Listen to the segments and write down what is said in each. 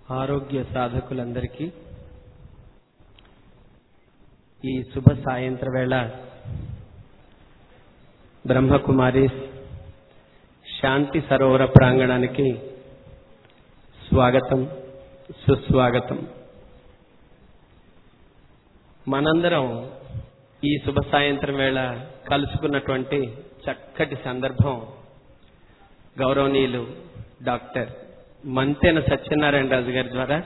ఆరోగ్య సాధకులందరికీ ఈ శుభ సాయంత్ర వేళ బ్రహ్మకుమారీస్ శాంతి సరోవర ప్రాంగణానికి స్వాగతం, సుస్వాగతం. మనందరం ఈ శుభ సాయంత్రం వేళ కలుసుకున్నటువంటి చక్కటి సందర్భం గౌరవనీయులు డాక్టర్ మంతెన సత్యనారాయణ రాజు గారి ద్వారా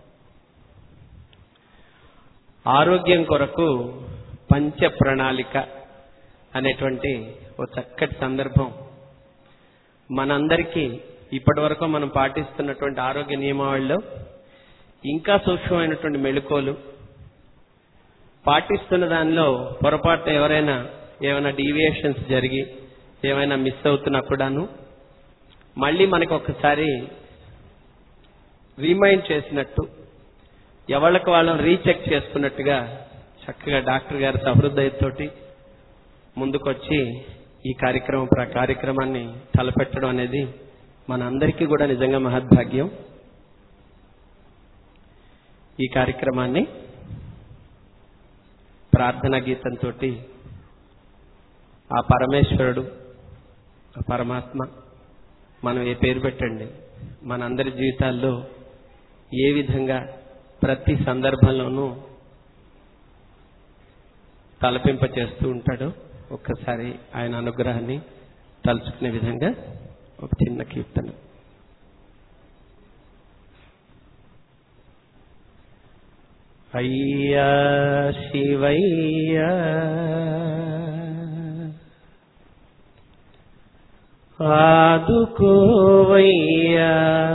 ఆరోగ్యం కొరకు పంచ ప్రణాళిక అనేటువంటి ఓ చక్కటి సందర్భం మనందరికీ ఇప్పటి వరకు మనం పాటిస్తున్నటువంటి ఆరోగ్య నియమావళిలో ఇంకా సూక్ష్మమైనటువంటి మెళుకువలు పాటిస్తున్న దానిలో పొరపాటు ఏమైనా డీవియేషన్స్ జరిగి ఏమైనా మిస్ అవుతున్నా కూడాను మళ్ళీ మనకు ఒకసారి రిమైండ్ చేసినట్టు ఎవరికి వాళ్ళని రీచెక్ చేసుకున్నట్టుగా చక్కగా డాక్టర్ గారి సహృదయతోటి ముందుకొచ్చి ఈ కార్యక్రమాన్ని తలపెట్టడం అనేది మన అందరికీ కూడా నిజంగా మహద్భాగ్యం. ఈ కార్యక్రమాన్ని ప్రార్థనా గీతంతో ఆ పరమేశ్వరుడు, ఆ పరమాత్మ, మనం ఏ పేరు పెట్టండి, మనందరి జీవితాల్లో ఏ విధంగా ప్రతి సందర్భంలోనూ తలపింప చేస్తూ ఉంటాడో ఒక్కసారి ఆయన అనుగ్రహాన్ని తలుచుకునే విధంగా ఒక చిన్న కీర్తన. అయ్యా శివయ్యా ఆదుకోవయ్యా,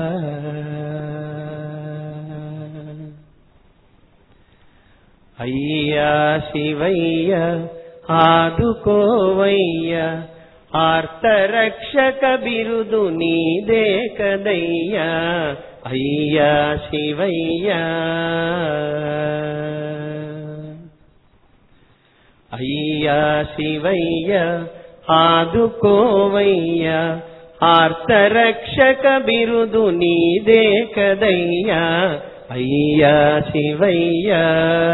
అయ్యా శివయ్యా ఆదుకోవయ్యా, ఆర్తరక్షక బిరుదు నీదే కదయ్యా, అయ్యా శివయ్యా, అయ్యా శివయ్యా ఆదుకోవయ్యా, ఆర్తరక్షక బిరుదు నీదే కదయ్యా, అయ్యా శివయ్యా.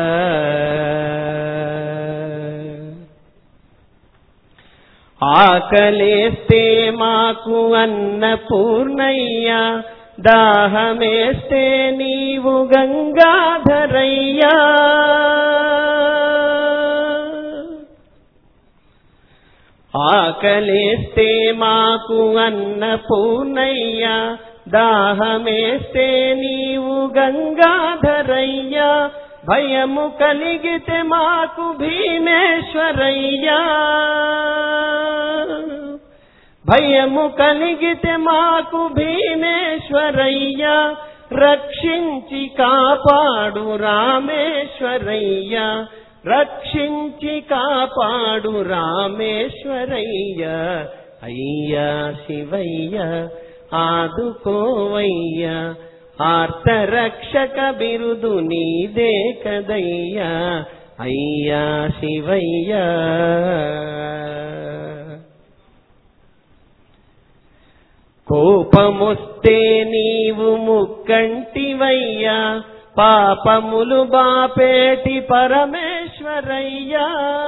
ఆకలేస్తే మాకు అన్నపూర్ణయ్యా, దాహమేస్తే నీవు గంగాధరయ్యా, ఆకలేస్తే మాకు అన్నపూర్ణయ్యా, దాహమేస్తే నీవు గంగాధరయ్యా, భయము కలిగితే మాకు భీమేశ్వరయ్యా, భయము కలిగితే మాకు భీమేశ్వరయ్యా, రక్షించి కాపాడు రామేశ్వరయ్యా, రక్షించి కాపాడు రామేశ్వరయ్యా, అయ్యా శివయ్యా ఆదుకోవయ్యా, ఆర్తరక్షక బిరుదు నీదే కదయ్యా, అయ్యా శివయ్యా. కోపమొస్తే నీవు ముక్కంటివయ్యా, పాపములు బాపేటి పరమేశ్వరయ్యా,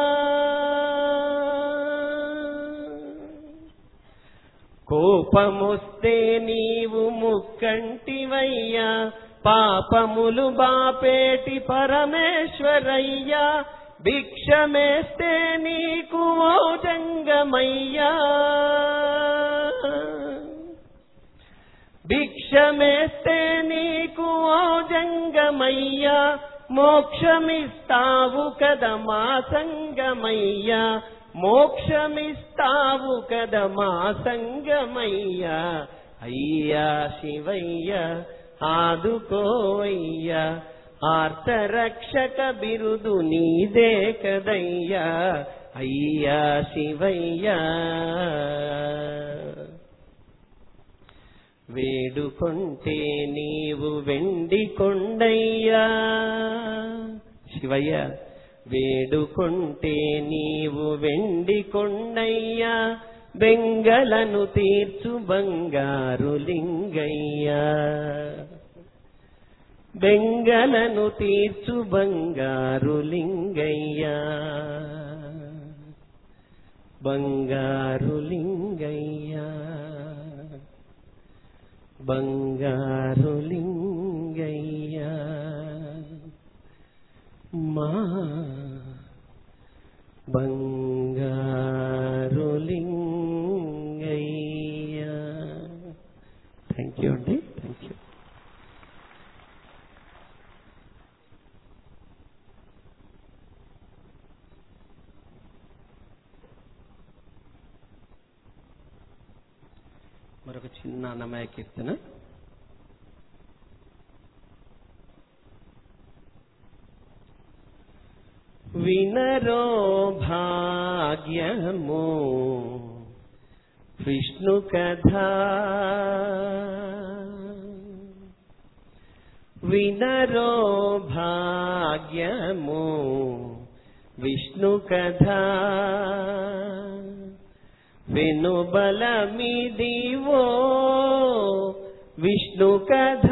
కోపమొస్తే నీవు ముక్కంటివయ్యా, పాపములు బాపేటి పరమేశ్వరయ్యా, భిక్షమేస్తే నీకు ఓ జంగమయ్యా, భిక్షమేస్తే నీకు ఓ జంగమయ్యా, మోక్షమిస్తావు కదా మా సంగమయ్యా, మోక్షమిస్తావు కదా మా సంగమయ్యా, అయ్యా శివయ్యా ఆదుకోవయ్యా, ఆర్తరక్షక బిరుదు నీదే కదయ్యా, అయ్యా శివయ్యా. వేడుకొంటే నీవు వెండి కొండయ్యా, శివయ్య వేడుకొంటే నీవు వెండి కొండయ్యా, బెంగలను తీర్చు బంగారు లింగయ్యా, బెంగలను తీర్చు బంగారు లింగయ్య, బంగారు లింగయ్య, బంగారు లింగయ్య, మా బంగారు లింగయ్య. థ్యాంక్ యూ అండి. Thank you. మరొక చిన్న అన్నమయ కీర్తన. వినరో భాగ్యము విష్ణు కథ, వినరో భాగ్యము విష్ణు కథ, వెనుబలమిదివో విష్ణు కథ,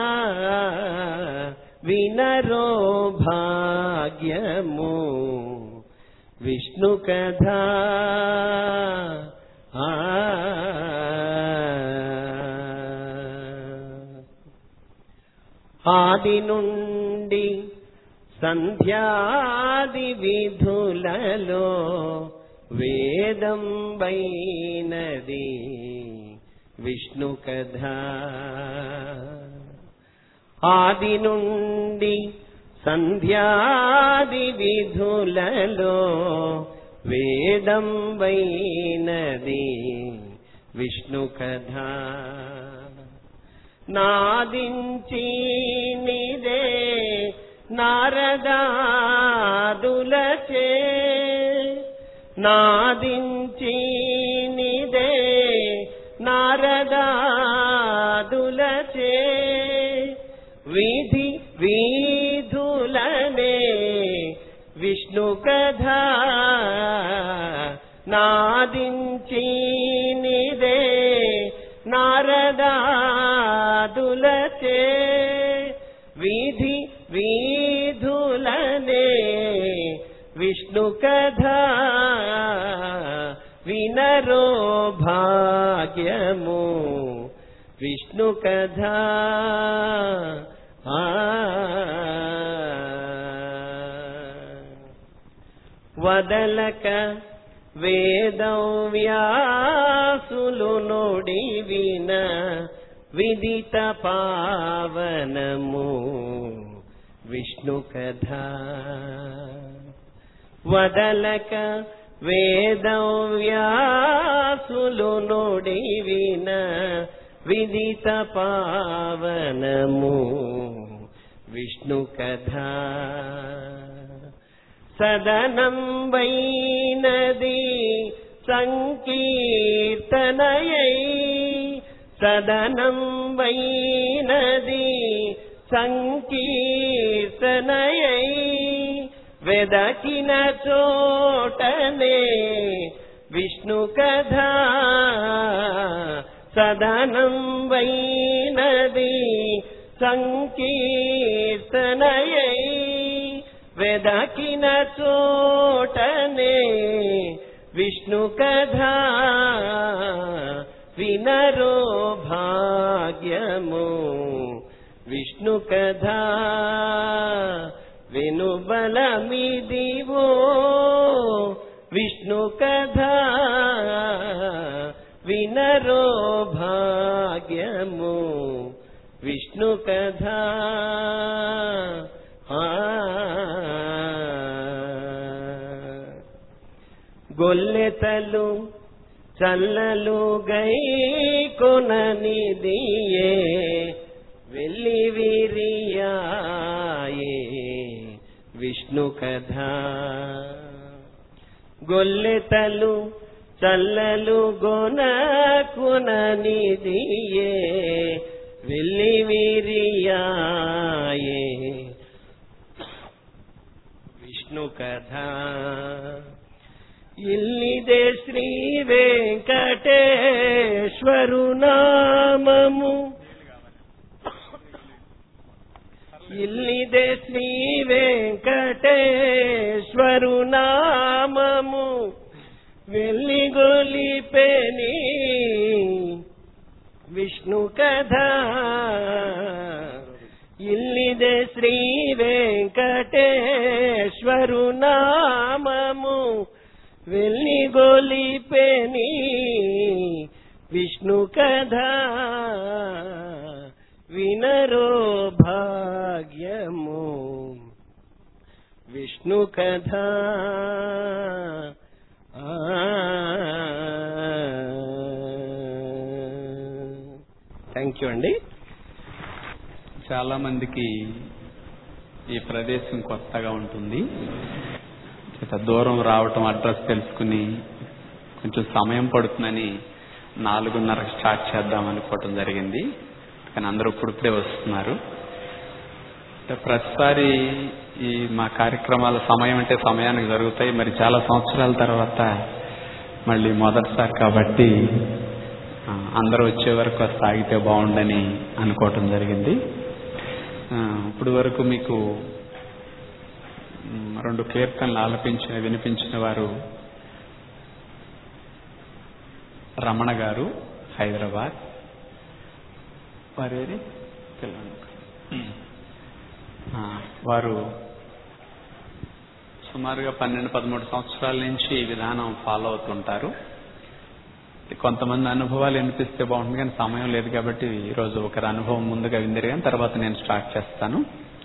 వినరో భాగ్యము విష్ణు కథ. ఆది నుండి సంధ్యాది విధులలో వేదం వైనది విష్ణు కథ. ఆది నుండి సంధ్యాది విధులలో వేదం వైనది విష్ణు కథ. నాదించి నిదే నారదాదులచే, నాదించి నిదే నారదాదులచే, విధి విధులనే విష్ణు కథ. నాదించి నిదే నారదాదులచే, విధి విధులనే విష్ణు కథ. వినరో భాగ్యము విష్ణు కథ. వదలక వేదవ్యాసులు నొడివిన విదిత పావనము విష్ణు కథ. వదలక వేదవ్యాసులు నొడివిన విదిత పావనము విష్ణు కథ. సదనం వైనది సంకీర్తనయై, సదనం వైనది సంకీర్తనయై, వెదకిన చోటనే విష్ణు కథ. సదనం వైనది సంకీర్తనయై, వెదకిన చోటనే విష్ణు కథ. వినరో భాగ్యము విష్ణు కథ. వెనుబలమిదివో విష్ణు కథ, వినరో భాగ్యము విష్ణు కథ. గొల్లెతలు చల్లలు గై కొననిదియే వెళ్ళి విరియాయే విష్ణు కథ. గొల్లెతలు చల్లలు గొన కొననిదియే వెళ్ళి విరియాయే విష్ణు కథ. ఇల్లిదే శ్రీ వెంకటేశ్వరు నామము, ఇల్లిదే శ్రీ వెంకటేశ్వరు నామము వెల్లిగొలిపెని విష్ణు కథ. ఇల్లిదే శ్రీ వెంకటేశ్వరు నామము వెల్లిగొలిపెని విష్ణు కథ. వినరో భాగ్యము విష్ణు కథ. థ్యాంక్ యూ అండి. చాలా మందికి ఈ ప్రదేశం కొత్తగా ఉంటుంది. దూరం రావటం, అడ్రస్ తెలుసుకుని కొంచెం సమయం పడుతుందని 4:30 స్టార్ట్ చేద్దాం అనుకోవటం జరిగింది. కానీ అందరూ ఇప్పుడిప్పుడే వస్తున్నారు. ప్రతిసారి ఈ మా కార్యక్రమాల సమయం అంటే సమయానికి జరుగుతాయి. మరి చాలా సంవత్సరాల తర్వాత మళ్ళీ మొదటిసారి కాబట్టి అందరూ వచ్చే వరకు అది సాగితే బాగుండని అనుకోవటం జరిగింది. ఇప్పుడు వరకు మీకు 2 కీర్తనలు వినిపించిన వారు రమణ గారు, హైదరాబాద్. వారు సుమారుగా 12-13 సంవత్సరాల నుంచి ఈ విధానం ఫాలో అవుతుంటారు. కొంతమంది అనుభవాలు వినిపిస్తే బాగుంటుంది, కానీ సమయం లేదు కాబట్టి ఈరోజు ఒకరి అనుభవం ముందుగా విందిరు, కానీ తర్వాత నేను స్టార్ట్ చేస్తాను.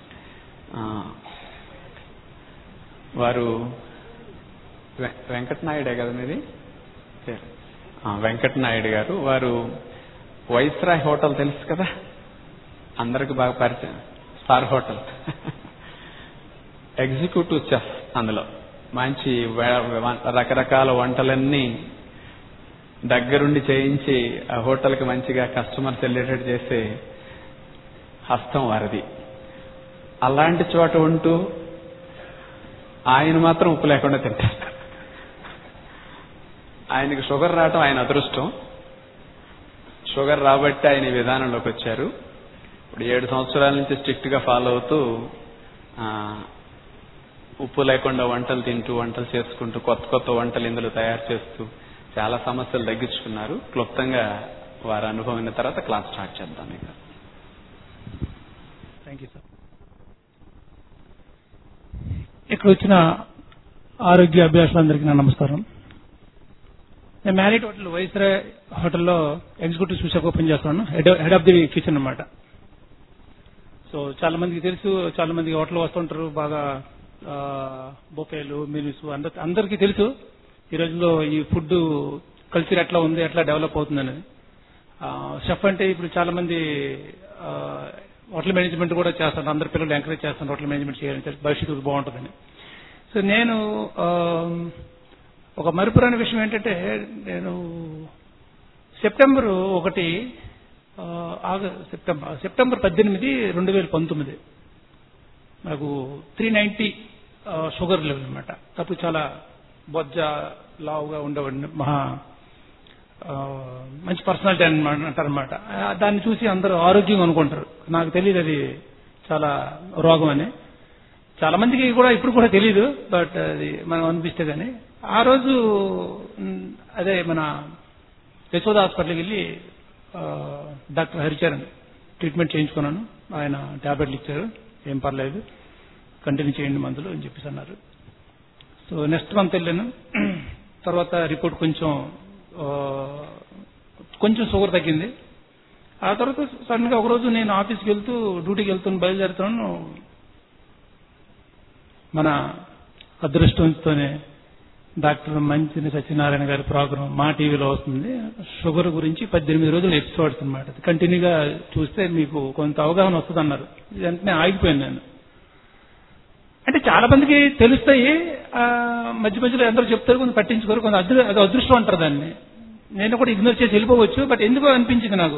వారు వెంకటనాయుడే కదా మీది? వెంకటనాయుడు గారు. వారు వైస్రాయ్ హోటల్ తెలుసు కదా, అందరికి బాగా పరిచయం. Star hotel executive chef. అందులో మంచి రకరకాల వంటలన్నీ దగ్గరుండి చేయించి ఆ హోటల్కి మంచిగా కస్టమర్స్ వెళ్ళేటట్టు చేసే హస్తం వారిది. అలాంటి చోట ఉంటూ ఆయన మాత్రం ఉప్పు లేకుండా తింటారు. ఆయనకి షుగర్ రావటం ఆయన అదృష్టం. షుగర్ రాబట్టి ఆయన ఈ విధానంలోకి వచ్చారు. ఇప్పుడు 7 సంవత్సరాల నుంచి స్ట్రిక్ట్ గా ఫాలో అవుతూ ఉప్పు లేకుండా వంటలు తింటూ, వంటలు చేసుకుంటూ, కొత్త కొత్త వంటలు ఇందులో తయారు చేస్తూ చాలా సమస్యలు తగ్గించుకున్నారు. క్లుప్తంగా వారి అనుభవం అయిన తర్వాత క్లాస్ స్టార్ట్ చేద్దాం. Thank you sir. ఇక్కడ వచ్చిన ఆరోగ్య అభ్యాసులందరికీ నా నమస్కారం. నేను మ్యారిట్ హోటల్, వైస్రాయ్ హోటల్లో ఎగ్జిక్యూటివ్ సూచక్ ఓపెన్ చేస్తున్నాను. హెడ్ ఆఫ్ ది కిచెన్ అన్నమాట. సో చాలా మందికి తెలుసు, చాలా మంది హోటల్ వస్తుంటారు. బాగా బొఫేలు, మెనూస్ అందరికీ తెలుసు. ఈ రోజుల్లో ఈ ఫుడ్ కల్చర్ ఎట్లా ఉంది, ఎట్లా డెవలప్ అవుతుందని. షెఫ్ అంటే ఇప్పుడు చాలా మంది హోటల్ మేనేజ్మెంట్ కూడా చేస్తాను. అందరి పిల్లలు ఎంకరేజ్ చేస్తాను హోటల్ మేనేజ్మెంట్ చేయాలని, భవిష్యత్తు బాగుంటుందని. సో నేను ఒక మరుపురాని విషయం ఏంటంటే, నేను సెప్టెంబర్ 18, 2019 నాకు 390 షుగర్ లెవెల్ అనమాట. అప్పుడు చాలా బొజ్జ లావుగా ఉండేవాడిని. మంచి పర్సనాలిటీ అంటారనమాట. దాన్ని చూసి అందరూ ఆరోగ్యంగా అనుకుంటారు. నాకు తెలియదు అది చాలా రోగం అని. చాలా మందికి కూడా ఇప్పుడు కూడా తెలియదు, బట్ అది మనం అనిపిస్తే గానీ. ఆ రోజు అదే మన యశోద హాస్పిటల్కి వెళ్ళి డాక్టర్ హరిచరణ్ ట్రీట్మెంట్ చేయించుకున్నాను. ఆయన టాబ్లెట్లు ఇచ్చారు, ఏం పర్లేదు కంటిన్యూ చేయండి మందులు అని చెప్పేసి అన్నారు. సో నెక్స్ట్ మంత్ వెళ్ళాను. తర్వాత రిపోర్ట్ కొంచెం షుగర్ తగ్గింది. ఆ తర్వాత సడన్ గా ఒకరోజు నేను ఆఫీస్కి వెళ్తూ, డ్యూటీకి వెళ్తూ బయలుదేరుతున్నాను. మన అదృష్టంతోనే డాక్టర్ మంచిని సత్యనారాయణ గారి ప్రోగ్రాం మా టీవీలో వస్తుంది. షుగర్ గురించి 18 రోజుల ఎపిసోడ్స్ అనమాట. కంటిన్యూగా చూస్తే మీకు కొంత అవగాహన వస్తుంది అన్నారు. వెంటనే ఆగిపోయాను నేను. అంటే చాలా మందికి తెలుస్తాయి, మధ్య మధ్యలో అందరూ చెప్తారు, కొంత పట్టించుకోరు, కొంత అది అదృష్టం అంటారు దాన్ని. నేను కూడా ఇగ్నోర్ చేసి వెళ్ళిపోవచ్చు. బట్ ఎందుకో అనిపించింది నాకు,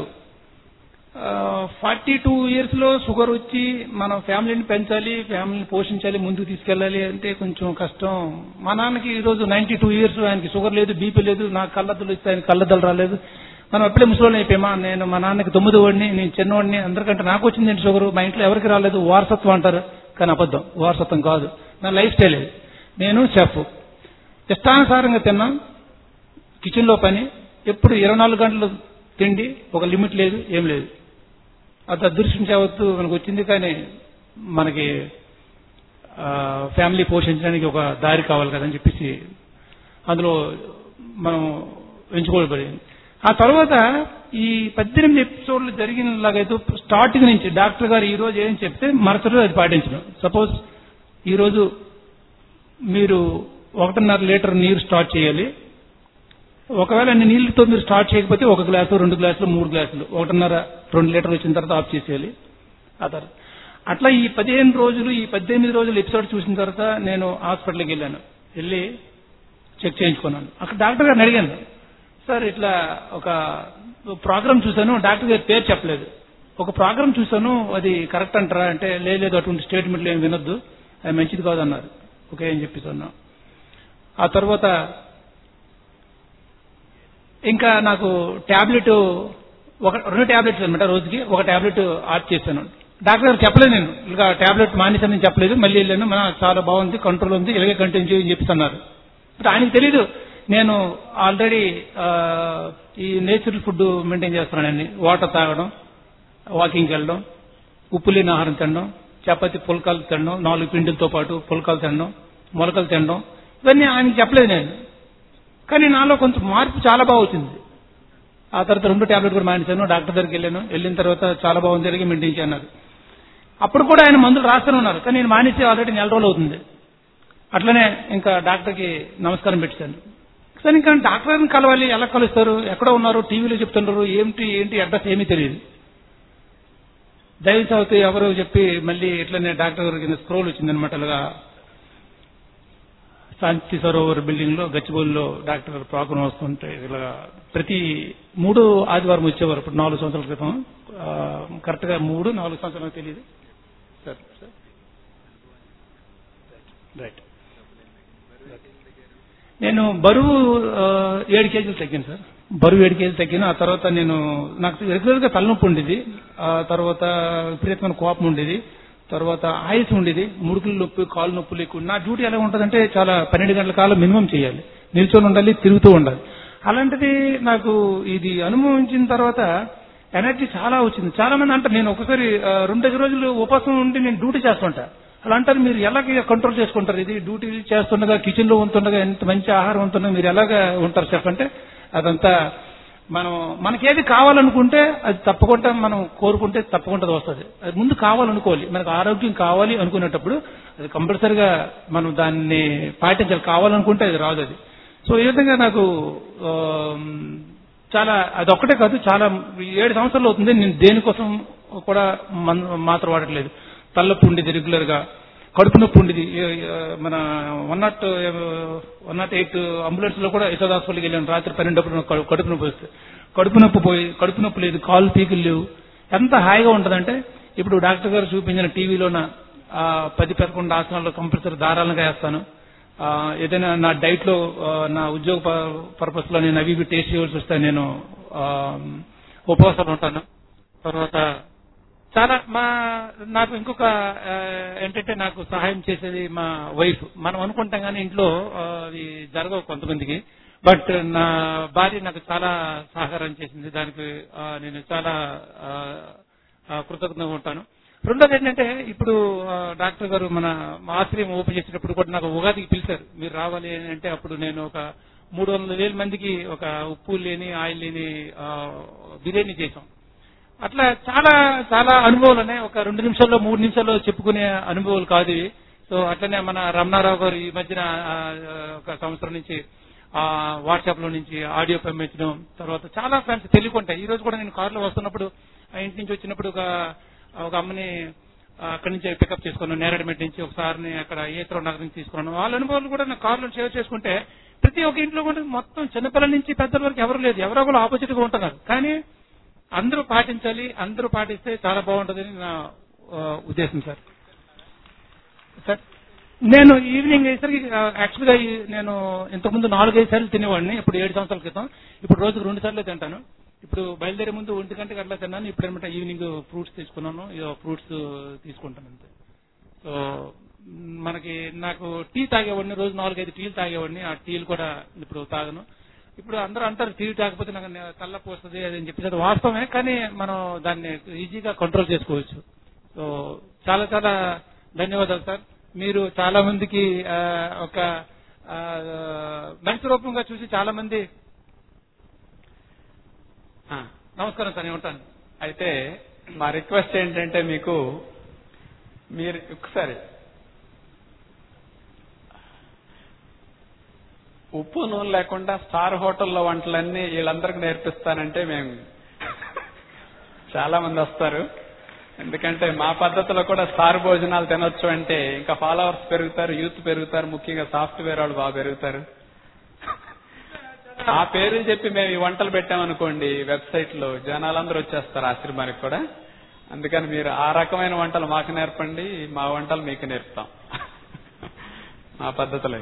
42 years లో షుగర్ వచ్చి మనం ఫ్యామిలీని పెంచాలి, ఫ్యామిలీని పోషించాలి, ముందుకు తీసుకెళ్లాలి అంటే కొంచెం కష్టం. మా నాన్నకి ఈరోజు 92 years, ఆయనకి షుగర్ లేదు, బీపీ లేదు. నాకు కళ్ళద్దులు ఇస్తే ఆయన కళ్ళద్దులు రాలేదు. మనం అప్పుడే ముసలోని అయిపోయామా, నేను మా నాన్నకి 9 వాడిని, నేను చిన్నవాడిని, అందరికంటే నాకు వచ్చింది ఏంటి షుగర్, మా ఇంట్లో ఎవరికి రాలేదు, వారసత్వం అంటారు. కానీ అబద్ధం, వారసత్వం కాదు, నా లైఫ్ స్టైల్ ఇది. నేను చెఫ్, ఇష్టానుసారంగా తిన్నాం, కిచెన్ లో పని, ఎప్పుడు 24 గంటలు తిండి, ఒక లిమిట్ లేదు, ఏం లేదు. అది అదృష్టం చావత్తు మనకు వచ్చింది. కానీ మనకి ఫ్యామిలీ పోషించడానికి ఒక దారి కావాలి కదని చెప్పేసి అందులో మనం ఎంచుకోబడింది. ఆ తర్వాత ఈ 18 ఎపిసోడ్లు జరిగినలాగైతే స్టార్టింగ్ నుంచి డాక్టర్ గారు ఈ రోజు ఏం చెప్తే మరుసటి రోజు అది పాటించడం. సపోజ్ ఈ రోజు మీరు 1.5 లీటర్ నీరు స్టార్ట్ చేయాలి. ఒకవేళ అన్ని నీళ్ళతో మీరు స్టార్ట్ చేయకపోతే 1 గ్లాసు, 2 గ్లాసులు, 3 గ్లాసులు, 1.5-2 లీటర్లు వచ్చిన తర్వాత ఆఫ్ చేసేయాలి. ఆ తర్వాత అట్లా ఈ 15 రోజులు, ఈ 18 రోజులు ఎపిసోడ్ చూసిన తర్వాత నేను హాస్పిటల్కి వెళ్ళాను. వెళ్ళి చెక్ చేయించుకున్నాను. అక్కడ డాక్టర్ గారిని అడిగాను, సార్ ఇట్లా ఒక ప్రోగ్రామ్ చూశాను, డాక్టర్ గారి పేరు చెప్పలేదు, ఒక ప్రోగ్రామ్ చూశాను, అది కరెక్ట్ అంటారా అంటే లేదు, అటువంటి స్టేట్మెంట్లు ఏమి వినొద్దు, అది మంచిది కాదన్నారు. ఓకే అని చెప్పేసి అన్నా. ఆ తర్వాత ఇంకా నాకు టాబ్లెట్ 2 టాబ్లెట్స్ అనమాట, రోజుకి ఒక టాబ్లెట్ ఆఫ్ చేశాను. డాక్టర్ గారు చెప్పలేదు, నేను ఇలా టాబ్లెట్ మానేసానని చెప్పలేదు. మళ్ళీ వెళ్ళాను, చాలా బాగుంది, కంట్రోల్ ఉంది, ఇలాగే కంటిన్యూ చేయని చెప్పిస్తున్నారు. బట్ ఆయనకు తెలీదు నేను ఆల్రెడీ ఈ నేచురల్ ఫుడ్ మెయింటైన్ చేస్తున్నానని. వాటర్ తాగడం, వాకింగ్కి వెళ్ళడం, ఉప్పు లేని ఆహారం తినడం, చపాతి పుల్కాలు తినడం, 4 పిండిలతో పాటు పుల్కాలు తినడం, మొలకలు తినడం, ఇవన్నీ ఆయనకి చెప్పలేదు నేను. కానీ నాలో కొంచెం మార్పు చాలా బాగా వచ్చింది. ఆ తర్వాత 2 టాబ్లెట్ కూడా మానేశాను. డాక్టర్ దగ్గరికి వెళ్ళాను. వెళ్ళిన తర్వాత చాలా బాగుంది, అలాగే మెయింటైన్ చేయన్నారు. అప్పుడు కూడా ఆయన మందులు రాస్తూనే ఉన్నారు. కానీ నేను మానేసి ఆల్రెడీ 4 రోజులు అవుతుంది. అట్లనే ఇంకా డాక్టర్కి నమస్కారం పెట్టాను. సరే ఇంకా డాక్టర్ గారిని కలవాలి, ఎలా కలుస్తారు, ఎక్కడో ఉన్నారు, టీవీలో చెప్తున్నారు, ఏంటి అడ్రస్ ఏమీ తెలియదు. దయచేసి ఎవరో చెప్పి మళ్ళీ ఇట్లనే డాక్టర్ గారికి స్క్రోల్ వచ్చిందనమాట. అలాగా శాంతి సరోవర్ బిల్డింగ్ లో గచ్చిబౌలిలో డాక్టర్ గారు ప్రోగ్రాం వస్తుంటే ఇలా ప్రతి 3 ఆదివారం వచ్చేవారు. ఇప్పుడు 4 సంవత్సరాల క్రితం, కరెక్ట్ గా 3-4 సంవత్సరాలు తెలియదు సార్. రైట్, నేను బరువు 7 కేజీలు తగ్గాను సార్. బరువు 7 కేజీలు తగ్గాను. ఆ తర్వాత నాకు రెగ్యులర్ గా తలనొప్పి ఉండేది, ఆ తర్వాత విపరీతమైన కోపం ఉండేది, తర్వాత ఆయాసం ఉండేది, ముడుకుల నొప్పి, కాలు నొప్పులు ఎక్కువ. నా డ్యూటీ ఎలా ఉంటుందంటే చాలా 12 గంటల కాలం మినిమం చేయాలి, నిల్చొని ఉండాలి, తిరుగుతూ ఉండాలి. అలాంటిది నాకు ఇది అనుభవించిన తర్వాత ఎనర్జీ చాలా వచ్చింది. చాలా మంది అంటారు, నేను ఒకసారి 2 రోజులు ఉపవాసం ఉండి నేను డ్యూటీ చేస్తుంటా. అలా అంటారు, మీరు ఎలాగ కంట్రోల్ చేసుకుంటారు, ఇది డ్యూటీ చేస్తుండగా, కిచెన్ లో ఉంటుండగా, ఎంత మంచి ఆహారం ఉంటుండగా మీరు ఎలాగా ఉంటారు చెప్పంటే, అదంతా మనకేది కావాలనుకుంటే అది తప్పకుండా మనం కోరుకుంటే తప్పకుండా వస్తుంది. అది ముందు కావాలనుకోవాలి. మనకు ఆరోగ్యం కావాలి అనుకునేటప్పుడు అది కంపల్సరిగా మనం దాన్ని పాటించాలి. కావాలనుకుంటే అది రాదు అది. సో ఈ విధంగా నాకు చాలా, అదొక్కటే కాదు, చాలా 7 సంవత్సరాలు అవుతుంది నేను దేనికోసం కూడా మాత్రం వాడట్లేదు. తలనొప్పి ఉండేది రెగ్యులర్ గా, కడుపు నొప్పి ఉండేది. మన 108 అంబులెన్స్ లో కూడా యశోద హాస్పిటల్కి వెళ్ళాను. రాత్రి 12 కడుపు నొప్పి వస్తే కడుపు నొప్పి లేదు, కాళ్ళు పీకులు లేవు. ఎంత హాయిగా ఉంటుందంటే ఇప్పుడు డాక్టర్ గారు చూపించిన టీవీలోన 10-11 ఆసనాల్లో కంపల్సరీ దారాలుగా వేస్తాను. ఏదైనా నా డైట్ లో, నా ఉద్యోగ పర్పస్ లో నేను అవి టేస్ట్ చేయవలసి వస్తే నేను ఉపవాసాలు ఉంటాను. తర్వాత చాలా నాకు ఇంకొక ఏంటంటే నాకు సహాయం చేసేది మా వైఫ్. మనం అనుకుంటాం కానీ ఇంట్లో అవి జరగవు కొంతమందికి. బట్ నా భార్య నాకు చాలా సహకారం చేసింది. దానికి నేను చాలా కృతజ్ఞతగా ఉంటాను. రెండోది ఏంటంటే ఇప్పుడు డాక్టర్ గారు మన ఆశ్రయం ఓపెన్ చేసేటప్పుడు కూడా నాకు ఉగాదికి పిలిచారు, మీరు రావాలి అంటే అప్పుడు నేను ఒక 300,000 మందికి ఒక ఉప్పు లేని, ఆయిల్ లేని బిర్యానీ చేశాం. అట్లా చాలా చాలా అనుభవాలు ఉన్నాయి. ఒక 2 నిమిషాల్లో 3 నిమిషాల్లో చెప్పుకునే అనుభవాలు కాదు ఇవి. సో అట్లనే మన రమణారావు గారు ఈ మధ్యన ఒక సంవత్సరం నుంచి వాట్సాప్ లో నుంచి ఆడియో పంపించడం, తర్వాత చాలా ఫ్రెండ్స్ తెలియకుంటాయి. ఈ రోజు కూడా నేను కారులో వస్తున్నప్పుడు ఇంటి నుంచి వచ్చినప్పుడు ఒక అమ్మని అక్కడి నుంచి పికప్ చేసుకున్నాను, నేరేడుమెట్ నుంచి. ఒకసారిని అక్కడ ఏత్రో నగర్ నుంచి తీసుకున్నాను. వాళ్ళ అనుభవాలు కూడా నా కారులో షేర్ చేసుకుంటే ప్రతి ఒక్క ఇంట్లో కూడా మొత్తం చిన్నపిల్లల నుంచి పెద్దల వరకు ఎవరు లేదు, ఎవరో ఒకరు ఆపోజిట్ గా ఉంటున్నారు. కానీ అందరూ పాటించాలి, అందరూ పాటిస్తే చాలా బాగుంటుందని నా ఉద్దేశం సార్. సార్ నేను ఈవినింగ్ అయ్యేసరికి యాక్చువల్ గా నేను ఇంతకుముందు 4-5 సార్లు తినేవాడిని, ఇప్పుడు 7 సంవత్సరాల క్రితం. ఇప్పుడు రోజుకు 2 సార్లు తింటాను. ఇప్పుడు బయలుదేరే ముందు 1 గంటకి అట్లా తిన్నాను. ఇప్పుడు అనమాట ఈవినింగ్ ఫ్రూట్స్ తీసుకున్నాను. ఫ్రూట్స్ తీసుకుంటాను అంతే. సో నాకు టీ తాగేవాడిని, రోజు 4-5 టీలు తాగేవాడిని. ఆ టీలు కూడా ఇప్పుడు తాగను. ఇప్పుడు అందరూ అంటారు టీ తాగకపోతే నాకు తలనొప్పి వస్తుంది అని చెప్పి, అది వాస్తవమే. కానీ మనం దాన్ని ఈజీగా కంట్రోల్ చేసుకోవచ్చు. సో చాలా చాలా ధన్యవాదాలు సార్. మీరు చాలా మందికి ఒక మంచి రూపంగా చూసి చాలా మంది. నమస్కారం సార్, నేను ఉంటాను. అయితే మా రిక్వెస్ట్ ఏంటంటే, మీరు ఒకసారి ఉప్పు నూనె లేకుండా స్టార్ హోటల్లో వంటలన్నీ వీళ్ళందరికీ నేర్పిస్తానంటే మేము చాలా మంది వస్తారు. ఎందుకంటే మా పద్ధతిలో కూడా స్టార్ భోజనాలు తినొచ్చు అంటే ఇంకా ఫాలోవర్స్ పెరుగుతారు, యూత్ పెరుగుతారు, ముఖ్యంగా సాఫ్ట్వేర్ వాళ్ళు బాగా పెరుగుతారు. ఆ పేర్లు చెప్పి మేము ఈ వంటలు పెట్టామనుకోండి వెబ్సైట్ లో, జనాలందరూ వచ్చేస్తారు ఆశ్రమానికి కూడా. అందుకని మీరు ఆ రకమైన వంటలు మాకు నేర్పండి, మా వంటలు మీకు నేర్పుతాం మా పద్ధతులు.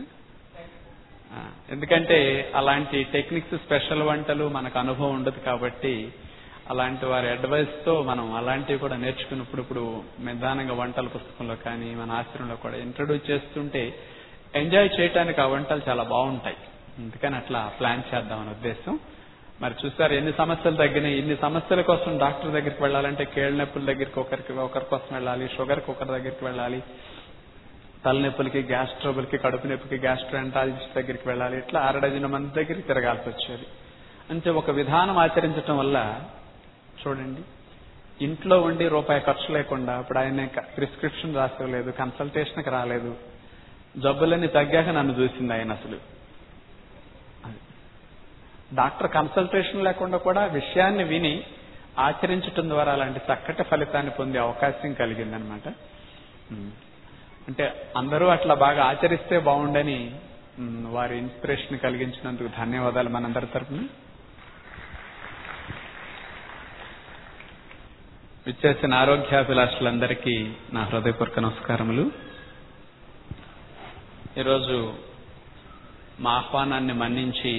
ఎందుకంటే అలాంటి టెక్నిక్స్, స్పెషల్ వంటలు మనకు అనుభవం ఉండదు కాబట్టి అలాంటి వారి అడ్వైస్ తో మనం అలాంటివి కూడా నేర్చుకున్నప్పుడు ఇప్పుడు నిదానంగా వంటల పుస్తకంలో కానీ మన ఆశ్రమంలో కూడా ఇంట్రడ్యూస్ చేస్తుంటే ఎంజాయ్ చేయడానికి ఆ వంటలు చాలా బాగుంటాయి. అందుకని అట్లా ప్లాన్ చేద్దామని ఉద్దేశం. మరి చూసారు ఎన్ని సమస్యలు తగ్గినాయి. ఇన్ని సమస్యల కోసం డాక్టర్ దగ్గరికి వెళ్ళాలంటే కేళ్ళ నొప్పుల దగ్గరికి ఒకరి కోసం వెళ్ళాలి, షుగర్కి ఒకరి దగ్గరికి వెళ్ళాలి, తలనొప్పులకి, గ్యాస్ ట్రబుల్కి, కడుపు నొప్పికి గ్యాస్ట్రోఎంటాలజిస్ట్ దగ్గరికి వెళ్ళాలి. ఇట్లా 6 డజన్ మంది దగ్గరికి తిరగాల్సి వచ్చేది. అంటే ఒక విధానం ఆచరించడం వల్ల చూడండి, ఇంట్లో ఉండి రూపాయి ఖర్చు లేకుండా ఇప్పుడు ఆయన ప్రిస్క్రిప్షన్ రాసివ్వలేదు, కన్సల్టేషన్కి రాలేదు, జబ్బులన్నీ తగ్గాక నన్ను చూసింది ఆయన. అసలు డాక్టర్ కన్సల్టేషన్ లేకుండా కూడా విషయాన్ని విని ఆచరించడం ద్వారా అలాంటి చక్కటి ఫలితాన్ని పొందే అవకాశం కలిగిందనమాట. అంటే అందరూ అట్లా బాగా ఆచరిస్తే బాగుండని వారి ఇన్స్పిరేషన్ కలిగించినందుకు ధన్యవాదాలు మనందరి తరఫున. విచ్చేసిన ఆరోగ్యాభిలాషులందరికీ నా హృదయపూర్వక నమస్కారములు. ఈరోజు మా ఆహ్వానాన్ని మన్నించి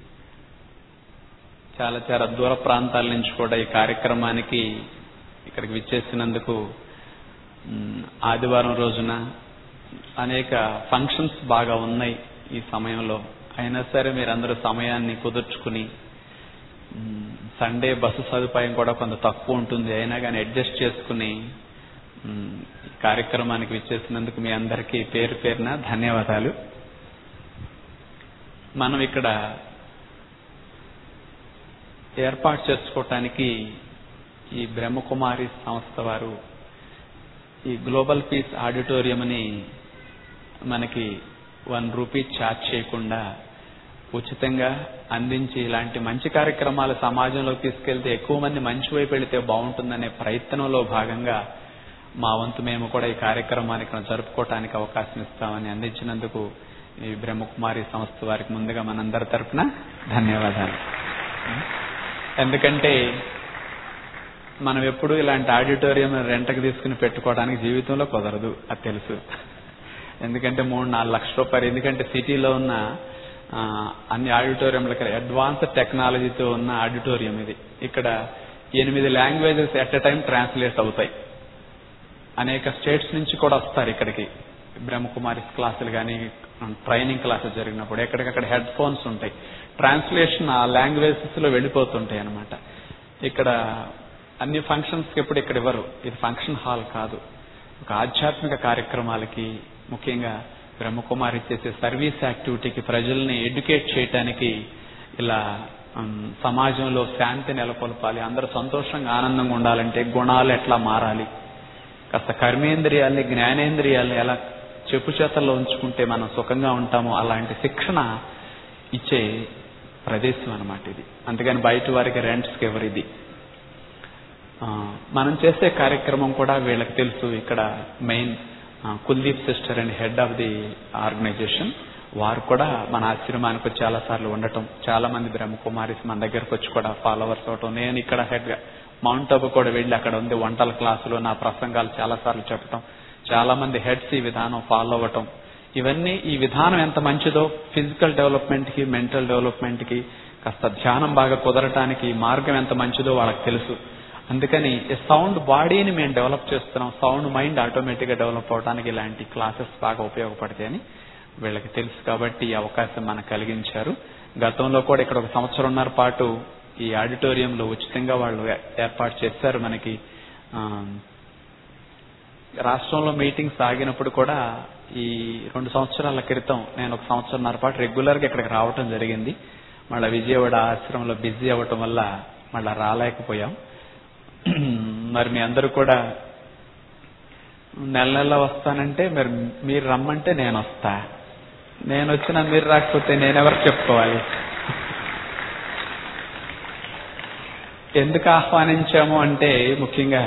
చాలా చాలా దూర ప్రాంతాల నుంచి కూడా ఈ కార్యక్రమానికి ఇక్కడికి విచ్చేసినందుకు, ఆదివారం రోజున అనేక ఫంక్షన్స్ బాగా ఉన్నాయి ఈ సమయంలో, అయినా సరే మీరందరూ సమయాన్ని కుదుర్చుకుని, సండే బస్సు సదుపాయం కూడా కొంత తక్కువ ఉంటుంది, అయినా కానీ అడ్జస్ట్ చేసుకుని కార్యక్రమానికి విచ్చేసినందుకు మీ అందరికీ పేరు పేరున ధన్యవాదాలు. మనం ఇక్కడ ఏర్పాటు చేసుకోవటానికి ఈ బ్రహ్మకుమారి సంస్థ వారు ఈ గ్లోబల్ పీస్ ఆడిటోరియంని మనకి ₹1 ఛార్జ్ చేయకుండా ఉచితంగా అందించి ఇలాంటి మంచి కార్యక్రమాలు సమాజంలోకి తీసుకెళ్తే ఎక్కువ మంది మంచి వైపు వెళితే బాగుంటుందనే ప్రయత్నంలో భాగంగా మా వంతు మేము కూడా ఈ కార్యక్రమానికి జరుపుకోవటానికి అవకాశం ఇస్తామని అందించినందుకు ఈ బ్రహ్మకుమారి సంస్థ వారికి ముందుగా మనందరి తరఫున ధన్యవాదాలు. ఎందుకంటే మనం ఎప్పుడు ఇలాంటి ఆడిటోరియం రెంట్కి తీసుకుని పెట్టుకోవడానికి జీవితంలో కుదరదు, అది తెలుసు. ఎందుకంటే 3-4 లక్షల రూపాయలు. ఎందుకంటే సిటీలో ఉన్న అన్ని ఆడిటోరియంలకి అడ్వాన్స్ టెక్నాలజీతో ఉన్న ఆడిటోరియం ఇది. ఇక్కడ 8 languages at a time translate అవుతాయి. అనేక స్టేట్స్ నుంచి కూడా వస్తారు ఇక్కడికి బ్రహ్మకుమారి క్లాసులు కానీ ట్రైనింగ్ క్లాసెస్ జరిగినప్పుడు. ఎక్కడికక్కడ హెడ్ ఫోన్స్ ఉంటాయి, ట్రాన్స్లేషన్ ఆ లాంగ్వేజెస్ లో వెళ్ళిపోతుంటాయి అన్నమాట. ఇక్కడ అన్ని ఫంక్షన్స్ కి ఎప్పుడు ఇక్కడ ఇవ్వరు. ఇది ఫంక్షన్ హాల్ కాదు. ఒక ఆధ్యాత్మిక కార్యక్రమాలకి, ముఖ్యంగా బ్రహ్మకుమారి చేసే సర్వీస్ యాక్టివిటీకి, ప్రజల్ని ఎడ్యుకేట్ చేయటానికి, ఇలా సమాజంలో శాంతి నెలకొల్పాలి, అందరూ సంతోషంగా ఆనందంగా ఉండాలంటే గుణాలు ఎట్లా మారాలి, కాస్త కర్మేంద్రియాల్ని జ్ఞానేంద్రియాల్ని ఎలా చెప్పు చేతల్లో ఉంచుకుంటే మనం సుఖంగా ఉంటామో అలాంటి శిక్షణ ఇచ్చే ప్రదేశం అన్నమాట ఇది. అందుకని బయట వారికి రెంట్స్కి ఎవరు ఇది. మనం చేసే కార్యక్రమం కూడా వీళ్ళకి తెలుసు. ఇక్కడ main Kuldeep sister and head of the organisation, వారు కూడా మన ఆశ్రమానికి చాలా సార్లు ఉండటం, చాలా మంది బ్రహ్మకుమారిస్ మన దగ్గరకు వచ్చి కూడా ఫాలోవర్స్ అవటం, నేను ఇక్కడ హెడ్ మౌంట్ అబు కూడా వెళ్ళి అక్కడ ఉంది వంటల క్లాసులో నా ప్రసంగాలు చాలా సార్లు చెప్పటం, చాలా మంది హెడ్స్ ఈ విధానం ఫాలో అవ్వటం, ఇవన్నీ ఈ విధానం ఎంత మంచిదో ఫిజికల్ డెవలప్మెంట్ కి, మెంటల్ డెవలప్మెంట్ కి, కాస్త ధ్యానం బాగా కుదరటానికి మార్గం ఎంత మంచిదో వాళ్ళకి తెలుసు. అందుకని సౌండ్ బాడీని మేము డెవలప్ చేస్తున్నాం, సౌండ్ మైండ్ ఆటోమేటిక్గా డెవలప్ అవడానికి ఇలాంటి క్లాసెస్ బాగా ఉపయోగపడతాయని వీళ్ళకి తెలుసు. కాబట్టి ఈ అవకాశం మనకు కలిగించారు. గతంలో కూడా ఇక్కడ 1 సంవత్సరంన్నర పాటు ఈ ఆడిటోరియంలో ఉచితంగా వాళ్ళు ఏర్పాటు చేశారు. మనకి రాష్ట్రంలో మీటింగ్స్ ఆగినప్పుడు కూడా ఈ 2 సంవత్సరాల క్రితం నేను 1 సంవత్సరంన్నర పాటు రెగ్యులర్గా ఇక్కడికి రావటం జరిగింది. మళ్ళీ విజయవాడ ఆశ్రమంలో బిజీ అవ్వటం వల్ల మళ్ళీ రాలేకపోయాం. మరి మీ అందరూ కూడా నెల నెల వస్తానంటే మీరు రమ్మంటే నేను వస్తా, నేను వచ్చినా మీరు రాకపోతే నేనెవరికి చెప్పుకోవాలి? ఎందుకు ఆహ్వానించాము అంటే, ముఖ్యంగా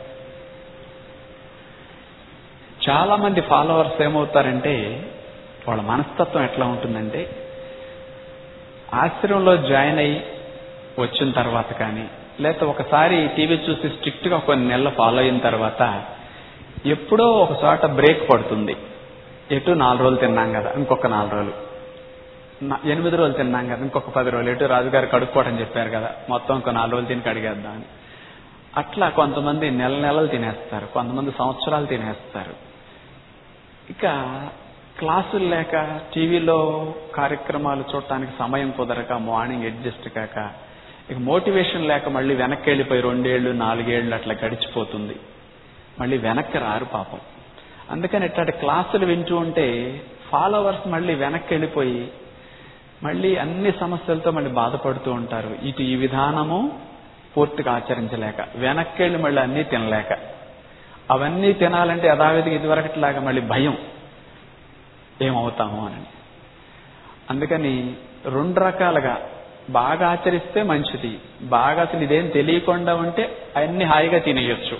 చాలా మంది ఫాలోవర్స్ ఏమవుతారంటే, వాళ్ళ మనస్తత్వం ఎట్లా ఉంటుందంటే, ఆశ్రమంలో జాయిన్ అయ్యి వచ్చిన తర్వాత కానీ, లేకపోతే ఒకసారి టీవీ చూసి స్ట్రిక్ట్ గా కొన్ని నెలలు ఫాలో అయిన తర్వాత ఎప్పుడో ఒక చోట బ్రేక్ పడుతుంది. ఎటు 4 రోజులు తిన్నాం కదా, ఇంకొక 4 రోజులు, 8 రోజులు తిన్నాం కదా, ఇంకొక 10 రోజులు, ఎటు రాజుగారు కడుక్కోవడం చెప్పారు కదా, మొత్తం ఇంకో 4 రోజులు తిని కడిగేద్దాం అని. అట్లా కొంతమంది నెలలు తినేస్తారు, కొంతమంది సంవత్సరాలు తినేస్తారు. ఇక క్లాసులు లేక, టీవీలో కార్యక్రమాలు చూడటానికి సమయం కుదరక, మార్నింగ్ అడ్జస్ట్ కాక, ఇక మోటివేషన్ లేక మళ్ళీ వెనక్కి వెళ్ళిపోయి 2 ఏళ్ళు 4 ఏళ్ళు అట్లా గడిచిపోతుంది. మళ్ళీ వెనక్కి రారు పాపం. అందుకని ఇట్లాంటి క్లాసులు వింటూ ఉంటే ఫాలోవర్స్ మళ్ళీ వెనక్కి వెళ్ళిపోయి మళ్ళీ అన్ని సమస్యలతో మళ్ళీ బాధపడుతూ ఉంటారు. ఇటు ఈ విధానము పూర్తిగా ఆచరించలేక, వెనక్కి వెళ్ళి మళ్ళీ అన్నీ తినలేక, అవన్నీ తినాలంటే యథావిధిగా ఇదివరకట్లాగా మళ్ళీ భయం ఏమవుతాము అని. అందుకని 2 రకాలుగా బాగా ఆచరిస్తే మంచిది, బాగా అసలు ఇదేం తెలియకుండా ఉంటే అన్ని హాయిగా తినేయొచ్చు.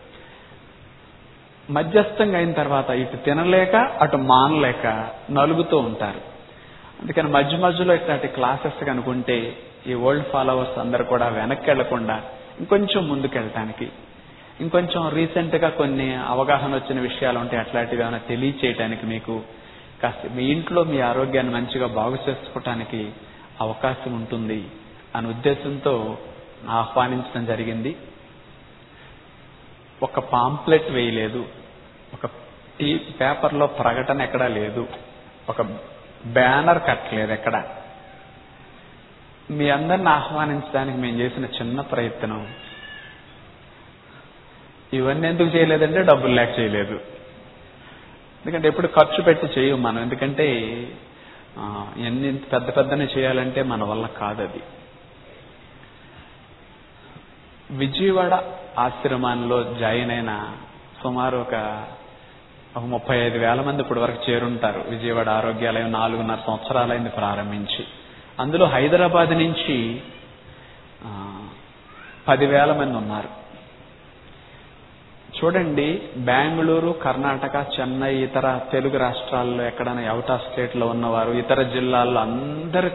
మధ్యస్థంగా అయిన తర్వాత ఇటు తినలేక అటు మానలేక నలుగుతూ ఉంటారు. అందుకని మధ్యలో ఇట్లాంటి క్లాసెస్ కనుకుంటే ఈ వరల్డ్ ఫాలోవర్స్ అందరూ కూడా వెనక్కి వెళ్లకుండా ఇంకొంచెం ముందుకెళ్ళటానికి, ఇంకొంచెం రీసెంట్ గా కొన్ని అవగాహన వచ్చిన విషయాలు ఉంటే అట్లాంటివి ఏమైనా తెలియచేయటానికి, మీకు కాస్త మీ ఇంట్లో మీ ఆరోగ్యాన్ని మంచిగా బాగు చేసుకోవటానికి అవకాశం ఉంటుంది అనే ఉద్దేశంతో ఆహ్వానించడం జరిగింది. ఒక పాంప్లెట్ వేయలేదు, ఒక పేపర్లో ప్రకటన ఎక్కడా లేదు, ఒక బ్యానర్ కట్టలేదు ఎక్కడ. మీ అందరిని ఆహ్వానించడానికి మేము చేసిన చిన్న ప్రయత్నం. ఇవన్నీ ఎందుకు చేయలేదంటే డబ్బులు లేక చేయలేదు. ఎందుకంటే ఎప్పుడు ఖర్చు పెట్టి చేయము మనం. ఎందుకంటే ఎన్ని పెద్దనే చేయాలంటే మన వల్ల కాదు అది. విజయవాడ ఆశ్రమాల్లో జాయిన్ అయిన సుమారు ఒక 35,000 మంది ఇప్పటి వరకు చేరుంటారు. విజయవాడ ఆరోగ్యాలయం 4.5 సంవత్సరాలైంది ప్రారంభించి. అందులో హైదరాబాద్ నుంచి 10,000 మంది ఉన్నారు. చూడండి, బెంగళూరు, కర్ణాటక, చెన్నై, ఇతర తెలుగు రాష్ట్రాల్లో ఎక్కడైనా అవుట్ ఆఫ్ స్టేట్ లో ఉన్నవారు, ఇతర జిల్లాల్లో అందరు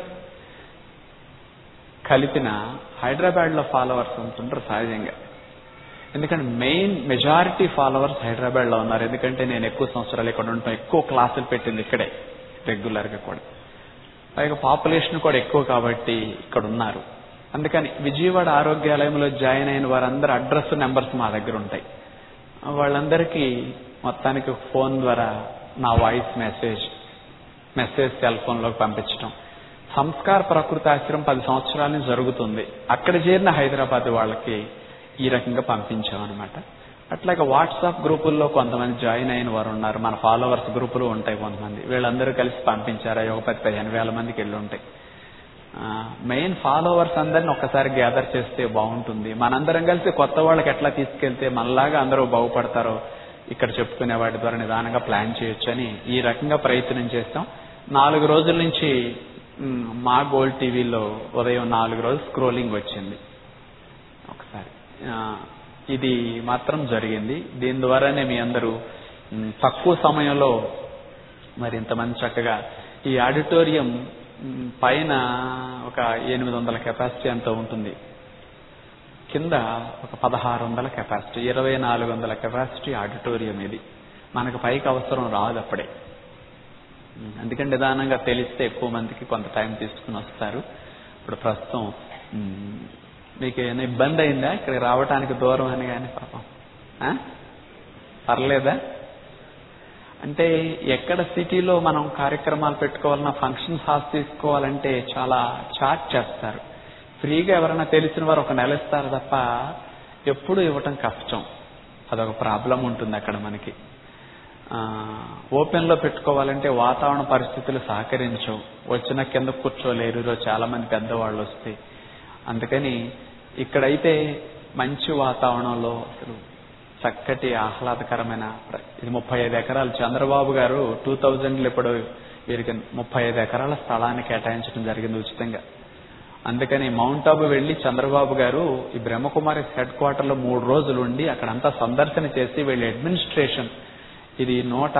కలిపిన హైదరాబాద్ లో ఫాలోవర్స్ ఉంటుంటారు సహజంగా. ఎందుకంటే మెజారిటీ ఫాలోవర్స్ హైదరాబాద్ లో ఉన్నారు. ఎందుకంటే నేను ఎక్కువ సంవత్సరాలు ఇక్కడ ఉంటాను, ఎక్కువ క్లాసులు పెట్టింది ఇక్కడే రెగ్యులర్ గా కూడా, పైగా పాపులేషన్ కూడా ఎక్కువ కాబట్టి ఇక్కడ ఉన్నారు. అందుకని విజయవాడ ఆరోగ్యాలయంలో జాయిన్ అయిన వారందరూ అడ్రస్ నెంబర్స్ మా దగ్గర ఉంటాయి. వాళ్ళందరికీ మొత్తానికి ఫోన్ ద్వారా నా వాయిస్ మెసేజ్ సెల్ ఫోన్ లోకి పంపించడం. సంస్కార ప్రకృతి ఆశ్రమం 10 సంవత్సరాల నుంచి జరుగుతుంది. అక్కడ చేరిన హైదరాబాద్ వాళ్ళకి ఈ రకంగా పంపించామన్నమాట. అట్లాగే వాట్సాప్ గ్రూపుల్లో కొంతమంది జాయిన్ అయిన వారు ఉన్నారు. మన ఫాలోవర్స్ గ్రూపులు ఉంటాయి కొంతమంది, వీళ్ళందరూ కలిసి పంపించారు. ఒక 10,000-15,000 మందికి వెళ్ళి ఉంటాయి. మెయిన్ ఫాలోవర్స్ అందరిని ఒక్కసారి గ్యాదర్ చేస్తే బాగుంటుంది. మనందరం కలిసి కొత్త వాళ్ళకి ఎట్లా తీసుకెళ్తే మనలాగా అందరూ బాగుపడతారో ఇక్కడ చెప్పుకునే వాటి ద్వారా నిదానంగా ప్లాన్ చేయొచ్చు అని ఈ రకంగా ప్రయత్నం చేస్తాం. 4 రోజుల నుంచి మా గోల్డ్ టీవీలో ఉదయం 4 రోజులు స్క్రోలింగ్ వచ్చింది ఒకసారి. ఇది మాత్రం జరిగింది. దీని ద్వారానే మీ అందరూ తక్కువ సమయంలో మరి ఇంతమంది చక్కగా ఈ ఆడిటోరియం పైన ఒక 800 కెపాసిటీ అంతా ఉంటుంది, కింద ఒక 1600 కెపాసిటీ, 2400 కెపాసిటీ ఆడిటోరియం ఇది. మనకు పైకి అవసరం రాదు అప్పుడే. అందుకని నిదానంగా తెలిస్తే ఎక్కువ మందికి కొంత టైం తీసుకుని వస్తారు. ఇప్పుడు ప్రస్తుతం మీకు ఏమైనా ఇబ్బంది అయిందా ఇక్కడికి రావటానికి దూరం అని? కానీ పాపం పర్లేదా? అంటే ఎక్కడ సిటీలో మనం కార్యక్రమాలు పెట్టుకోవాలన్నా, ఫంక్షన్స్ హాల్స్ తీసుకోవాలంటే చాలా చార్జ్ చేస్తారు. ఫ్రీగా ఎవరైనా తెలిసిన వారు ఒక నెల ఇస్తారు తప్ప ఎప్పుడు ఇవ్వటం కష్టం. అదొక ప్రాబ్లం ఉంటుంది అక్కడ మనకి. ఓపెన్లో పెట్టుకోవాలంటే వాతావరణ పరిస్థితులు సహకరించవు. వచ్చిన కింద కూర్చోలేరు. ఈరోజు చాలా మంది పెద్దవాళ్ళు వస్తే. అందుకని ఇక్కడైతే మంచి వాతావరణంలో అసలు చక్కటి ఆహ్లాదకరమైన, ఇది 35 ఎకరాలు చంద్రబాబు గారు 2000లో ఇప్పుడు వీరికి 35 ఎకరాల స్థలాన్ని కేటాయించడం జరిగింది ఉచితంగా. అందుకని మౌంట్ ఆబు వెళ్లి చంద్రబాబు గారు ఈ బ్రహ్మకుమారి హెడ్ క్వార్టర్లో 3 రోజులు ఉండి అక్కడంతా సందర్శన చేసి వీళ్ళ అడ్మినిస్ట్రేషన్, ఇది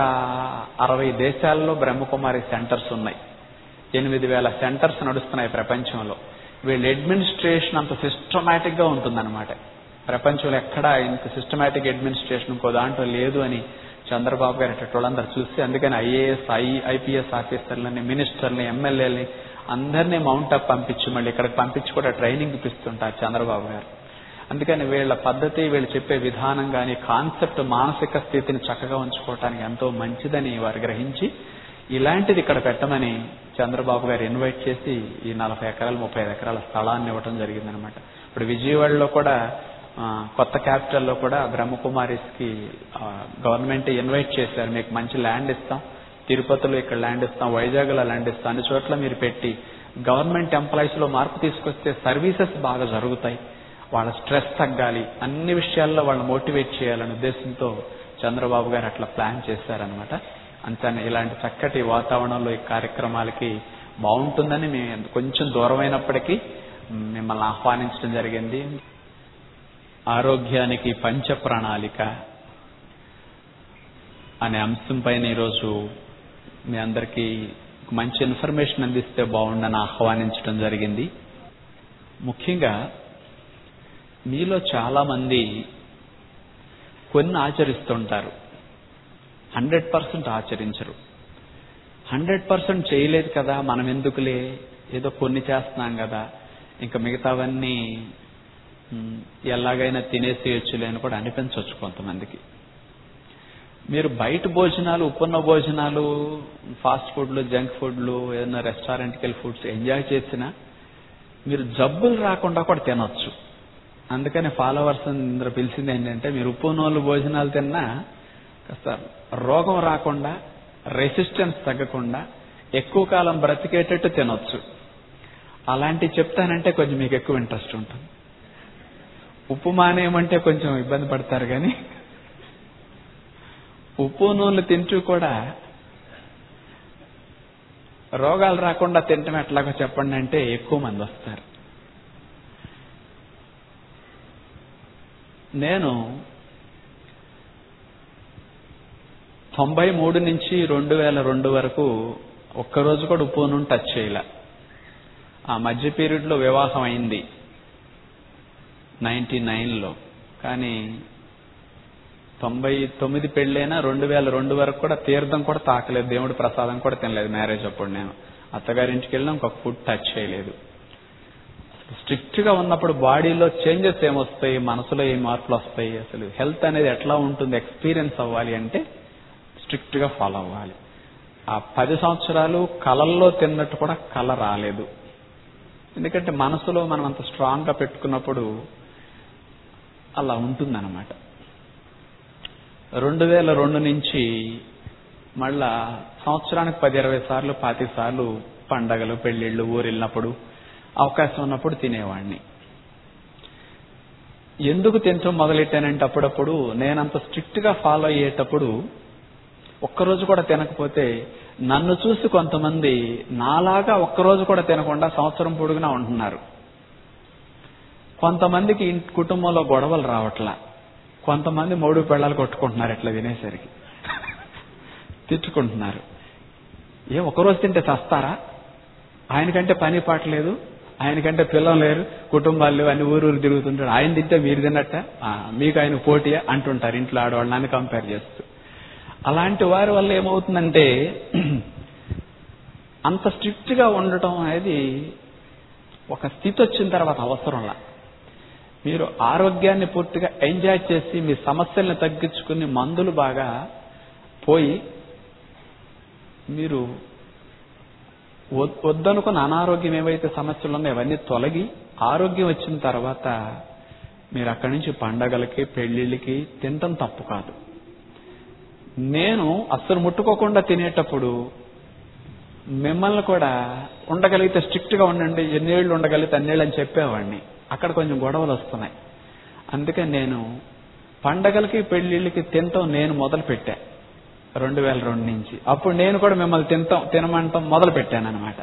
160 దేశాల్లో బ్రహ్మకుమారి సెంటర్స్ ఉన్నాయి. 8,000 సెంటర్స్ నడుస్తున్నాయి ప్రపంచంలో. వీళ్ళ అడ్మినిస్ట్రేషన్ అంత సిస్టమేటిక్ గా ఉంటుందన్నమాట. ప్రపంచంలో ఎక్కడా ఇంత సిస్టమేటిక్ అడ్మినిస్ట్రేషన్ ఇంకో దాంట్లో లేదు అని చంద్రబాబు గారు వాళ్ళందరూ చూసి, అందుకని ఐఏఎస్ ఐపీఎస్ ఆఫీసర్లని, మినిస్టర్ని, ఎమ్మెల్యేలని అందరినీ మౌంట్ అప్ పంపించి మళ్ళీ ఇక్కడికి పంపించి కూడా ట్రైనింగ్ ఇప్పిస్తుంటారు చంద్రబాబు గారు. అందుకని వీళ్ళ పద్ధతి, వీళ్ళు చెప్పే విధానం కానీ కాన్సెప్ట్ మానసిక స్థితిని చక్కగా ఉంచుకోవటానికి ఎంతో మంచిదని వారు గ్రహించి ఇలాంటిది ఇక్కడ పెట్టమని చంద్రబాబు గారు ఇన్వైట్ చేసి ఈ 40 ఎకరాలు 35 ఎకరాల స్థలాన్ని ఇవ్వడం జరిగిందనమాట. ఇప్పుడు విజయవాడలో కూడా కొత్త క్యాపిటల్లో కూడా బ్రహ్మకుమారిస్కి గవర్నమెంట్ ఇన్వైట్ చేశారు. మీకు మంచి ల్యాండ్ ఇస్తాం, తిరుపతిలో ఇక్కడ ల్యాండ్ ఇస్తాం, వైజాగ్లో ల్యాండ్ ఇస్తాం, అన్ని చోట్ల మీరు పెట్టి గవర్నమెంట్ ఎంప్లాయీస్ లో మార్పు తీసుకొస్తే సర్వీసెస్ బాగా జరుగుతాయి, వాళ్ళ స్ట్రెస్ తగ్గాలి, అన్ని విషయాల్లో వాళ్ళని మోటివేట్ చేయాలనే ఉద్దేశంతో చంద్రబాబు గారు అట్లా ప్లాన్ చేశారనమాట. అంతేనే ఇలాంటి చక్కటి వాతావరణంలో ఈ కార్యక్రమాలకి బాగుంటుందని మేము కొంచెం దూరమైనప్పటికీ మిమ్మల్ని ఆహ్వానించడం జరిగింది. ఆరోగ్యానికి పంచ ప్రణాళిక అనే అంశం పైన ఈరోజు మీ అందరికీ మంచి ఇన్ఫర్మేషన్ అందిస్తే బాగుండని ఆహ్వానించడం జరిగింది. ముఖ్యంగా మీలో చాలా మంది కొన్ని ఆచరిస్తుంటారు, 100% ఆచరించరు. 100% చేయలేదు కదా, మనం ఎందుకులే, ఏదో కొన్ని చేస్తున్నాం కదా, ఇంకా మిగతావన్నీ ఎలాగైనా తినేసేయచ్చులే అని కూడా అనిపించవచ్చు కొంతమందికి. మీరు బయట భోజనాలు, ఉప్పున్న భోజనాలు, ఫాస్ట్ ఫుడ్లు, జంక్ ఫుడ్లు, ఏదైనా రెస్టారెంట్కి వెళ్ళి ఫుడ్స్ ఎంజాయ్ చేసినా మీరు జబ్బులు రాకుండా కూడా తినొచ్చు. అందుకని ఫాలోవర్స్ అందరూ పిలిచింది ఏంటంటే, మీరు ఉప్పు నూనెలు భోజనాలు తిన్నా కాస్త రోగం రాకుండా, రెసిస్టెన్స్ తగ్గకుండా ఎక్కువ కాలం బ్రతికేటట్టు తినొచ్చు. అలాంటివి చెప్తానంటే కొంచెం మీకు ఎక్కువ ఇంట్రెస్ట్ ఉంటుంది. ఉప్పు మానేయమంటే కొంచెం ఇబ్బంది పడతారు, కానీ ఉప్పు నూనెలు తింటూ కూడా రోగాలు రాకుండా తింటాం ఎట్లాగో చెప్పండి అంటే ఎక్కువ మంది వస్తారు. నేను 93 నుంచి 2002 వరకు ఒక్కరోజు కూడా ఉప్పు నూనె టచ్ చేయలే. ఆ మధ్య పీరియడ్లో వివాహం అయింది 99లో, కానీ 99 పెళ్ళైనా 2002 వరకు కూడా తీర్థం కూడా తాకలేదు, దేవుడి ప్రసాదం కూడా తినలేదు. మ్యారేజ్ అప్పుడు నేను అత్తగారింటికి వెళ్ళినా ఇంకొక ఫుడ్ టచ్ చేయలేదు. స్ట్రిక్ట్ గా ఉన్నప్పుడు బాడీలో చేంజెస్ ఏమొస్తాయి, మనసులో ఏ మార్పులు వస్తాయి, అసలు హెల్త్ అనేది ఎట్లా ఉంటుంది ఎక్స్పీరియన్స్ అవ్వాలి అంటే స్ట్రిక్ట్ గా ఫాలో అవ్వాలి. ఆ 10 సంవత్సరాలు కలల్లో తిన్నట్టు కూడా కల రాలేదు. ఎందుకంటే మనసులో మనం అంత స్ట్రాంగ్ గా పెట్టుకున్నప్పుడు అలా ఉంటుందన్నమాట. 2002 నుంచి మళ్ళా సంవత్సరానికి 10-20 సార్లు 25 సార్లు పండగలు, పెళ్లిళ్ళు, ఊరు వెళ్ళినప్పుడు అవకాశం ఉన్నప్పుడు తినేవాడిని. ఎందుకు తినటం మొదలెట్టానంటే, అప్పుడప్పుడు నేనంత స్ట్రిక్ట్ గా ఫాలో అయ్యేటప్పుడు ఒక్కరోజు కూడా తినకపోతే నన్ను చూసి కొంతమంది నాలాగా ఒక్కరోజు కూడా తినకుండా సంవత్సరం పొడుగునా ఉంటున్నారు. కొంతమందికి కుటుంబంలో గొడవలు రావట్లా, కొంతమంది మూడు పెళ్ళాలు కొట్టుకుంటున్నారు ఇట్లా తినేసరికి, తిట్టుకుంటున్నారు. ఒకరోజు తింటే చస్తారా, ఆయనకంటే పని పాటలేదు, ఆయనకంటే పిల్లలు లేరు, కుటుంబాలు లేవు, అన్ని ఊరు తిరుగుతుంటాడు, ఆయన తింటే మీరు తిన్నట్ట, మీకు ఆయన పోటీ అంటుంటారు ఇంట్లో ఆడవాళ్ళు నన్ను కంపేర్ చేస్తూ. అలాంటి వారి వల్ల ఏమవుతుందంటే అంత స్ట్రిక్ట్ గా ఉండటం అనేది ఒక స్థితి వచ్చిన తర్వాత అవసరంలా. మీరు ఆరోగ్యాన్ని పూర్తిగా ఎంజాయ్ చేసి మీ సమస్యల్ని తగ్గించుకుని మందులు బాగా పోయి మీరు వద్దనుకున్న అనారోగ్యం ఏవైతే సమస్యలు ఉన్నాయో అవన్నీ తొలగి ఆరోగ్యం వచ్చిన తర్వాత మీరు అక్కడి నుంచి పండగలకి పెళ్లిళ్ళకి తినటం తప్పు కాదు. నేను అస్సలు ముట్టుకోకుండా తినేటప్పుడు మిమ్మల్ని కూడా ఉండగలిగితే స్ట్రిక్ట్ గా ఉండండి, ఎన్నేళ్ళు ఉండగలిగితే అన్నేళ్ళు అని చెప్పేవాడిని. అక్కడ కొంచెం గొడవలు వస్తున్నాయి. అందుకని నేను పండగలకి పెళ్లిళ్ళకి తినటం నేను మొదలు పెట్టా 2002 నుంచి. అప్పుడు నేను కూడా మిమ్మల్ని తినమంటాం మొదలు పెట్టాను అనమాట.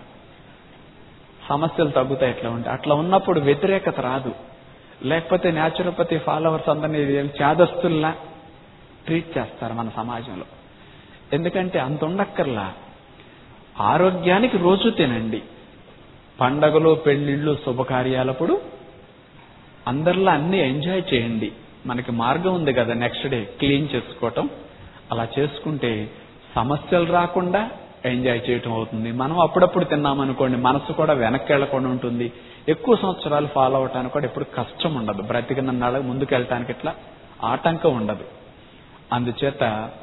సమస్యలు తగ్గుతాయి ఎట్లా ఉంటే. అట్లా ఉన్నప్పుడు వ్యతిరేకత రాదు. లేకపోతే న్యాచురోపతి ఫాలోవర్స్ అందరినీ చాదస్తుల్లా ట్రీట్ చేస్తారు మన సమాజంలో. ఎందుకంటే అంత ఉండక్కర్లా. ఆరోగ్యానికి రోజు తినండి. పండగలు పెళ్లిళ్ళు శుభకార్యాలప్పుడు అందరిలా అన్ని ఎంజాయ్ చేయండి. మనకి మార్గం ఉంది కదా, నెక్స్ట్ డే క్లీన్ చేసుకోవటం. అలా చేసుకుంటే సమస్యలు రాకుండా ఎంజాయ్ చేయటం అవుతుంది. మనం అప్పుడప్పుడు తిన్నామనుకోండి, మనసు కూడా వెనక్కి వెళ్లకుండా ఉంటుంది. ఎక్కువ సంవత్సరాలు ఫాలో అవటానికి కూడా ఎప్పుడు కష్టం ఉండదు. బ్రతికినన్నాళ్ళకి ముందుకు వెళ్ళటానికి ఇట్లా ఆటంకం ఉండదు. అందుచేత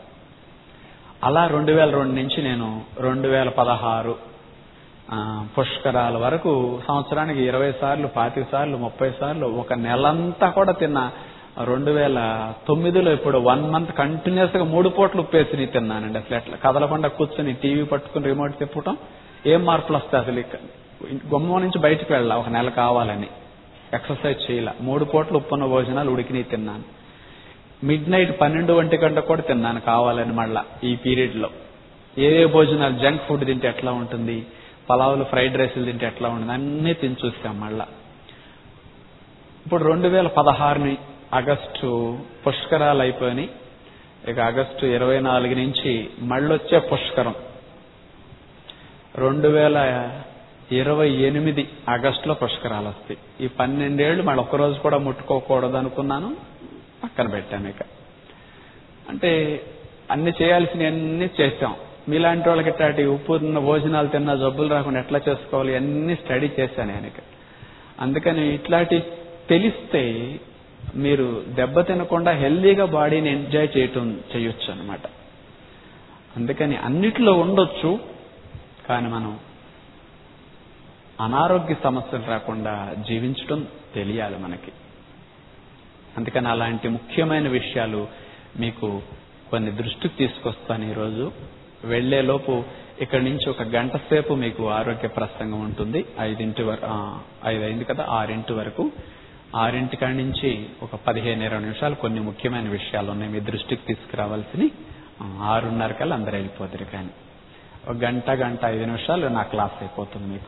అలా 2002 నుంచి నేను 2016 పుష్కరాల వరకు సంవత్సరానికి 20 సార్లు 25 సార్లు 30 సార్లు ఒక నెలంతా కూడా తిన్నా. 2009లో ఇప్పుడు 1 మంత్ కంటిన్యూస్ గా 3 పూటలు ఉప్పేసి తిన్నానండి. అసలు ఎట్లా కదలకుండా కూర్చొని టీవీ పట్టుకుని రిమోట్ తిప్పటం ఏం మార్పులు వస్తాయి అసలు. గుమ్మం నుంచి బయటకు వెళ్ళా ఒక నెల కావాలని. ఎక్సర్సైజ్ చేయాల. 3 పూటలు ఉప్పున్న భోజనాలు ఉడికినవి తిన్నాను. మిడ్ నైట్ 12-1 గంటకు కూడా తిన్నాను కావాలని. మళ్ళా ఈ పీరియడ్ లో ఏ భోజనాలు జంక్ ఫుడ్ తింటే ఎట్లా ఉంటుంది, పలావులు ఫ్రైడ్ రైస్లు తింటే ఎట్లా ఉంటుంది అన్నీ తిని చూస్తాం. మళ్ళా ఇప్పుడు 2016 ఆగస్టు పుష్కరాలు అయిపోయి ఇక ఆగస్టు 24 నుంచి మళ్ళొచ్చే పుష్కరం 2028 ఆగస్టులో పుష్కరాలు వస్తాయి. ఈ 12 ఏళ్ళు మళ్ళీ ఒక్కరోజు కూడా ముట్టుకోకూడదు అనుకున్నాను, పక్కన పెట్టాను. ఇక అంటే అన్ని చేయాల్సినవన్నీ చేశాం. మీలాంటి వాళ్ళకి ఇట్లాంటి ఉప్పు తిన్న భోజనాలు తిన్నా జబ్బులు రాకుండా ఎట్లా చేసుకోవాలి అన్ని స్టడీ చేశాను నేను. అందుకని ఇట్లాంటి తెలిస్తే మీరు దెబ్బ తినకుండా హెల్దీగా బాడీని ఎంజాయ్ చేయొచ్చు అనమాట. అందుకని అన్నిట్లో ఉండొచ్చు, కానీ మనం అనారోగ్య సమస్యలు రాకుండా జీవించడం తెలియాలి మనకి. అందుకని అలాంటి ముఖ్యమైన విషయాలు మీకు కొన్ని దృష్టికి తీసుకొస్తాను ఈరోజు. వెళ్లేలోపు ఇక్కడి నుంచి ఒక గంట సేపు మీకు ఆరోగ్య ప్రసంగం ఉంటుంది. 5 అయింది కదా, 6 వరకు. 6 కాడి నుంచి ఒక 15-20 నిమిషాలు కొన్ని ముఖ్యమైన విషయాలు ఉన్నాయి మీ దృష్టికి తీసుకురావాల్సినవి. 6:30 కల్లా అందరూ వెళ్ళిపోతారు. కానీ ఒక గంట 5 నిమిషాలు నా క్లాస్ అయిపోతుంది మీకు.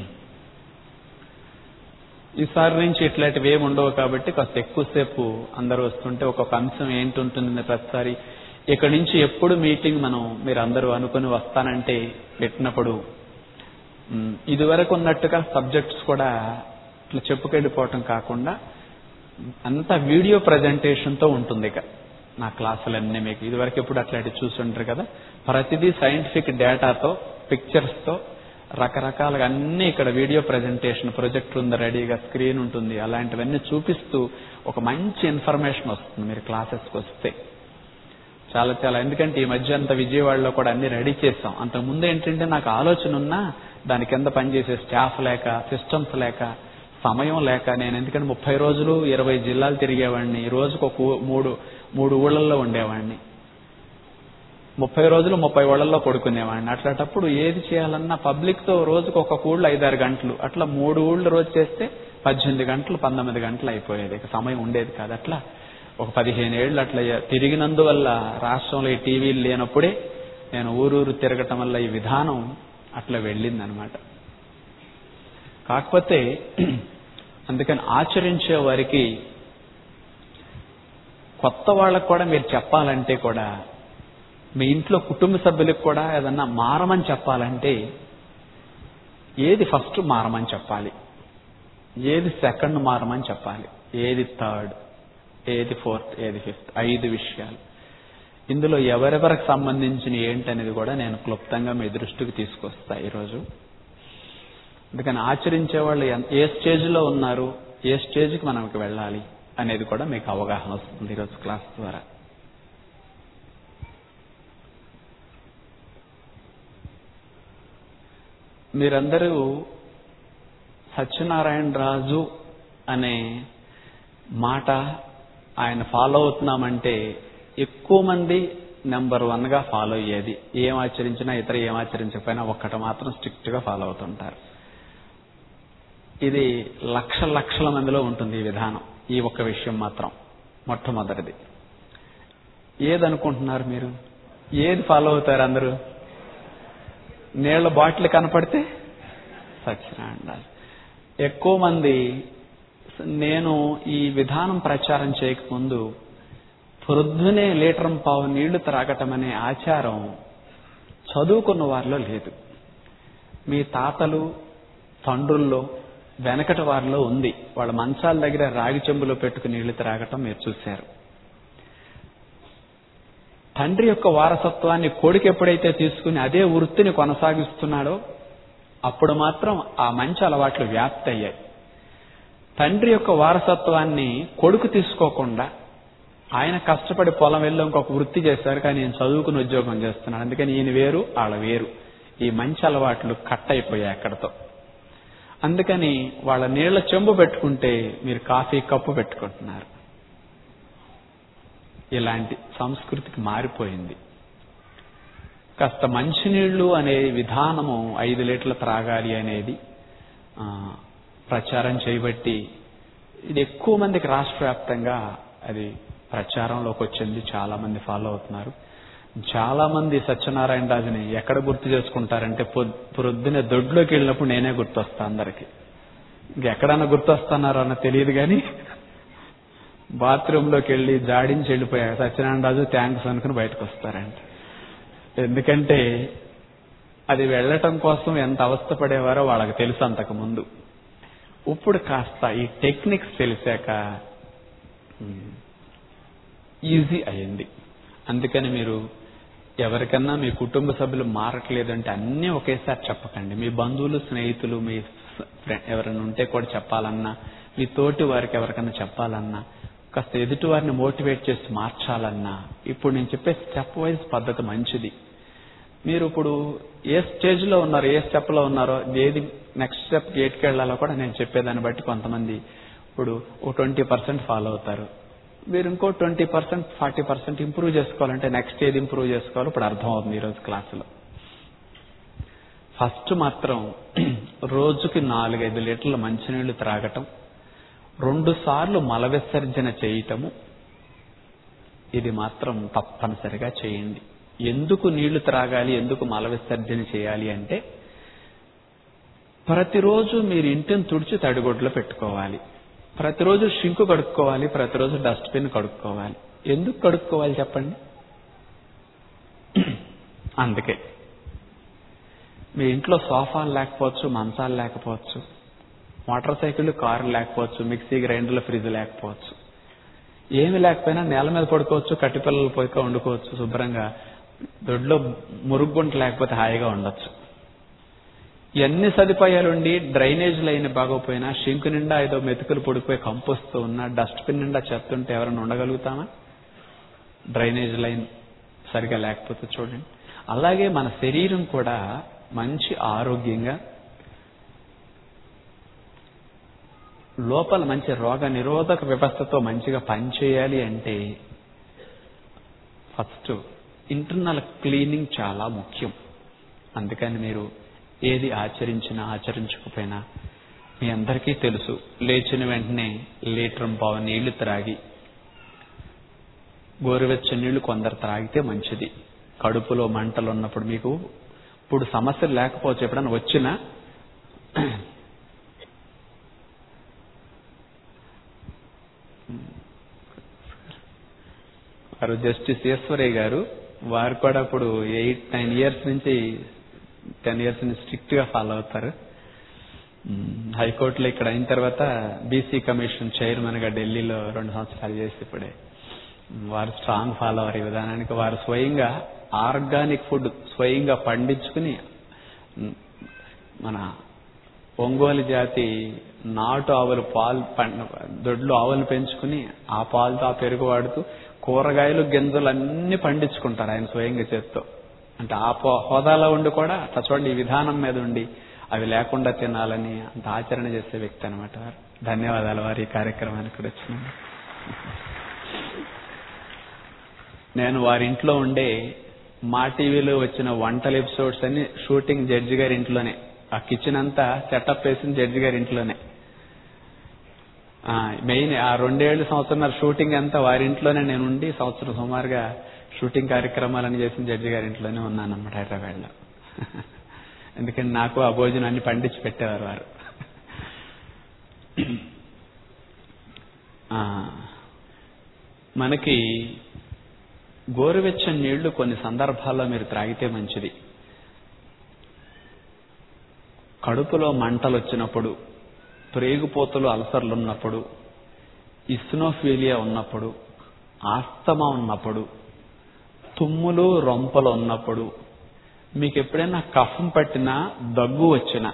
ఈసారి నుంచి ఇట్లాంటివి ఏమి ఉండవు కాబట్టి కాస్త ఎక్కువసేపు అందరూ వస్తుంటే ఒక్కొక్క అంశం ఏంటి ఉంటుంది ప్రతిసారి. ఇక్కడి నుంచి ఎప్పుడు మీటింగ్ మీరు అందరూ అనుకుని వస్తానంటే పెట్టినప్పుడు ఇదివరకు ఉన్నట్టుగా సబ్జెక్ట్స్ కూడా ఇట్లా చెప్పుకెళ్ళిపోవటం కాకుండా అంతా వీడియో ప్రజెంటేషన్తో ఉంటుంది. ఇక నా క్లాసులన్నీ మీకు ఇదివరకు ఎప్పుడు అట్లాంటివి చూసుంటారు కదా. ప్రతిదీ సైంటిఫిక్ డేటాతో పిక్చర్స్తో రకరకాలుగా అన్నీ ఇక్కడ వీడియో ప్రజెంటేషన్, ప్రొజెక్టర్ ఉంది, రెడీగా స్క్రీన్ ఉంటుంది. అలాంటివన్నీ చూపిస్తూ ఒక మంచి ఇన్ఫర్మేషన్ వస్తుంది మీరు క్లాసెస్కి వస్తే. చాలా చాలా. ఎందుకంటే ఈ మధ్య అంతా విజయవాడలో కూడా అన్ని రెడీ చేసాం. అంతకుముందు ఏంటంటే నాకు ఆలోచన ఉన్నా దాని కింద పనిచేసే స్టాఫ్ లేక, సిస్టమ్స్ లేక, సమయం లేక నేను ఎందుకంటే 30 రోజులు 20 జిల్లాలు తిరిగేవాడిని. రోజుకు ఒక 3 ఊళ్ళల్లో ఉండేవాడిని. 30 రోజులు 30 ఊళ్ళల్లో పడుకునేవాడిని. అట్లాంటప్పుడు ఏది చేయాలన్నా పబ్లిక్తో రోజుకు ఒక ఊళ్ళో 5-6 గంటలు, అట్లా 3 ఊళ్ళు రోజు చేస్తే 18 గంటలు 19 గంటలు అయిపోయేది. ఇక సమయం ఉండేది కాదు. అట్లా ఒక 15 ఏళ్ళు అట్లా తిరిగినందువల్ల రాష్ట్రంలో ఈ టీవీలు లేనప్పుడే నేను ఊరూరు తిరగటం వల్ల ఈ విధానం అట్లా వెళ్ళిందనమాట. కాకపోతే అందుకని ఆచరించే వారికి, కొత్త వాళ్ళకు కూడా మీరు చెప్పాలంటే కూడా, మీ ఇంట్లో కుటుంబ సభ్యులకు కూడా ఏదన్నా మారమని చెప్పాలంటే ఏది ఫస్ట్ మారమని చెప్పాలి, ఏది సెకండ్ మారమని చెప్పాలి, ఏది థర్డ్, ఏది ఫోర్త్, ఏది ఫిఫ్త్, 5 విషయాలు. ఇందులో ఎవరెవరికి సంబంధించిన ఏంటనేది కూడా నేను క్లుప్తంగా మీ దృష్టికి తీసుకొస్తా ఈరోజు. అందుకని ఆచరించే వాళ్ళు ఏ స్టేజ్లో ఉన్నారు, ఏ స్టేజ్కి మనకి వెళ్ళాలి అనేది కూడా మీకు అవగాహన వస్తుంది ఈరోజు క్లాస్ ద్వారా. మీరందరూ సత్యనారాయణ రాజు అనే మాట ఆయన ఫాలో అవుతున్నామంటే ఎక్కువ మంది నెంబర్ 1గా ఫాలో అయ్యేది, ఏం ఆచరించినా ఇతర ఏం ఆచరించకపోయినా ఒక్కటి మాత్రం స్ట్రిక్ట్గా ఫాలో అవుతుంటారు. ఇది లక్షల మందిలో ఉంటుంది ఈ విధానం. ఈ ఒక్క విషయం మాత్రం మొట్టమొదటిది. ఏదనుకుంటున్నారు మీరు? ఏది ఫాలో అవుతారు అందరూ? నీళ్ల బాటిల్ కనపడితే సత్యనారాయణ. ఎక్కువ మంది, నేను ఈ విధానం ప్రచారం చేయకముందు పొద్దునే 1.5 లీటర్ నీళ్లు త్రాగటం అనే ఆచారం చదువుకున్న వారిలో లేదు. మీ తాతలు తండ్రుల్లో వెనకటి వారిలో ఉంది. వాళ్ళ మంచాల దగ్గర రాగి చెంబులో పెట్టుకుని నీళ్లు త్రాగటం మీరు చూశారు. తండ్రి యొక్క వారసత్వాన్ని కొడుకు ఎప్పుడైతే తీసుకుని అదే వృత్తిని కొనసాగిస్తున్నాడో అప్పుడు మాత్రం ఆ మంచి అలవాట్లు వ్యాప్తి అయ్యాయి. తండ్రి యొక్క వారసత్వాన్ని కొడుకు తీసుకోకుండా ఆయన కష్టపడి పొలం వెళ్ళి ఇంకొక వృత్తి చేశారు, కానీ నేను చదువుకుని ఉద్యోగం చేస్తున్నాను, అందుకని ఈయన వేరు వాళ్ళ వేరు. ఈ మంచి అలవాట్లు కట్ అయిపోయాయి అక్కడతో. అందుకని వాళ్ళ నీళ్ల చెంబు పెట్టుకుంటే మీరు కాఫీ కప్పు పెట్టుకుంటున్నారు. ఇలాంటి సంస్కృతికి మారిపోయింది. కాస్త మంచినీళ్లు అనే విధానము 5 లీటర్లు త్రాగాలి అనేది ప్రచారం చేయబట్టి ఇది ఎక్కువ మందికి రాష్ట్ర వ్యాప్తంగా అది ప్రచారంలోకి వచ్చింది. చాలా మంది ఫాలో అవుతున్నారు. చాలా మంది సత్యనారాయణ రాజుని ఎక్కడ గుర్తు చేసుకుంటారంటే పొద్దున్నే దొడ్లోకి వెళ్ళినప్పుడు నేనే గుర్తొస్తా అందరికి. ఇంకెక్కడన్నా గుర్తొస్తున్నారో అన్న తెలియదు, కానీ బాత్రూంలోకి వెళ్ళి జాడించి వెళ్ళిపోయారు సత్యనారాయణ రాజు థ్యాంక్స్ అనుకుని బయటకు వస్తారంట. ఎందుకంటే అది వెళ్ళటం కోసం ఎంత అవస్థపడేవారో వాళ్ళకి తెలుసు అంతకు ముందు. ఇప్పుడు కాస్త ఈ టెక్నిక్స్ తెలిసాక ఈజీ అయింది. అందుకని మీరు ఎవరికన్నా మీ కుటుంబ సభ్యులు మారట్లేదంటే అన్నీ ఒకేసారి చెప్పకండి. మీ బంధువులు, స్నేహితులు, మీ ఎవరైనా ఉంటే కూడా చెప్పాలన్నా, మీ తోటి వారికి ఎవరికన్నా చెప్పాలన్నా, కాస్త ఎదుటి వారిని మోటివేట్ చేసి మార్చాలన్నా ఇప్పుడు నేను చెప్పే స్టెప్ వైజ్ పద్ధతి మంచిది. మీరు ఇప్పుడు ఏ స్టేజ్లో ఉన్నారో, ఏ స్టెప్లో ఉన్నారో, ఏది నెక్స్ట్ స్టెప్ గేట్కి వెళ్ళాలో కూడా నేను చెప్పేదాన్ని బట్టి కొంతమంది ఇప్పుడు 20% ఫాలో అవుతారు. మీరు ఇంకో 20%, 40% ఇంప్రూవ్ చేసుకోవాలంటే నెక్స్ట్ ఏది ఇంప్రూవ్ చేసుకోవాలో ఇప్పుడు అర్థమవుతుంది ఈరోజు క్లాసులో. ఫస్ట్ మాత్రం రోజుకి 4-5 లీటర్ల మంచినీళ్లు త్రాగటం, 2 సార్లు మల విసర్జన చేయటము, ఇది మాత్రం తప్పనిసరిగా చేయండి. ఎందుకు నీళ్లు త్రాగాలి, ఎందుకు మల విసర్జన చేయాలి అంటే ప్రతిరోజు మీరు ఇంటిని తుడిచి తడిగొడ్లో పెట్టుకోవాలి, ప్రతిరోజు షింకు కడుక్కోవాలి, ప్రతిరోజు డస్ట్బిన్ కడుక్కోవాలి. ఎందుకు కడుక్కోవాలి చెప్పండి? అందుకే మీ ఇంట్లో సోఫాలు లేకపోవచ్చు, మంచాలు లేకపోవచ్చు, మోటార్ సైకిళ్ళు, కారు లేకపోవచ్చు, మిక్సీ గ్రైండర్లు, ఫ్రిడ్జ్ లేకపోవచ్చు, ఏమి లేకపోయినా నేల మీద పడుకోవచ్చు, కట్టిపిల్లలు పోయిక వండుకోవచ్చు, శుభ్రంగా దొడ్లో మురుగుంట లేకపోతే హాయిగా ఉండొచ్చు. ఎన్ని సదుపాయాలుండి డ్రైనేజ్ లైన్ బాగోపోయినా, షింకు నిండా ఏదో మెతుకులు పొడిపోయి కంపోస్తూ ఉన్నా, డస్ట్బిన్ నిండా చెత్తుంటే ఎవరైనా ఉండగలుగుతామా? డ్రైనేజ్ లైన్ సరిగా లేకపోతే చూడండి. అలాగే మన శరీరం కూడా మంచి ఆరోగ్యంగా, లోపల మంచి రోగ నిరోధక వ్యవస్థతో మంచిగా పనిచేయాలి అంటే ఫస్ట్ ఇంటర్నల్ క్లీనింగ్ చాలా ముఖ్యం. అందుకని మీరు ఏది ఆచరించినా ఆచరించకపోయినా మీ అందరికీ తెలుసు, లేచిన వెంటనే 1.5 లీటర్ నీళ్లు త్రాగి, గోరువెచ్చని నీళ్లు కొందరు త్రాగితే మంచిది. కడుపులో మంటలు ఉన్నప్పుడు, మీకు ఇప్పుడు సమస్యలు లేకపోవచ్చు, ఎప్పుడన్నా వచ్చినా వారు జస్టిస్ ఈశ్వరయ్య గారు, వారు కూడా ఇప్పుడు 8-9 ఇయర్స్ నుంచి 10 ఇయర్స్ నుంచి స్ట్రిక్ట్ గా ఫాలో అవుతారు. హైకోర్టులో ఇక్కడ అయిన తర్వాత బీసీ కమిషన్ చైర్మన్ గా ఢిల్లీలో 2 సంవత్సరాలు చేసి ఇప్పుడే వారు స్ట్రాంగ్ ఫాలోవర్ ఈ విధానానికి. వారు స్వయంగా ఆర్గానిక్ ఫుడ్ స్వయంగా పండించుకుని మన ఒంగోలు జాతి నాటు ఆవులు దొడ్లు ఆవులు పెంచుకుని ఆ పాలతో ఆ పెరుగు వాడుతూ కూరగాయలు గింజలు అన్ని పండించుకుంటారు ఆయన స్వయంగా చేత్తో. అంటే ఆ హోదాలో ఉండి కూడా అట్లా చూడండి, ఈ విధానం మీద ఉండి అవి లేకుండా తినాలని అంత ఆచరణ చేసే వ్యక్తి అనమాట వారు. ధన్యవాదాలు వారి ఈ కార్యక్రమానికి కూడా వచ్చినాను. నేను వారి ఇంట్లో ఉండే మా టీవీలో వచ్చిన వంటల ఎపిసోడ్స్ అన్ని షూటింగ్ జడ్జి గారి ఇంట్లోనే. ఆ కిచెన్ అంతా సెటప్ వేసింది జడ్జి గారి ఇంట్లోనే. మెయిన్ ఆ 2 ఏళ్ళు సంవత్సరం షూటింగ్ అంతా వారి ఇంట్లోనే నేను ఉండి సంవత్సరం సుమారుగా షూటింగ్ కార్యక్రమాలని చేసిన జడ్జి గారి ఇంట్లోనే ఉన్నానన్నమాట హైదరాబాద్లో. ఎందుకంటే నాకు ఆ భోజనాన్ని పండించి పెట్టేవారు వారు. మనకి గోరువెచ్చని నీళ్లు కొన్ని సందర్భాల్లో మీరు త్రాగితే మంచిది. కడుపులో మంటలు వచ్చినప్పుడు, ప్రేగుపోతలు అల్సర్లు ఉన్నప్పుడు, ఇస్నోఫీలియా ఉన్నప్పుడు, ఆస్తమా ఉన్నప్పుడు, తుమ్ములు రొంపలు ఉన్నప్పుడు, మీకు ఎప్పుడైనా కఫం పట్టినా దగ్గు వచ్చినా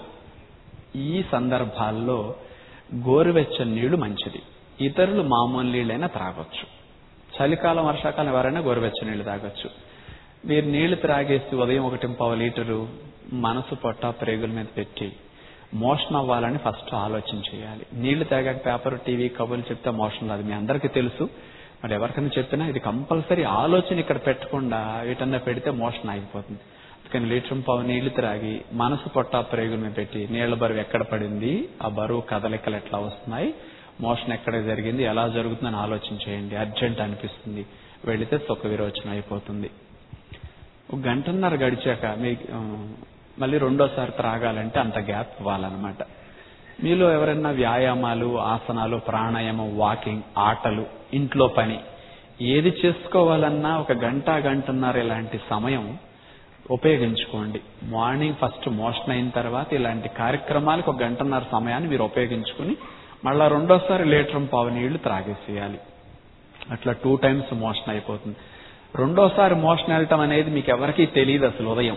ఈ సందర్భాల్లో గోరువెచ్చని నీళ్లు మంచిది. ఇతరులు మామూలు నీళ్ళైనా త్రాగొచ్చు. చలికాలం వర్షాకాలం ఎవరైనా గోరువెచ్చని నీళ్లు తాగొచ్చు. మీరు నీళ్లు త్రాగేసి ఉదయం 1.5 లీటరు మనసు పొట్ట ప్రేగుల మీద పెట్టి మోషన్ అవ్వాలని ఫస్ట్ ఆలోచన చేయాలి. నీళ్లు తాగాక పేపర్ టీవీ కబుర్లు చెప్తే మోషన్ రాదు, మీ అందరికీ తెలుసు. మరి ఎవరికైనా చెప్పినా ఇది కంపల్సరీ ఆలోచన ఇక్కడ పెట్టకుండా వీటన్నా పెడితే మోషన్ ఆగిపోతుంది. అందుకని 1.5 లీటర్ నీళ్లు త్రాగి మనసు పొట్ట ప్రేగుల మీద పెట్టి నీళ్ల బరువు ఎక్కడ పడింది, ఆ బరువు కదలికలు ఎట్లా వస్తున్నాయి, మోషన్ ఎక్కడ జరిగింది, ఎలా జరుగుతుందని ఆలోచన చేయండి. అర్జెంట్ అనిపిస్తుంది, వెళితే సుఖ విరోచనం అయిపోతుంది. 1 గంటన్నర గడిచాక మీకు మళ్ళీ రెండోసారి త్రాగాలంటే అంత గ్యాప్ ఇవ్వాలన్నమాట. మీలో ఎవరైనా వ్యాయామాలు, ఆసనాలు, ప్రాణాయామం, వాకింగ్, ఆటలు, ఇంట్లో పని ఏది చేసుకోవాలన్నా 1 గంట గంటన్నర ఇలాంటి సమయం ఉపయోగించుకోండి. మార్నింగ్ ఫస్ట్ మోషన్ అయిన తర్వాత ఇలాంటి కార్యక్రమాలకు 1 గంటన్నర సమయాన్ని మీరు ఉపయోగించుకుని మళ్ళా రెండోసారి 1.5 లీటర్ నీళ్లు త్రాగేసేయాలి. అట్లా 2 టైమ్స్ మోషన్ అయిపోతుంది. రెండోసారి మోషన్ వెళ్ళటం అనేది మీకు ఎవరికీ తెలియదు అసలు. ఉదయం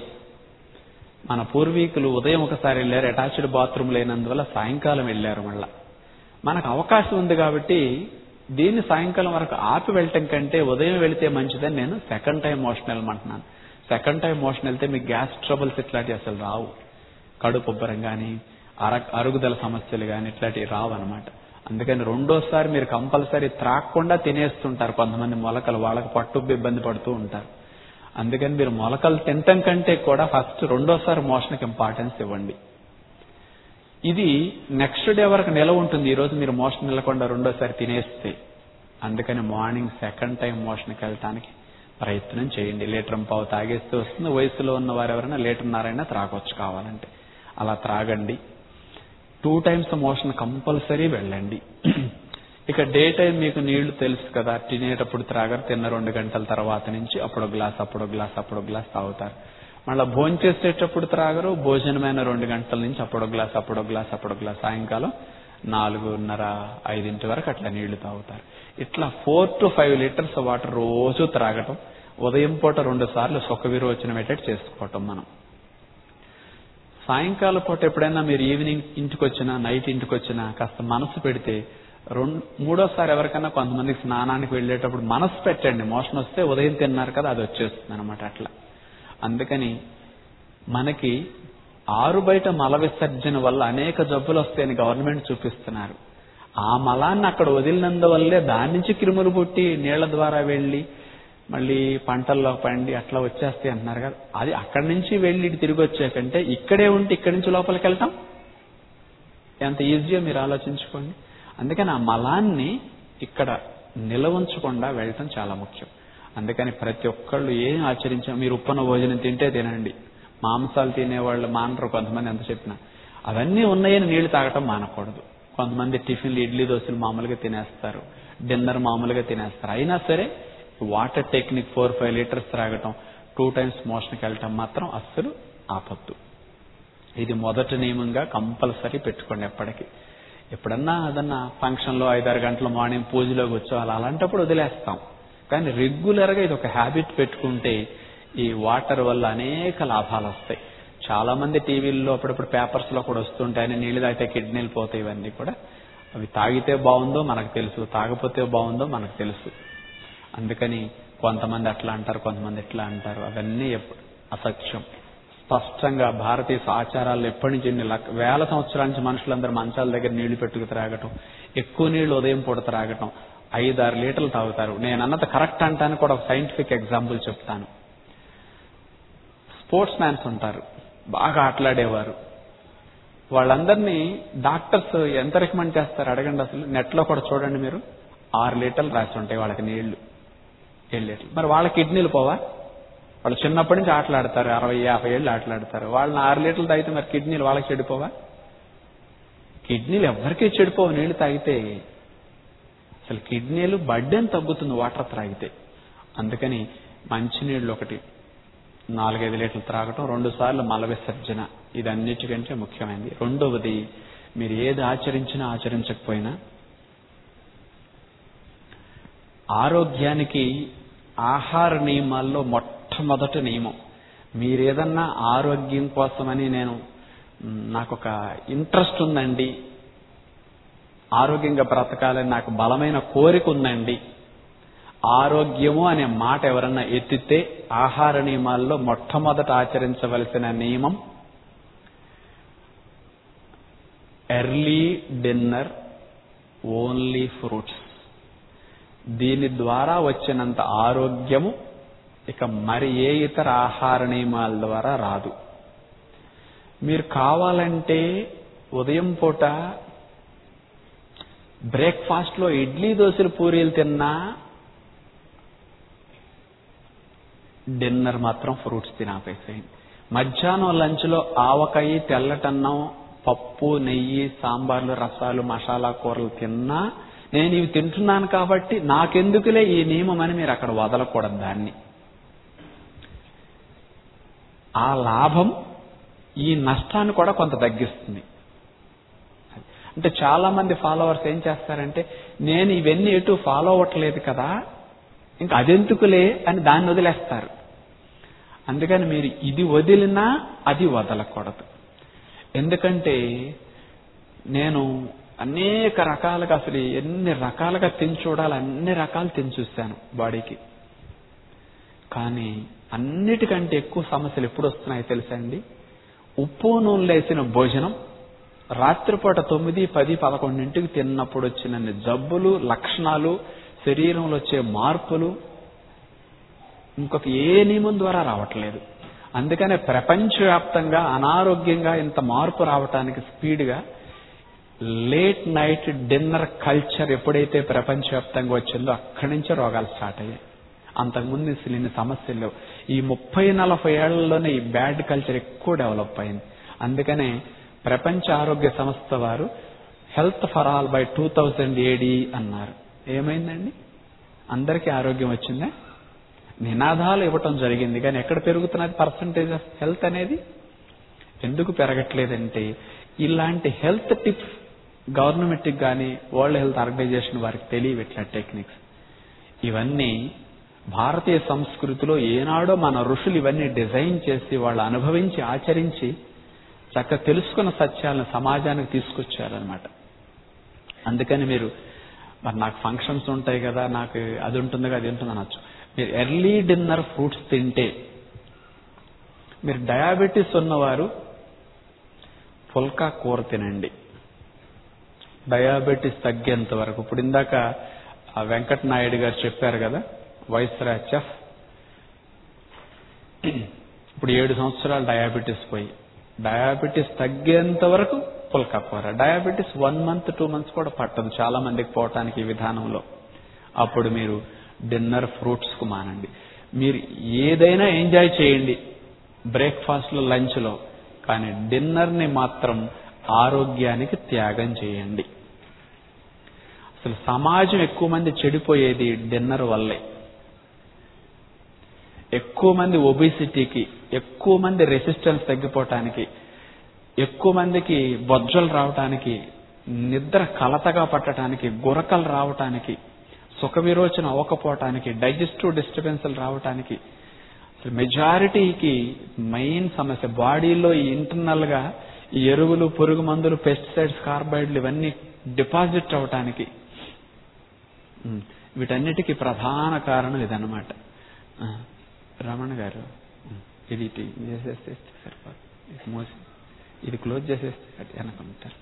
మన పూర్వీకులు ఉదయం ఒకసారి వెళ్ళారు, అటాచ్డ్ బాత్రూమ్ లేనందువల్ల సాయంకాలం వెళ్ళారు. మళ్ళా మనకు అవకాశం ఉంది కాబట్టి దీన్ని సాయంకాలం వరకు ఆపి వెళ్ళటం కంటే ఉదయం వెళితే మంచిదని నేను 2nd టైం మోషన్ వెళ్ళమంటున్నాను. 2nd టైం మోషన్ వెళ్తే మీకు గ్యాస్ ట్రబుల్స్ ఇట్లాంటివి అసలు రావు. కడుపు ఉబ్బరం కానీ అరుగుదల సమస్యలు కానీ ఇట్లాంటివి రావు అనమాట. అందుకని రెండోసారి మీరు కంపల్సరీ త్రాగకుండా తినేస్తుంటారు కొంతమంది మొలకలు, వాళ్ళకి పట్టుబ్బు ఇబ్బంది పడుతూ ఉంటారు. అందుకని మీరు మొలకలు తినటం కంటే కూడా ఫస్ట్ రెండోసారి మోషన్కి ఇంపార్టెన్స్ ఇవ్వండి. ఇది నెక్స్ట్ డే వరకు నిలవ ఉంటుంది. ఈరోజు మీరు మోషన్ నిలకుండా రెండోసారి తినేస్తే. అందుకని మార్నింగ్ 2nd టైం మోషన్కి వెళ్ళటానికి ప్రయత్నం చేయండి. 1.5 లీటర్ తాగేస్తే వస్తుంది. వయసులో ఉన్న వారు ఎవరైనా 1.5 లీటర్ త్రాగొచ్చు కావాలంటే. అలా త్రాగండి. 2 టైమ్స్ మోషన్ కంపల్సరీ వెళ్ళండి. ఇక డే టైం మీకు నీళ్లు తెలుసు కదా, తినేటప్పుడు త్రాగరు, తిన్న 2 గంటల తర్వాత నుంచి అప్పుడు గ్లాస్ అప్పుడు గ్లాస్ తాగుతారు. మళ్ళీ భోజనం చేసేటప్పుడు త్రాగరు, భోజనమైన 2 గంటల నుంచి అప్పుడు గ్లాస్ సాయంకాలం 4:30-5 వరకు అట్లా నీళ్లు తాగుతారు. ఇట్లా 4 to 5 లీటర్స్ వాటర్ రోజు త్రాగటం, ఉదయం పూట 2 సార్లు సుఖ విరోచనం అయ్యేటట్టు చేసుకోవటం. మనం సాయంకాలం పూట ఎప్పుడైనా మీరు ఈవినింగ్ ఇంటికి వచ్చినా, నైట్ ఇంటికి వచ్చినా కాస్త మనసు పెడితే మూడోసారి ఎవరికైనా కొంతమందికి స్నానానికి వెళ్ళేటప్పుడు మనసు పెట్టండి. మోషన్ వస్తే ఉదయం తిన్నారు కదా, అది వచ్చేస్తుంది అనమాట. అట్లా అందుకని మనకి ఆరు బయట మల విసర్జన వల్ల అనేక జబ్బులు వస్తాయని గవర్నమెంట్ చూపిస్తున్నారు. ఆ మలాన్ని అక్కడ వదిలినందువల్లే దాని నుంచి క్రిములు పుట్టి నీళ్ల ద్వారా వెళ్ళి మళ్ళీ పంటల్లో పండి అట్లా వచ్చేస్తాయి అంటున్నారు కదా. అది అక్కడి నుంచి వెళ్ళి తిరిగి వచ్చాకంటే ఇక్కడే ఉంటే ఇక్కడి నుంచి లోపలికి వెళ్తాం ఎంత ఈజీయో మీరు ఆలోచించుకోండి. అందుకని ఆ మలాన్ని ఇక్కడ నిలవంచకుండా వెళ్ళటం చాలా ముఖ్యం. అందుకని ప్రతి ఒక్కళ్ళు ఏం ఆచరించాం, మీరు ఉప్పన భోజనం తింటే తినండి, మాంసాలు తినేవాళ్ళు మానరు కొంతమంది ఎంత చెప్పినా. అవన్నీ ఉన్నాయని నీళ్లు తాగటం మానకూడదు. కొంతమంది టిఫిన్లు, ఇడ్లీ, దోశలు మామూలుగా తినేస్తారు, డిన్నర్ మామూలుగా తినేస్తారు. అయినా సరే వాటర్ టెక్నిక్ 4-5 లీటర్స్ త్రాగటం, 2 టైమ్స్ మోషన్కి వెళ్ళటం మాత్రం అస్సలు ఆపద్దు. ఇది మొదటి నియమంగా కంపల్సరీ పెట్టుకోండి. ఎప్పుడన్నా ఏదన్నా ఫంక్షన్లో 5-6 గంటల మార్నింగ్ పూజలో కూర్చోవాలి, అలాంటప్పుడు వదిలేస్తాం. కానీ రెగ్యులర్గా ఇది ఒక హ్యాబిట్ పెట్టుకుంటే ఈ వాటర్ వల్ల అనేక లాభాలు వస్తాయి. చాలా మంది టీవీల్లో అప్పుడప్పుడు పేపర్స్లో కూడా వస్తుంటాయని నీళ్లు తాగితే కిడ్నీలు పోతాయి, ఇవన్నీ కూడా అవి తాగితే బాగుందో మనకు తెలుసు, తాగపోతే బాగుందో మనకు తెలుసు. అందుకని కొంతమంది అట్లా అంటారు, కొంతమంది ఇట్లా అంటారు. అవన్నీ అసత్యం. స్పష్టంగా భారతీయ ఆచారాల్లో ఎప్పటి నుంచి వేల సంవత్సరాల నుంచి మనుషులందరూ మంచాల దగ్గర నీళ్లు పెట్టుకు త్రాగటం, ఎక్కువ నీళ్లు ఉదయం పూట త్రాగటం, 5-6 లీటర్లు తాగుతారు. నేను అన్నది కరెక్ట్ అంటాను కూడా ఒక సైంటిఫిక్ ఎగ్జాంపుల్ చెప్తాను. స్పోర్ట్స్ మ్యాన్స్ ఉంటారు, బాగా ఆటలాడేవారు. వాళ్ళందరినీ డాక్టర్స్ ఎంత రికమెండ్ చేస్తారు అడగండి. అసలు నెట్లో కూడా చూడండి మీరు, 6 లీటర్లు రాసి ఉంటాయి వాళ్ళకి నీళ్లు, 7 లీటర్లు. మరి వాళ్ళ కిడ్నీలు పోవా? వాళ్ళు చిన్నప్పటి నుంచి ఆటలాడతారు, 60-50 ఏళ్ళు ఆటలాడతారు. వాళ్ళని 6 లీటర్లు తాగితే మరి కిడ్నీలు వాళ్ళకి చెడిపోవా? కిడ్నీలు ఎవరికీ చెడిపోవు నీళ్లు తాగితే. అసలు కిడ్నీలు బడ్డెని తగ్గుతుంది వాటర్ త్రాగితే. అందుకని మంచినీళ్ళు ఒకటి 4-5 లీటర్లు త్రాగటం, 2 సార్లు మల విసర్జన, ఇది అన్నిటికంటే ముఖ్యమైనది. రెండవది, మీరు ఏది ఆచరించినా ఆచరించకపోయినా ఆరోగ్యానికి ఆహార నియమాల్లో మొట్టమొదటి నియమం, మీరేదన్నా ఆరోగ్యం కోసమని నాకు ఒక ఇంట్రెస్ట్ ఉందండి, ఆరోగ్యంగా బ్రతకాలని నాకు బలమైన కోరిక ఉందండి, ఆరోగ్యము అనే మాట ఎవరన్నా ఎత్తితే ఆహార నియమాల్లో మొట్టమొదట ఆచరించవలసిన నియమం ఎర్లీ డిన్నర్, ఓన్లీ ఫ్రూట్స్. దీని ద్వారా వచ్చినంత ఆరోగ్యము ఇక మరి ఏ ఇతర ఆహార నియమాల ద్వారా రాదు. మీరు కావాలంటే ఉదయం పూట బ్రేక్ఫాస్ట్లో ఇడ్లీ దోశలు పూరీలు తిన్నా, డిన్నర్ మాత్రం ఫ్రూట్స్ తినాపేసేయండి. మధ్యాహ్నం లంచ్లో ఆవకాయ, తెల్లటన్నం, పప్పు, నెయ్యి, సాంబార్లు, రసాలు, మసాలా కూరలు తిన్నా, నేను ఇవి తింటున్నాను కాబట్టి నాకెందుకులే ఈ నియమం అని మీరు అక్కడ వదలకూడదు దాన్ని. ఆ లాభం ఈ నష్టాన్ని కూడా కొంత తగ్గిస్తుంది. అంటే చాలా మంది ఫాలోవర్స్ ఏం చేస్తారంటే, నేను ఇవన్నీ ఎటు ఫాలో అవ్వట్లేదు కదా, ఇంకా అదెందుకులే అని దాన్ని వదిలేస్తారు. అందుకని మీరు ఇది వదిలినా అది వదలకూడదు. ఎందుకంటే నేను అనేక రకాలుగా, అసలు ఎన్ని రకాలుగా తిని చూడాలి, అన్ని రకాలు తిని చూశాను బాడీకి. కానీ అన్నిటికంటే ఎక్కువ సమస్యలు ఎప్పుడు వస్తున్నాయో తెలుసా అండి? ఉప్పు నూనెలు వేసిన భోజనం రాత్రిపూట 9, 10, 11 తిన్నప్పుడు వచ్చిన జబ్బులు, లక్షణాలు, శరీరంలో వచ్చే మార్పులు ఇంకొక ఏ నియమం ద్వారా రావట్లేదు. అందుకనే ప్రపంచవ్యాప్తంగా అనారోగ్యంగా ఇంత మార్పు రావటానికి స్పీడ్గా లేట్ నైట్ డిన్నర్ కల్చర్ ఎప్పుడైతే ప్రపంచవ్యాప్తంగా వచ్చిందో అక్కడి నుంచే రోగాలు స్టార్ట్ అయ్యాయి. అంతకుముందు అసలు ఇన్ని సమస్యలు లేవు. ఈ 30-40 ఏళ్లలోనే ఈ బ్యాడ్ కల్చర్ ఎక్కువ డెవలప్ అయింది. అందుకనే ప్రపంచ ఆరోగ్య సంస్థ వారు health for all by 2000 AD అన్నారు. ఏమైందండి? అందరికీ ఆరోగ్యం వచ్చిందా? నినాదాలు ఇవ్వటం జరిగింది, కానీ ఎక్కడ పెరుగుతున్నది పర్సంటేజ్ ఆఫ్ హెల్త్ అనేది? ఎందుకు పెరగట్లేదంటే ఇలాంటి హెల్త్ టిప్స్ గవర్నమెంట్కి కానీ వరల్డ్ హెల్త్ ఆర్గనైజేషన్ వారికి తెలియవు ఇట్లా టెక్నిక్స్. ఇవన్నీ భారతీయ సంస్కృతిలో ఏనాడో మన ఋషులు ఇవన్నీ డిజైన్ చేసి వాళ్ళు అనుభవించి ఆచరించి చక్కగా తెలుసుకున్న సత్యాలను సమాజానికి తీసుకొచ్చారనమాట. అందుకని మీరు మరి నాకు ఫంక్షన్స్ ఉంటాయి కదా, నాకు అది ఉంటుంది కదా, అది ఉంటుంది అనొచ్చు. మీరు ఎర్లీ డిన్నర్ ఫ్రూట్స్ తింటే, మీరు డయాబెటీస్ ఉన్నవారు పుల్కా కూర తినండి, డయాబెటీస్ తగ్గేంత వరకు. ఇప్పుడు ఇందాక వెంకట నాయుడు గారు చెప్పారు కదా, వైస్రాయ్ చెఫ్, ఇప్పుడు 7 సంవత్సరాలు డయాబెటీస్ పోయి, డయాబెటీస్ తగ్గేంత వరకు పుల్కా కూర. డయాబెటీస్ 1 month 2 months కూడా పట్టదు చాలా మందికి పోవటానికి ఈ విధానంలో. అప్పుడు మీరు డిన్నర్ ఫ్రూట్స్ కు మానండి. మీరు ఏదైనా ఎంజాయ్ చేయండి బ్రేక్ఫాస్ట్లో, లంచ్లో, కానీ డిన్నర్ని మాత్రం ఆరోగ్యానికి త్యాగం చేయండి. అసలు సమాజం ఎక్కువ మంది చెడిపోయేది డిన్నర్ వల్లే. ఎక్కువ మంది ఒబిసిటీకి, ఎక్కువ మంది రెసిస్టెన్స్ తగ్గిపోవటానికి, ఎక్కువ మందికి బొజ్జలు రావటానికి, నిద్ర కలతగా పట్టడానికి, గురకలు రావటానికి, సుఖ విరోచన అవ్వకపోవటానికి, డైజెస్టివ్ డిస్టర్బెన్స్లు రావటానికి మెజారిటీకి మెయిన్ సమస్య బాడీలో ఇంటర్నల్ గా ఈ ఎరువులు, పురుగు మందులు, పెస్టిసైడ్స్, కార్బైడ్లు ఇవన్నీ డిపాజిట్ అవటానికి, వీటన్నిటికీ ప్రధాన కారణం ఇదన్నమాట. రమణ గారు ఇది చేసేస్తే సరిపోదు, ఇది మోసి ఇది క్లోజ్ చేసేస్తే వెనకుంటారు.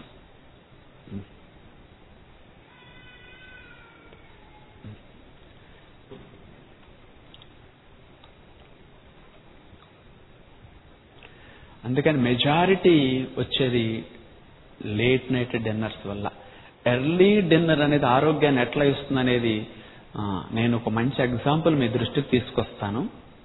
అందుకని మెజారిటీ వచ్చేది లేట్ నైట్ డిన్నర్స్ వల్ల. ఎర్లీ డిన్నర్ అనేది ఆరోగ్యాన్ని ఎట్లా ఇస్తుంది అనేది నేను ఒక మంచి ఎగ్జాంపుల్ మీ దృష్టికి తీసుకొస్తాను.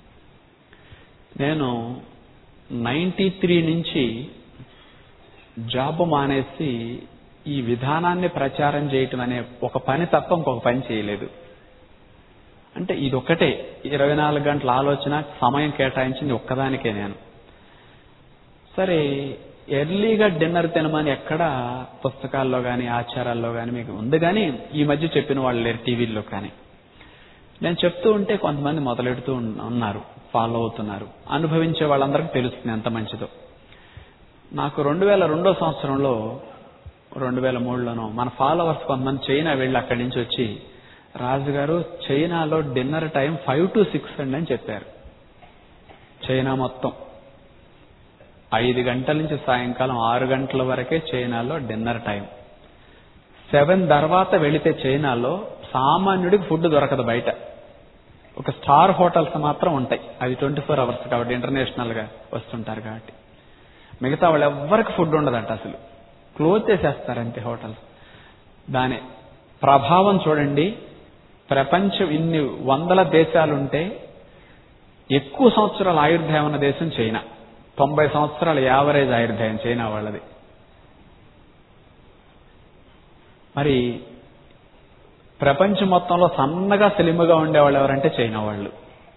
నేను 93 నుంచి జాబ్ మానేసి ఈ విధానాన్ని ప్రచారం చేయటం అనే ఒక పని తప్ప ఇంకొక పని చేయలేదు. అంటే ఇదొక్కటే 24 గంటల ఆలోచన, సమయం కేటాయించింది ఒక్కదానికే నేను. సరే, ఎర్లీగా డిన్నర్ తినమని ఎక్కడ పుస్తకాల్లో కానీ ఆచారాల్లో కానీ మీకు ఉంది, కానీ ఈ మధ్య చెప్పిన వాళ్ళు లేరు టీవీల్లో. కానీ నేను చెప్తూ ఉంటే కొంతమంది మొదలెడుతూ ఉన్నారు, ఫాలో అవుతున్నారు. అనుభవించే వాళ్ళందరికీ తెలుస్తుంది ఎంత మంచిదో. నాకు 2002 సంవత్సరంలో 2003లోనో మన ఫాలోవర్స్ కొంతమంది చైనా వెళ్ళి అక్కడి నుంచి వచ్చి, రాజుగారు చైనాలో డిన్నర్ టైం 5 to 6 అని చెప్పారు. చైనా మొత్తం 5 గంటల నుంచి సాయంకాలం 6 గంటల వరకే చైనాలో డిన్నర్ టైం. 7 తర్వాత వెళితే చైనాలో సామాన్యుడికి ఫుడ్ దొరకదు బయట. ఒక స్టార్ హోటల్స్ మాత్రం ఉంటాయి, అది 24 hours కాబట్టి, ఇంటర్నేషనల్ గా వస్తుంటారు కాబట్టి. మిగతా వాళ్ళు ఎవ్వరికి ఫుడ్ ఉండదంట, అసలు క్లోజ్ చేసేస్తారంతే హోటల్స్. దాని ప్రభావం చూడండి. ప్రపంచం ఇన్ని వందల దేశాలుంటే ఎక్కువ సంవత్సరాల ఆయుర్దాయం ఉన్న దేశం చైనా. 90 సంవత్సరాల యావరేజ్ ఆయుర్దాయం చైనా వాళ్ళది. మరి ప్రపంచం మొత్తంలో సన్నగా స్లిమ్గా ఉండేవాళ్ళు ఎవరంటే చైనా వాళ్ళు.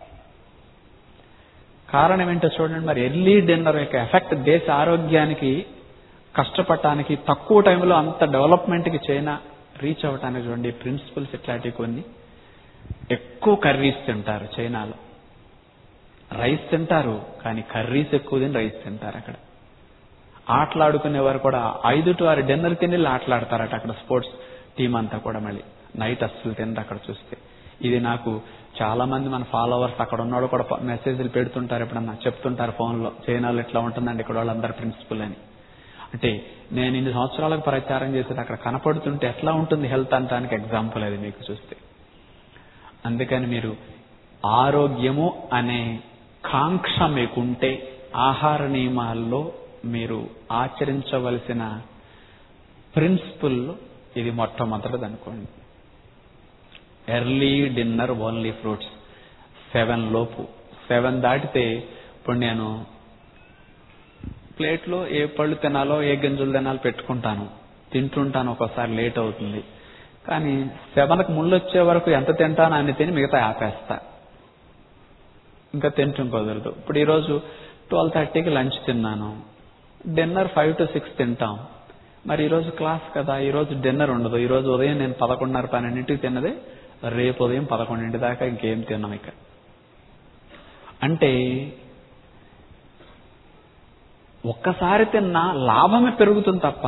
కారణం ఏంటో చూడండి. మరి ఎర్లీ డిన్నర్ యొక్క ఎఫెక్ట్ దేశ ఆరోగ్యానికి, కష్టపడటానికి, తక్కువ టైంలో అంత డెవలప్మెంట్కి చైనా రీచ్ అవ్వటానికి చూడండి. ప్రిన్సిపల్స్ ఇట్లాంటివి కొన్ని. ఎక్కువ కర్రీస్ తింటారు చైనాలో. రైస్ తింటారు కానీ కర్రీస్ ఎక్కువ తిని రైస్ తింటారు. అక్కడ ఆటలాడుకునేవారు కూడా 5 to 6 డిన్నర్ తిని ఆటలాడతారట అక్కడ. స్పోర్ట్స్ టీం అంతా కూడా మళ్ళీ నైట్ అస్సలు తినరు అక్కడ చూస్తే. ఇది నాకు చాలా మంది మన ఫాలోవర్స్ అక్కడ ఉన్నవాళ్ళు కూడా మెసేజ్లు పెడుతుంటారు, ఎప్పుడన్నా చెప్తుంటారు ఫోన్లో, చైనాలో ఇట్లా ఉంటుందండి ఇక్కడ వాళ్ళందరూ ప్రిన్సిపల్ అని. అంటే నేను ఇన్ని సంవత్సరాలకు ప్రచారం చేసేది అక్కడ కనపడుతుంటే ఎట్లా ఉంటుంది హెల్త్ అంటానికి ఎగ్జాంపుల్ అది మీకు చూస్తే. అందుకని మీరు ఆరోగ్యము అనే కాంక్ష మీకుంటే ఆహార నియమాల్లో మీరు ఆచరించవలసిన ప్రిన్సిపల్ ఇది మొట్టమొదటిది అనుకోండి. Early dinner only fruits. 7 లోపు. 7 దాటితే ఇప్పుడు నేను ప్లేట్లో ఏ పళ్ళు తినాలో, ఏ గింజలు తినాలో పెట్టుకుంటాను, తింటుంటాను. ఒక్కోసారి లేట్ అవుతుంది, కానీ 7కు ముళ్ళు వచ్చే వరకు ఎంత తింటానో అన్ని తిని మిగతా ఆపేస్తా. ఇంకా తింటం కుదరదు. ఇప్పుడు ఈరోజు 12:30కి లంచ్ తిన్నాను, డిన్నర్ 5 to 6 తింటాం. మరి ఈరోజు క్లాస్ కదా, ఈరోజు డిన్నర్ ఉండదు. ఈరోజు ఉదయం నేను 11:30-12కి తిన్నదే రేపు ఉదయం 11 దాకా ఇంకేం తిన్నాం ఇక. అంటే ఒక్కసారి తిన్నా లాభమే పెరుగుతుంది తప్ప,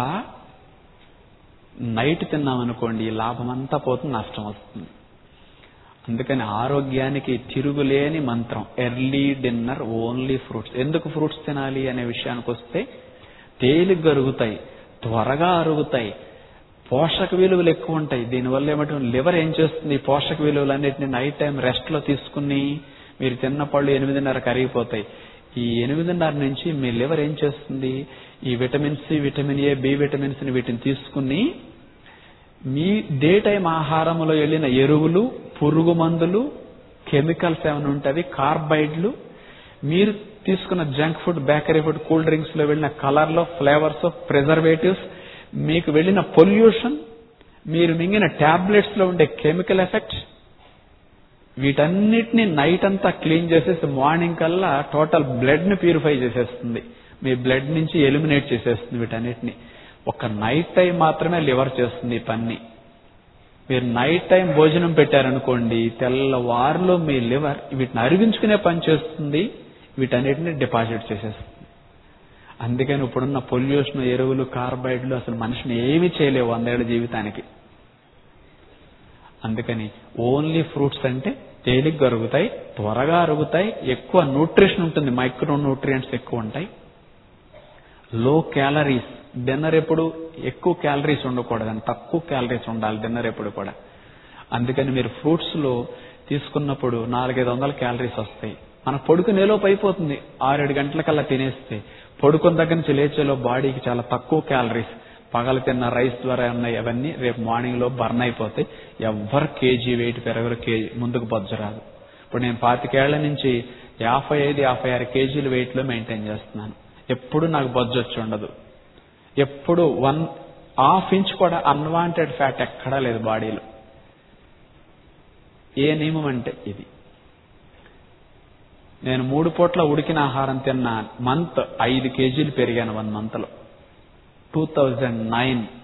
నైట్ తిన్నామనుకోండి లాభం అంతా పోతుంది, నష్టం వస్తుంది. అందుకని ఆరోగ్యానికి తిరుగులేని మంత్రం ఎర్లీ డిన్నర్ ఓన్లీ ఫ్రూట్స్. ఎందుకు ఫ్రూట్స్ తినాలి అనే విషయానికి వస్తే, తేలిగ్గా అరుగుతాయి, త్వరగా అరుగుతాయి, పోషక విలువలు ఎక్కువ ఉంటాయి. దీనివల్ల ఏమంటే లివర్ ఏం చేస్తుంది, పోషక విలువలు అన్నిటిని నైట్ టైం రెస్ట్లో తీసుకుని మీరు తిన్న పళ్ళు 8:30కి అరిగిపోతాయి. ఈ 8:30 నుంచి మీ లివర్ ఏం చేస్తుంది, ఈ vitamin C, vitamin A, B vitamins వీటిని తీసుకుని మీ డే టైం ఆహారంలో వెళ్ళిన ఎరువులు, పురుగు మందులు, కెమికల్స్ ఏమైనా ఉంటాయి, కార్బైడ్లు, మీరు తీసుకున్న junk food, bakery food, cool drinks లో వెళ్ళిన కలర్లో, ఫ్లేవర్స్, ప్రిజర్వేటివ్స్, మీకు వెళ్ళిన పొల్యూషన్, మీరు మింగిన టాబ్లెట్స్ లో ఉండే కెమికల్ ఎఫెక్ట్, వీటన్నిటిని నైట్ అంతా క్లీన్ చేసేసి మార్నింగ్ కల్లా టోటల్ బ్లడ్ ని ప్యూరిఫై చేసేస్తుంది. మీ బ్లడ్ నుంచి ఎలిమినేట్ చేసేస్తుంది వీటన్నిటిని. ఒక నైట్ టైం మాత్రమే లివర్ చేస్తుంది ఈ పని. మీరు నైట్ టైం భోజనం పెట్టారనుకోండి, తెల్లవారులో మీ లివర్ వీటిని అరిగించుకునే పని చేస్తుంది, వీటన్నిటిని డిపాజిట్ చేసేస్తుంది. అందుకని ఇప్పుడున్న పొల్యూషన్, ఎరువులు, కార్బైడ్లు అసలు మనిషిని ఏమీ చేయలేవు 100 ఏళ్ల జీవితానికి. అందుకని ఓన్లీ ఫ్రూట్స్ అంటే తేలిగ్గా అరుగుతాయి, త్వరగా అరుగుతాయి, ఎక్కువ న్యూట్రిషన్ ఉంటుంది, మైక్రో న్యూట్రియంట్స్ ఎక్కువ ఉంటాయి, లో క్యాలరీస్. డిన్నర్ ఎప్పుడు ఎక్కువ క్యాలరీస్ ఉండకూడదని, తక్కువ క్యాలరీస్ ఉండాలి డిన్నర్ ఎప్పుడు కూడా. అందుకని మీరు ఫ్రూట్స్ లో తీసుకున్నప్పుడు 400-500 క్యాలరీస్ వస్తాయి. మన పడుకునేలోపు అయిపోతుంది, 6-7 గంటలకల్లా తినేస్తే. పడుకున్న దగ్గర నుంచి లేచేలో బాడీకి చాలా తక్కువ క్యాలరీస్, పగలు తిన్న రైస్ ద్వారా ఉన్నాయి అవన్నీ రేపు మార్నింగ్ లో బర్న్ అయిపోతాయి. ఎవ్వరు కేజీ వెయిట్ పెరగరు, కేజీ ముందుకు బొజ్జు రాదు. ఇప్పుడు నేను 25 ఏళ్ల నుంచి 55-56 కేజీల వెయిట్ లో మెయింటైన్ చేస్తున్నాను. ఎప్పుడు నాకు బొజ్జు వచ్చి ఉండదు. ఎప్పుడు 1/2 ఇంచ్ కూడా అన్వాంటెడ్ ఫ్యాట్ ఎక్కడా లేదు బాడీలో. ఏ నియమం అంటే ఇది. నేను 3 పూట్ల ఉడికిన ఆహారం తిన్న మంత్ 5 కేజీలు పెరిగాను 1 month లో. 2009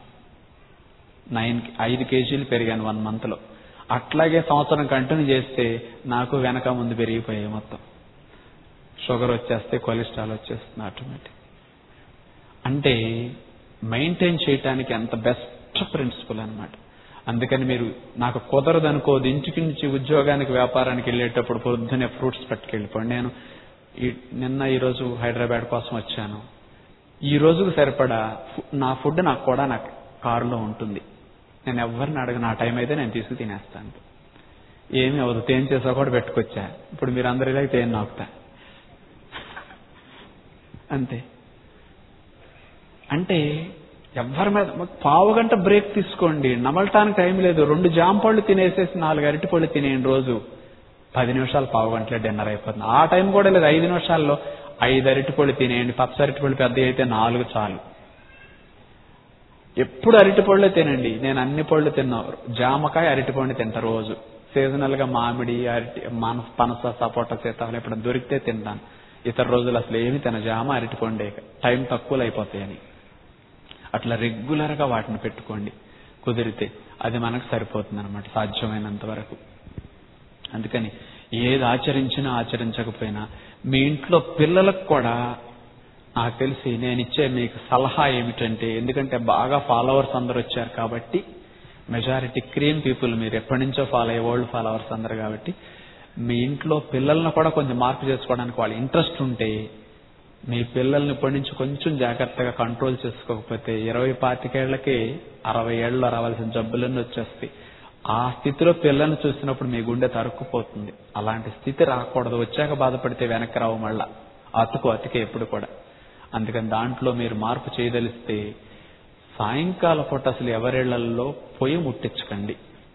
5 కేజీలు పెరిగాను 1 month లో. అట్లాగే సంవత్సరం కంటిన్యూ చేస్తే నాకు వెనక ముందు పెరిగిపోయాయి మొత్తం. షుగర్ వచ్చేస్తే, కొలెస్ట్రాల్ వచ్చేస్తుంది ఆటోమేటిక్. అంటే మెయింటైన్ చేయటానికి అంత బెస్ట్ ప్రిన్సిపల్ అన్నమాట. అందుకని మీరు నాకు కుదరదనుకోదు, ఇంటికి నుంచి ఉద్యోగానికి వ్యాపారానికి వెళ్ళేటప్పుడు పొద్దునే ఫ్రూట్స్ పట్టుకెళ్ళిపోండి. నేను ఈరోజు హైదరాబాద్ కోసం వచ్చాను, ఈ రోజుకు సరిపడా నా ఫుడ్ నాకు కూడా నాకు కారులో ఉంటుంది. నేను ఎవరిని అడగను, నా టైం అయితే నేను తీసుకు తినేస్తాను. ఏమీ అవదు, తేనె చేసా కూడా పెట్టుకొచ్చా. ఇప్పుడు మీరు అందరూ ఇలా తేనె నాకుతా అంతే. అంటే ఎవరి మీద 1/2 గంట బ్రేక్ తీసుకోండి, నమలటానికి టైం లేదు. 2 జామ పళ్ళు తినేసేసి 4 అరటి పళ్ళు తినేయండి రోజు. 10 నిమిషాలు 1/2 గంటలో డిన్నర్ అయిపోతుంది. ఆ టైం కూడా లేదు, 5 నిమిషాల్లో 5 అరటి పళ్ళు తినేయండి. పచ్చ అరటి పళ్ళు పెద్ద అయితే 4 చాలు. ఎప్పుడు అరటి పళ్ళే తినండి. నేను అన్ని పళ్ళు తిన్నా, జామకాయ అరటి పండు తింటా రోజు. సీజనల్ గా మామిడి, అరటి, పనస, సపోటా, సీతాఫలం ఎప్పుడు దొరికితే తింటాను. ఇతర రోజులు అసలు ఏమి తిన, జామ అరటి పండే, టైం తక్కువలో అయిపోతాయని. అట్లా రెగ్యులర్ గా వాటిని పెట్టుకోండి కుదిరితే, అది మనకు సరిపోతుంది అనమాట సాధ్యమైనంత వరకు. అందుకని ఏది ఆచరించినా ఆచరించకపోయినా మీ ఇంట్లో పిల్లలకు కూడా నాకు తెలిసి నేను ఇచ్చే మీకు సలహా ఏమిటంటే, ఎందుకంటే బాగా ఫాలోవర్స్ అందరు వచ్చారు కాబట్టి, మెజారిటీ క్రీమ్ పీపుల్, మీరు ఎప్పటి నుంచో ఫాలో అయ్యే ఓల్డ్ ఫాలోవర్స్ అందరు కాబట్టి, మీ ఇంట్లో పిల్లలను కూడా కొంచెం మార్పు చేసుకోవడానికి వాళ్ళ ఇంట్రెస్ట్ ఉంటే, మీ పిల్లల్ని ఇప్పటి నుంచి కొంచెం జాగ్రత్తగా కంట్రోల్ చేసుకోకపోతే 20-25 ఏళ్లకే 60 ఏళ్ళలో రావాల్సిన జబ్బులన్నీ వచ్చేస్తాయి. ఆ స్థితిలో పిల్లల్ని చూసినప్పుడు మీ గుండె తరుక్కుపోతుంది. అలాంటి స్థితి రాకూడదు. వచ్చాక బాధపడితే వెనక్కి రావు, మళ్ళా అతికే ఎప్పుడు కూడా. అందుకని దాంట్లో మీరు మార్పు చేయదలిస్తే సాయంకాల పూట అసలు ఎవరిళ్లలో పొయ్యి ముట్టించకండి.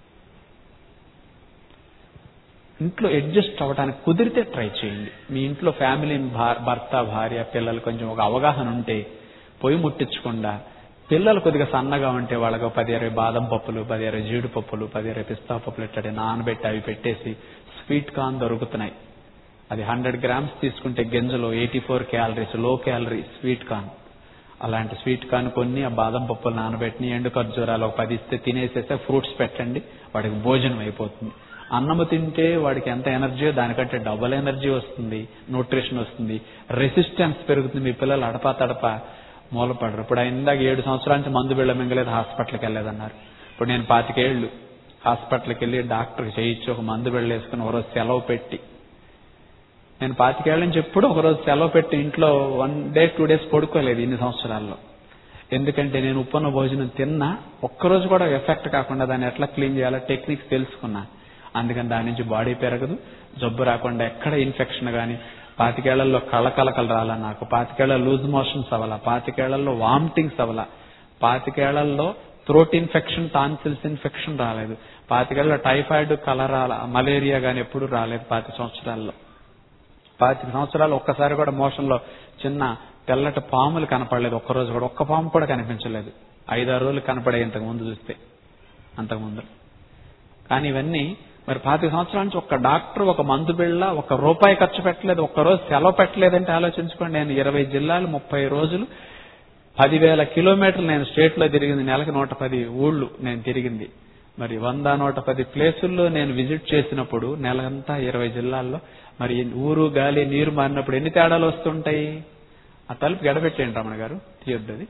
ఇంట్లో అడ్జస్ట్ అవ్వడానికి కుదిరితే ట్రై చేయండి. మీ ఇంట్లో ఫ్యామిలీ, భర్త, భార్య, పిల్లలు కొంచెం ఒక అవగాహన ఉంటే పొయ్యి ముట్టించకుండా, పిల్లలు కొద్దిగా సన్నగా ఉంటే వాళ్ళకు 10-20 బాదం పప్పులు, 10-20 జీడిపప్పులు, 10-20 పిస్తా పప్పులు ఇట్లా నానబెట్టి అవి పెట్టేసి, స్వీట్ కార్న్ దొరుకుతున్నాయి. అది 100 grams తీసుకుంటే గింజలో 84 calories, low calorie sweet corn. అలాంటి స్వీట్ కార్న్ కొన్ని, ఆ బాదం పప్పులు నానబెట్టి, ఎండు ఖర్జూరాలు ఒక 10 ఇస్తే తినేసేస్తే ఫ్రూట్స్ పెట్టండి, వాడికి భోజనం అయిపోతుంది. అన్నము తింటే వాడికి ఎంత ఎనర్జీయో దానికంటే డబుల్ ఎనర్జీ వస్తుంది, న్యూట్రిషన్ వస్తుంది, రెసిస్టెన్స్ పెరుగుతుంది. మీ పిల్లలు అడపా తడప మూలపడరు. ఇప్పుడు ఆయన ఇందాక 7 సంవత్సరాల నుంచి మందు బిళ్ళ మింగలేదు, హాస్పిటల్కి వెళ్ళలేదన్నారు. ఇప్పుడు నేను 25 ఏళ్ళు హాస్పిటల్కి వెళ్ళి డాక్టర్కి చేయించి ఒక మందు బిళ్ళ వేసుకుని ఒకరోజు సెలవు పెట్టి, నేను 25 ఏళ్ళ నుంచి ఎప్పుడు ఒకరోజు సెలవు పెట్టి ఇంట్లో 1 day 2 days పడుకోలేదు ఇన్ని సంవత్సరాల్లో. ఎందుకంటే నేను ఉప్పన్న భోజనం తిన్నా ఒక్కరోజు కూడా ఎఫెక్ట్ కాకుండా దాన్ని ఎట్లా క్లీన్ చేయాలో టెక్నిక్స్ తెలుసుకున్నా. అందుకని దాని నుంచి బాడీ పెరగదు, జబ్బు రాకుండా ఎక్కడ ఇన్ఫెక్షన్ కానీ. 25 ఏళ్లలో కళకళకలు రాలా నాకు, 25 ఏళ్లలో లూజ్ మోషన్స్ అవ్వాలా, 25 ఏళ్లలో వామిటింగ్స్ అవ్వాలా, 25 ఏళ్లలో థ్రోట్ ఇన్ఫెక్షన్, టాన్సిల్స్ ఇన్ఫెక్షన్ రాలేదు, 25 ఏళ్లలో టైఫాయిడ్, కలరా, మలేరియా కానీ ఎప్పుడు రాలేదు 25 సంవత్సరాల్లో. 25 సంవత్సరాలు ఒక్కసారి కూడా మోషన్లో చిన్న తెల్లటి పాములు కనపడలేదు, ఒక్కరోజు కూడా ఒక్క పాము కూడా కనిపించలేదు. 5-6 రోజులు కనపడే ఇంతకు ముందు చూస్తే, అంతకుముందు. కానీ ఇవన్నీ మరి 25 సంవత్సరాల నుంచి ఒక్క డాక్టర్, ఒక మందు బిళ్ళ, ₹1 ఖర్చు పెట్టలేదు, ఒక్కరోజు సెలవు పెట్టలేదంటే ఆలోచించుకోండి. నేను 20 జిల్లాలు 30 రోజులు 10,000 కిలోమీటర్లు నేను స్టేట్ లో తిరిగింది. నెలకు 110 ఊళ్ళు నేను తిరిగింది. మరి 100-110 ప్లేసుల్లో నేను విజిట్ చేసినప్పుడు నెలంతా 20 జిల్లాల్లో మరి ఊరు గాలి నీరు మారినప్పుడు ఎన్ని తేడాలు వస్తుంటాయి? ఆ తలుపు గడపెట్టేయండి రమణ గారు, తీయొద్దు అది.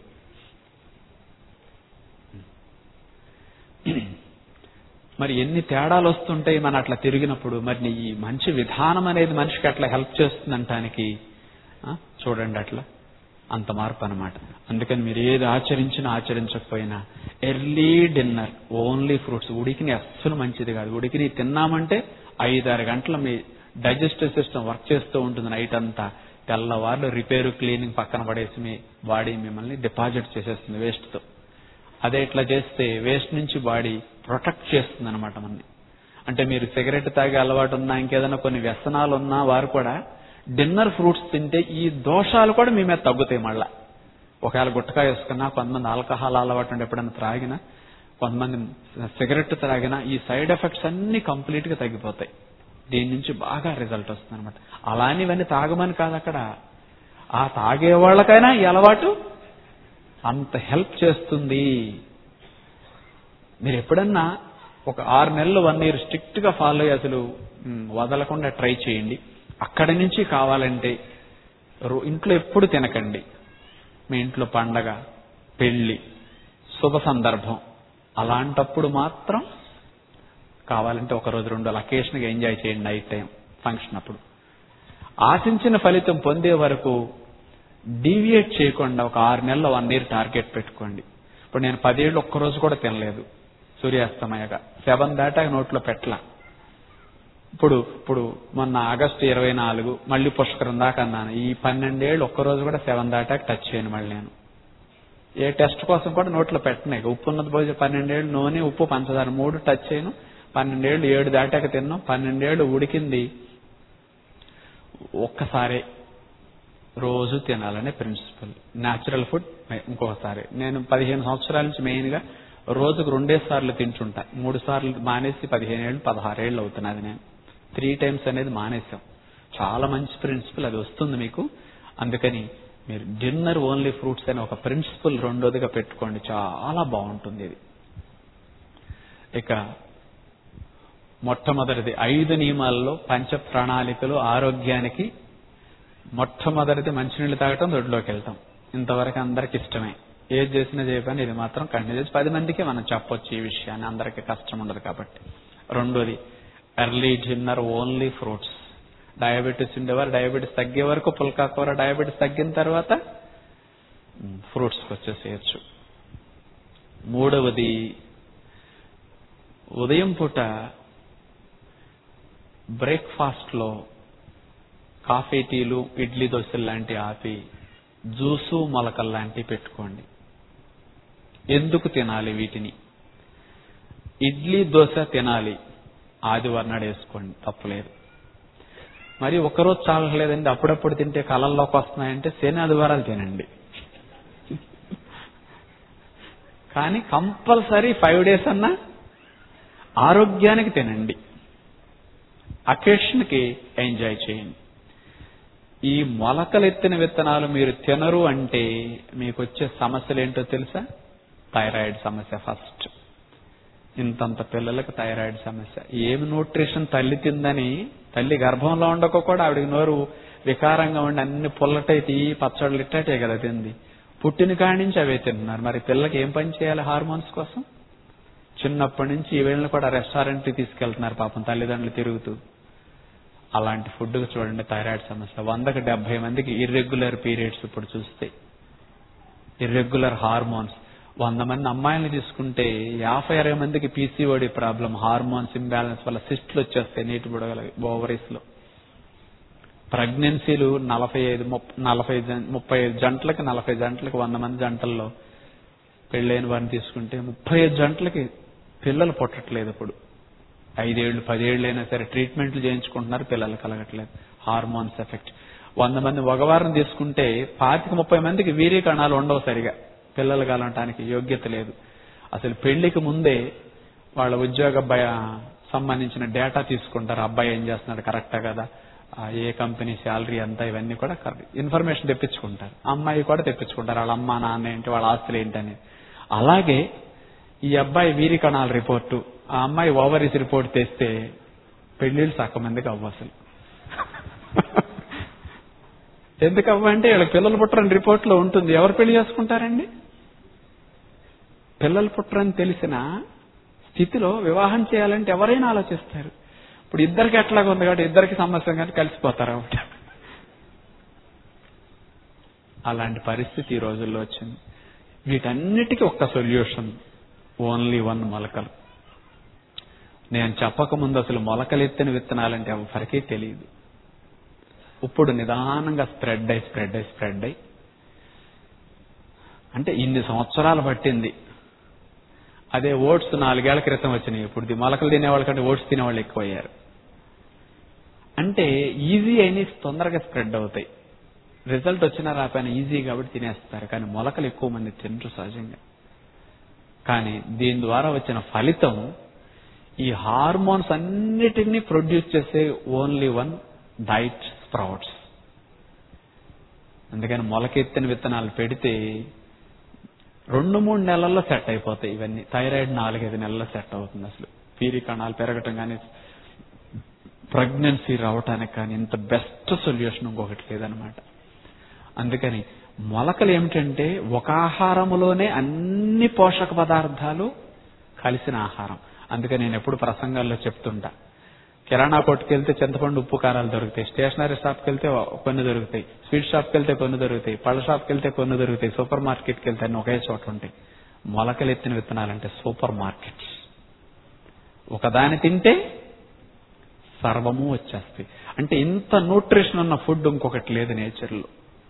మరి ఎన్ని తేడాలు వస్తుంటాయి మన అట్లా తిరిగినప్పుడు. మరి ఈ మంచి విధానం అనేది మనిషికి అట్లా హెల్ప్ చేస్తుందంటానికి చూడండి, అట్లా అంత మార్పు అనమాట. అందుకని మీరు ఏది ఆచరించినా ఆచరించకపోయినా ఎర్లీ డిన్నర్ ఓన్లీ ఫ్రూట్స్. ఉడికిని అస్సలు మంచిది కాదు. ఉడికిని తిన్నామంటే 5-6 గంటలు మీ డైజెస్టివ్ సిస్టమ్ వర్క్ చేస్తూ ఉంటుంది నైట్ అంతా. తెల్లవార్లు రిపేరు క్లీనింగ్ పక్కన పడేసి మీ బాడీ మిమ్మల్ని డిపాజిట్ చేసేస్తుంది వేస్ట్తో. అదే ఇట్లా చేస్తే వేస్ట్ నుంచి బాడీ ప్రొటెక్ట్ చేస్తుంది అనమాట మనని. అంటే మీరు సిగరెట్ తాగే అలవాటు ఉన్నా, ఇంకేదైనా కొన్ని వ్యసనాలు ఉన్నా వారు కూడా డిన్నర్ ఫ్రూట్స్ తింటే ఈ దోషాలు కూడా మీ మీద తగ్గుతాయి. మళ్ళా ఒకవేళ గుట్టకాయ వేసుకున్నా, కొంతమంది ఆల్కహాల్ అలవాటు ఉంటే ఎప్పుడైనా త్రాగినా, కొంతమంది సిగరెట్ త్రాగినా ఈ సైడ్ ఎఫెక్ట్స్ అన్ని కంప్లీట్ గా తగ్గిపోతాయి. దీని నుంచి బాగా రిజల్ట్ వస్తుంది అనమాట. అలాని ఇవన్నీ తాగమని కాదు అక్కడ. ఆ తాగే వాళ్ళకైనా ఈ అలవాటు అంత హెల్ప్ చేస్తుంది. మీరు ఎప్పుడన్నా ఒక 6 నెలలు 1 year స్ట్రిక్ట్ గా ఫాలో అయ్యి అసలు వదలకుండా ట్రై చేయండి. అక్కడి నుంచి కావాలంటే ఇంట్లో ఎప్పుడు తినకండి. మీ ఇంట్లో పండగ, పెళ్లి, శుభ సందర్భం అలాంటప్పుడు మాత్రం కావాలంటే 1 రోజు 2 రోజులు అకేషన్గా ఎంజాయ్ చేయండి. నైట్ టైం ఫంక్షన్ అప్పుడు ఆశించిన ఫలితం పొందే వరకు డీవియేట్ చేయకుండా ఒక 6 నెలలు 1 year టార్గెట్ పెట్టుకోండి. ఇప్పుడు నేను 10 ఏళ్ళు ఒక్కరోజు కూడా తినలేదు. సూర్యాస్తమయగా 7 దాటాక నోట్లో పెట్టలా. ఇప్పుడు మొన్న ఆగస్టు 24 మళ్ళీ పుష్కరం దాకా అన్నాను. ఈ 12 ఏళ్ళు ఒక్కరోజు కూడా 7 దాటాక టచ్ చేయను. మళ్ళీ నేను ఏ టెస్ట్ కోసం కూడా నోట్లో పెట్టనే. ఉప్పు ఉన్నది పోయి 12 ఏళ్ళు నూనె, ఉప్పు, పంచదార 3 టచ్ చేయను. 12 ఏళ్ళు 7 దాటాక తిన్నాం. 12 ఏళ్ళు ఉడికింది ఒక్కసారే రోజు తినాలనే ప్రిన్సిపల్. న్యాచురల్ ఫుడ్ ఇంకొకసారి. నేను 15 సంవత్సరాల నుంచి మెయిన్ గా రోజుకు 2 సార్లు తింటుంటా. 3 సార్లు మానేసి 15 ఏళ్ళు 16 ఏళ్ళు అవుతున్నది. నేను 3 times అనేది మానేశాం. చాలా మంచి ప్రిన్సిపల్, అది వస్తుంది మీకు. అందుకని మీరు డిన్నర్ ఓన్లీ ఫ్రూట్స్ అని ఒక ప్రిన్సిపల్ రెండోదిగా పెట్టుకోండి. చాలా బాగుంటుంది ఇది. ఇక మొట్టమొదటిది 5 నియమాల్లో పంచ ప్రణాళికలు ఆరోగ్యానికి మొట్టమొదటిది మంచినీళ్ళు తాగటం, దొడ్లోకి వెళ్తాం. ఇంతవరకు అందరికి ఇష్టమే. ఏది చేసినా చేయపని ఇది మాత్రం కంటిన్యూ చేసి 10 మందికి మనం చెప్పొచ్చు ఈ విషయాన్ని. అందరికీ కష్టం ఉండదు కాబట్టి. రెండోది early dinner only fruits. Diabetes ఉండేవారు డయాబెటీస్ తగ్గే వరకు పుల్కా కూర, డయాబెటీస్ తగ్గిన తర్వాత ఫ్రూట్స్కి వచ్చేసేయచ్చు. మూడవది ఉదయం పూట బ్రేక్ఫాస్ట్ లో కాఫీ, టీలు, ఇడ్లీ, దోశలు లాంటివి ఆపి జ్యూసు, మొలకలు లాంటివి పెట్టుకోండి. ఎందుకు తినాలి వీటిని? ఇడ్లీ, దోశ తినాలి, ఆదివారం నాడు వేసుకోండి, తప్పులేదు. మరి ఒక్కరోజు చాలలేదండి, అప్పుడప్పుడు తింటే కళల్లోకి వస్తున్నాయంటే శని, ఆదివారాలు తినండి. కానీ కంపల్సరీ 5 days అన్నా ఆరోగ్యానికి తినండి. అకేషన్కి ఎంజాయ్ చేయండి. ఈ మొలకలెత్తిన విత్తనాలు మీరు తినరు అంటే మీకు వచ్చే సమస్యలు ఏంటో తెలుసా? థైరాయిడ్ సమస్య ఫస్ట్. ఇంతంత పిల్లలకు థైరాయిడ్ సమస్య. ఏమి న్యూట్రిషన్ తల్లి తిందని, తల్లి గర్భంలో ఉండక కూడా ఆవిడకి నోరు వికారంగా ఉండి అన్ని పుల్లటైతే పచ్చళ్ళు ఇట్టటే కదా తింది. పుట్టిన కాడి నుంచి అవే తింటున్నారు. మరి పిల్లకి ఏం పని చేయాలి హార్మోన్స్ కోసం? చిన్నప్పటి నుంచి ఈ వీళ్ళని కూడా రెస్టారెంట్కి తీసుకెళ్తున్నారు పాపం తల్లిదండ్రులు తిరుగుతూ. అలాంటి ఫుడ్ చూడండి థైరాయిడ్ సమస్య. 100కి 70 మందికి ఇర్రెగ్యులర్ పీరియడ్స్. ఇప్పుడు చూస్తే ఇర్రెగ్యులర్ హార్మోన్స్. 100 మంది అమ్మాయిలను తీసుకుంటే 50-60 మందికి పీసీఓడి ప్రాబ్లం, హార్మోన్స్ ఇంబ్యాలెన్స్ వల్ల సిస్టులు వచ్చేస్తాయి నీటి బుడగల ఓవరీస్ లో. ప్రెగ్నెన్సీలు 35 జంటలకి 40 జంటలకి 100 మంది జంటల్లో పెళ్ళైన వారిని తీసుకుంటే 35 జంటలకి పిల్లలు పుట్టట్లేదు. ఇప్పుడు 5 ఏళ్ళు 10 ఏళ్ళు అయినా సరే ట్రీట్మెంట్లు చేయించుకుంటున్నారు, పిల్లలు కలగట్లేదు. Hormones effect. 100 మంది మగవారిని తీసుకుంటే 25-30 మందికి వీర్య కణాలు ఉండవు సరిగా, పిల్లలు కలగటానికి యోగ్యత లేదు. అసలు పెళ్లికి ముందే వాళ్ళ ఉద్యోగ సంబంధించిన డేటా తీసుకుంటారు. అబ్బాయి ఏం చేస్తున్నాడు, కరెక్టా కదా, ఏ కంపెనీ శాలరీ అంతా, ఇవన్నీ కూడా ఇన్ఫర్మేషన్ తెప్పించుకుంటారు. అమ్మాయి కూడా తెప్పించుకుంటారు, వాళ్ళ అమ్మ నాన్న ఏంటి, వాళ్ళ ఆస్తులు ఏంటి అనేది. అలాగే ఈ అబ్బాయి వీరి కణాల రిపోర్టు ఆ అమ్మాయి ఓవరీస్ రిపోర్ట్ తెస్తే పెళ్లిళ్ళు సగం మందికి అవ్వ అసలు. ఎందుకు అవ్వంటే వీళ్ళకి పిల్లలు పుట్టరని రిపోర్ట్లో ఉంటుంది. ఎవరు పెళ్లి చేసుకుంటారండి? పిల్లలు పుట్టరని తెలిసిన స్థితిలో వివాహం చేయాలంటే ఎవరైనా ఆలోచిస్తారు. ఇప్పుడు ఇద్దరికి ఎట్లాగా ఉంది కాబట్టి ఇద్దరికి సమస్య కానీ కలిసిపోతారు. అలాంటి పరిస్థితి ఈ రోజుల్లో వచ్చింది. వీటన్నిటికీ ఒక్క సొల్యూషన్, ఓన్లీ వన్, మొలకలు. నేను చెప్పకముందు అసలు మొలకలు ఎత్తిన విత్తనాలంటే ఎవరికీ తెలియదు. ఇప్పుడు నిదానంగా స్ప్రెడ్ అయి అంటే ఇన్ని సంవత్సరాలు పట్టింది. అదే ఓట్స్ 4 ఏళ్ల క్రితం వచ్చినాయి. ఇప్పుడు మొలకలు తినేవాళ్ళ కంటే ఓట్స్ తినేవాళ్ళు ఎక్కువయ్యారు. అంటే ఈజీ అయిన తొందరగా స్ప్రెడ్ అవుతాయి. రిజల్ట్ వచ్చినా రాపోయినా ఈజీ కాబట్టి తినేస్తారు. కానీ మొలకలు ఎక్కువ మంది తినరు సహజంగా. కానీ దీని ద్వారా వచ్చిన ఫలితం ఈ హార్మోన్స్ అన్నిటినీ ప్రొడ్యూస్ చేసే ఓన్లీ వన్ డైట్, స్ప్రౌట్స్. అందుకని మొలకెత్తిన విత్తనాలు పెడితే 2-3 నెలల్లో సెట్ అయిపోతాయి. ఇవన్నీ థైరాయిడ్ 4-5 నెలల్లో సెట్ అవుతుంది. అసలు పీరి కణాలు పెరగటం కానీ ప్రెగ్నెన్సీ రావటానికి కానీ ఇంత బెస్ట్ సొల్యూషన్ ఇంకొకటి లేదనమాట. అందుకని మొలకలు ఏమిటంటే ఒక ఆహారములోనే అన్ని పోషక పదార్థాలు కలిసిన ఆహారం. అందుకని నేను ఎప్పుడు ప్రసంగాల్లో చెప్తుంటా, కిరాణా కొట్టుకు వెళ్తే చింతపండు, ఉప్పు, కారాలు దొరుకుతాయి. స్టేషనరీ షాప్కి వెళ్తే కొన్ని దొరుకుతాయి. స్వీట్ షాప్కి వెళ్తే కొన్ని దొరుకుతాయి. పళ్ళ షాప్కి వెళ్తే కొన్ని దొరుకుతాయి. సూపర్ మార్కెట్కి వెళ్తే అన్ని ఒకే చోట ఉంటాయి. మొలకలు ఎత్తిన విత్తనాలంటే సూపర్ మార్కెట్స్. ఒకదాని తింటే సర్వము వచ్చేస్తాయి. అంటే ఇంత న్యూట్రిషన్ ఉన్న ఫుడ్ ఇంకొకటి లేదు నేచర్లో.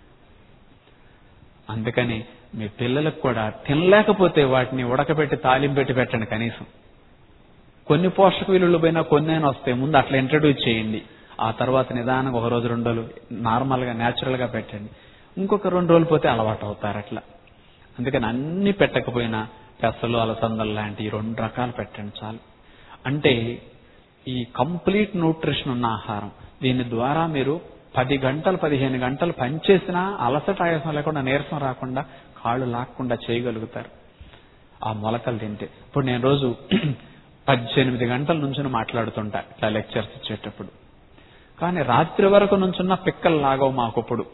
అందుకని మీ పిల్లలకు కూడా తినలేకపోతే వాటిని ఉడకబెట్టి తాలింపు పెట్టి పెట్టండి. కనీసం కొన్ని పోషక విలువలు పోయినా కొన్నైనా వస్తాయి. ముందు అట్లా ఇంట్రడ్యూస్ చేయండి. ఆ తర్వాత నిదానంగా 1 రోజు 2 రోజులు నార్మల్గా న్యాచురల్గా పెట్టండి. ఇంకొక 2 రోజులు పోతే అలవాటు అవుతారు అట్లా. అందుకని అన్ని పెట్టకపోయినా పెసలు, అలసందలు లాంటి 2 రకాలు పెట్టండి చాలు. అంటే ఈ కంప్లీట్ న్యూట్రిషన్ ఉన్న ఆహారం. దీని ద్వారా మీరు 10 గంటలు 15 గంటలు పనిచేసినా అలసట, ఆయాసం లేకుండా, నీరసం రాకుండా, కాళ్ళు లాక్కుండా చేయగలుగుతారు ఆ మొలకలు తింటే. ఇప్పుడు నేను రోజు 18 గంటల నుంచి మాట్లాడుతుంటా ఇట్లా లెక్చర్స్ ఇచ్చేటప్పుడు. కానీ రాత్రి వరకు నుంచున్న పిక్కలు లాగవు మాకుప్పుడు.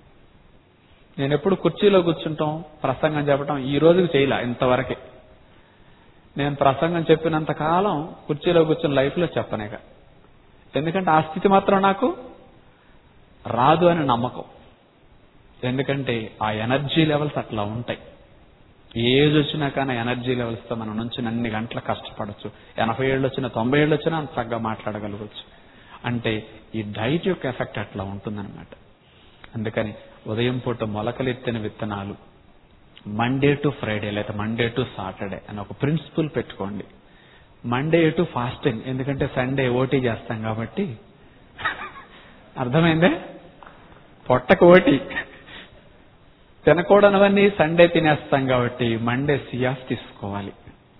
నేను ఎప్పుడు కుర్చీలో కూర్చుంటాం, ప్రసంగం చెప్పడం ఈ రోజుకి చేయలే ఇంతవరకే. నేను ప్రసంగం చెప్పినంత కాలం కుర్చీలో కూర్చుని లైఫ్లో చెప్పనేక. ఎందుకంటే ఆ స్థితి మాత్రం నాకు రాదు అని నమ్మకం. ఎందుకంటే ఆ ఎనర్జీ లెవెల్స్ అట్లా ఉంటాయి. ఏజ్ వచ్చినా కానీ ఎనర్జీ లెవెల్స్తో మనం నుంచి అన్ని గంటలు కష్టపడచ్చు. 80 ఏళ్ళు వచ్చినా 90 ఏళ్ళు వచ్చినా అంత చక్కగా మాట్లాడగలగచ్చు. అంటే ఈ డైట్ యొక్క ఎఫెక్ట్ అట్లా ఉంటుందన్నమాట. అందుకని ఉదయం పూట మొలకలెత్తిన విత్తనాలు మండే టు ఫ్రైడే లేదా మండే టు సాటర్డే అని ఒక ప్రిన్సిపల్ పెట్టుకోండి. మండే టు ఫాస్టింగ్, ఎందుకంటే సండే ఓటీ చేస్తాం కాబట్టి. అర్థమైందే? పొట్టకు ఓటీ, తినకూడనివన్నీ సండే తినేస్తాం కాబట్టి మండే సియాఫ్ తీసుకోవాలి.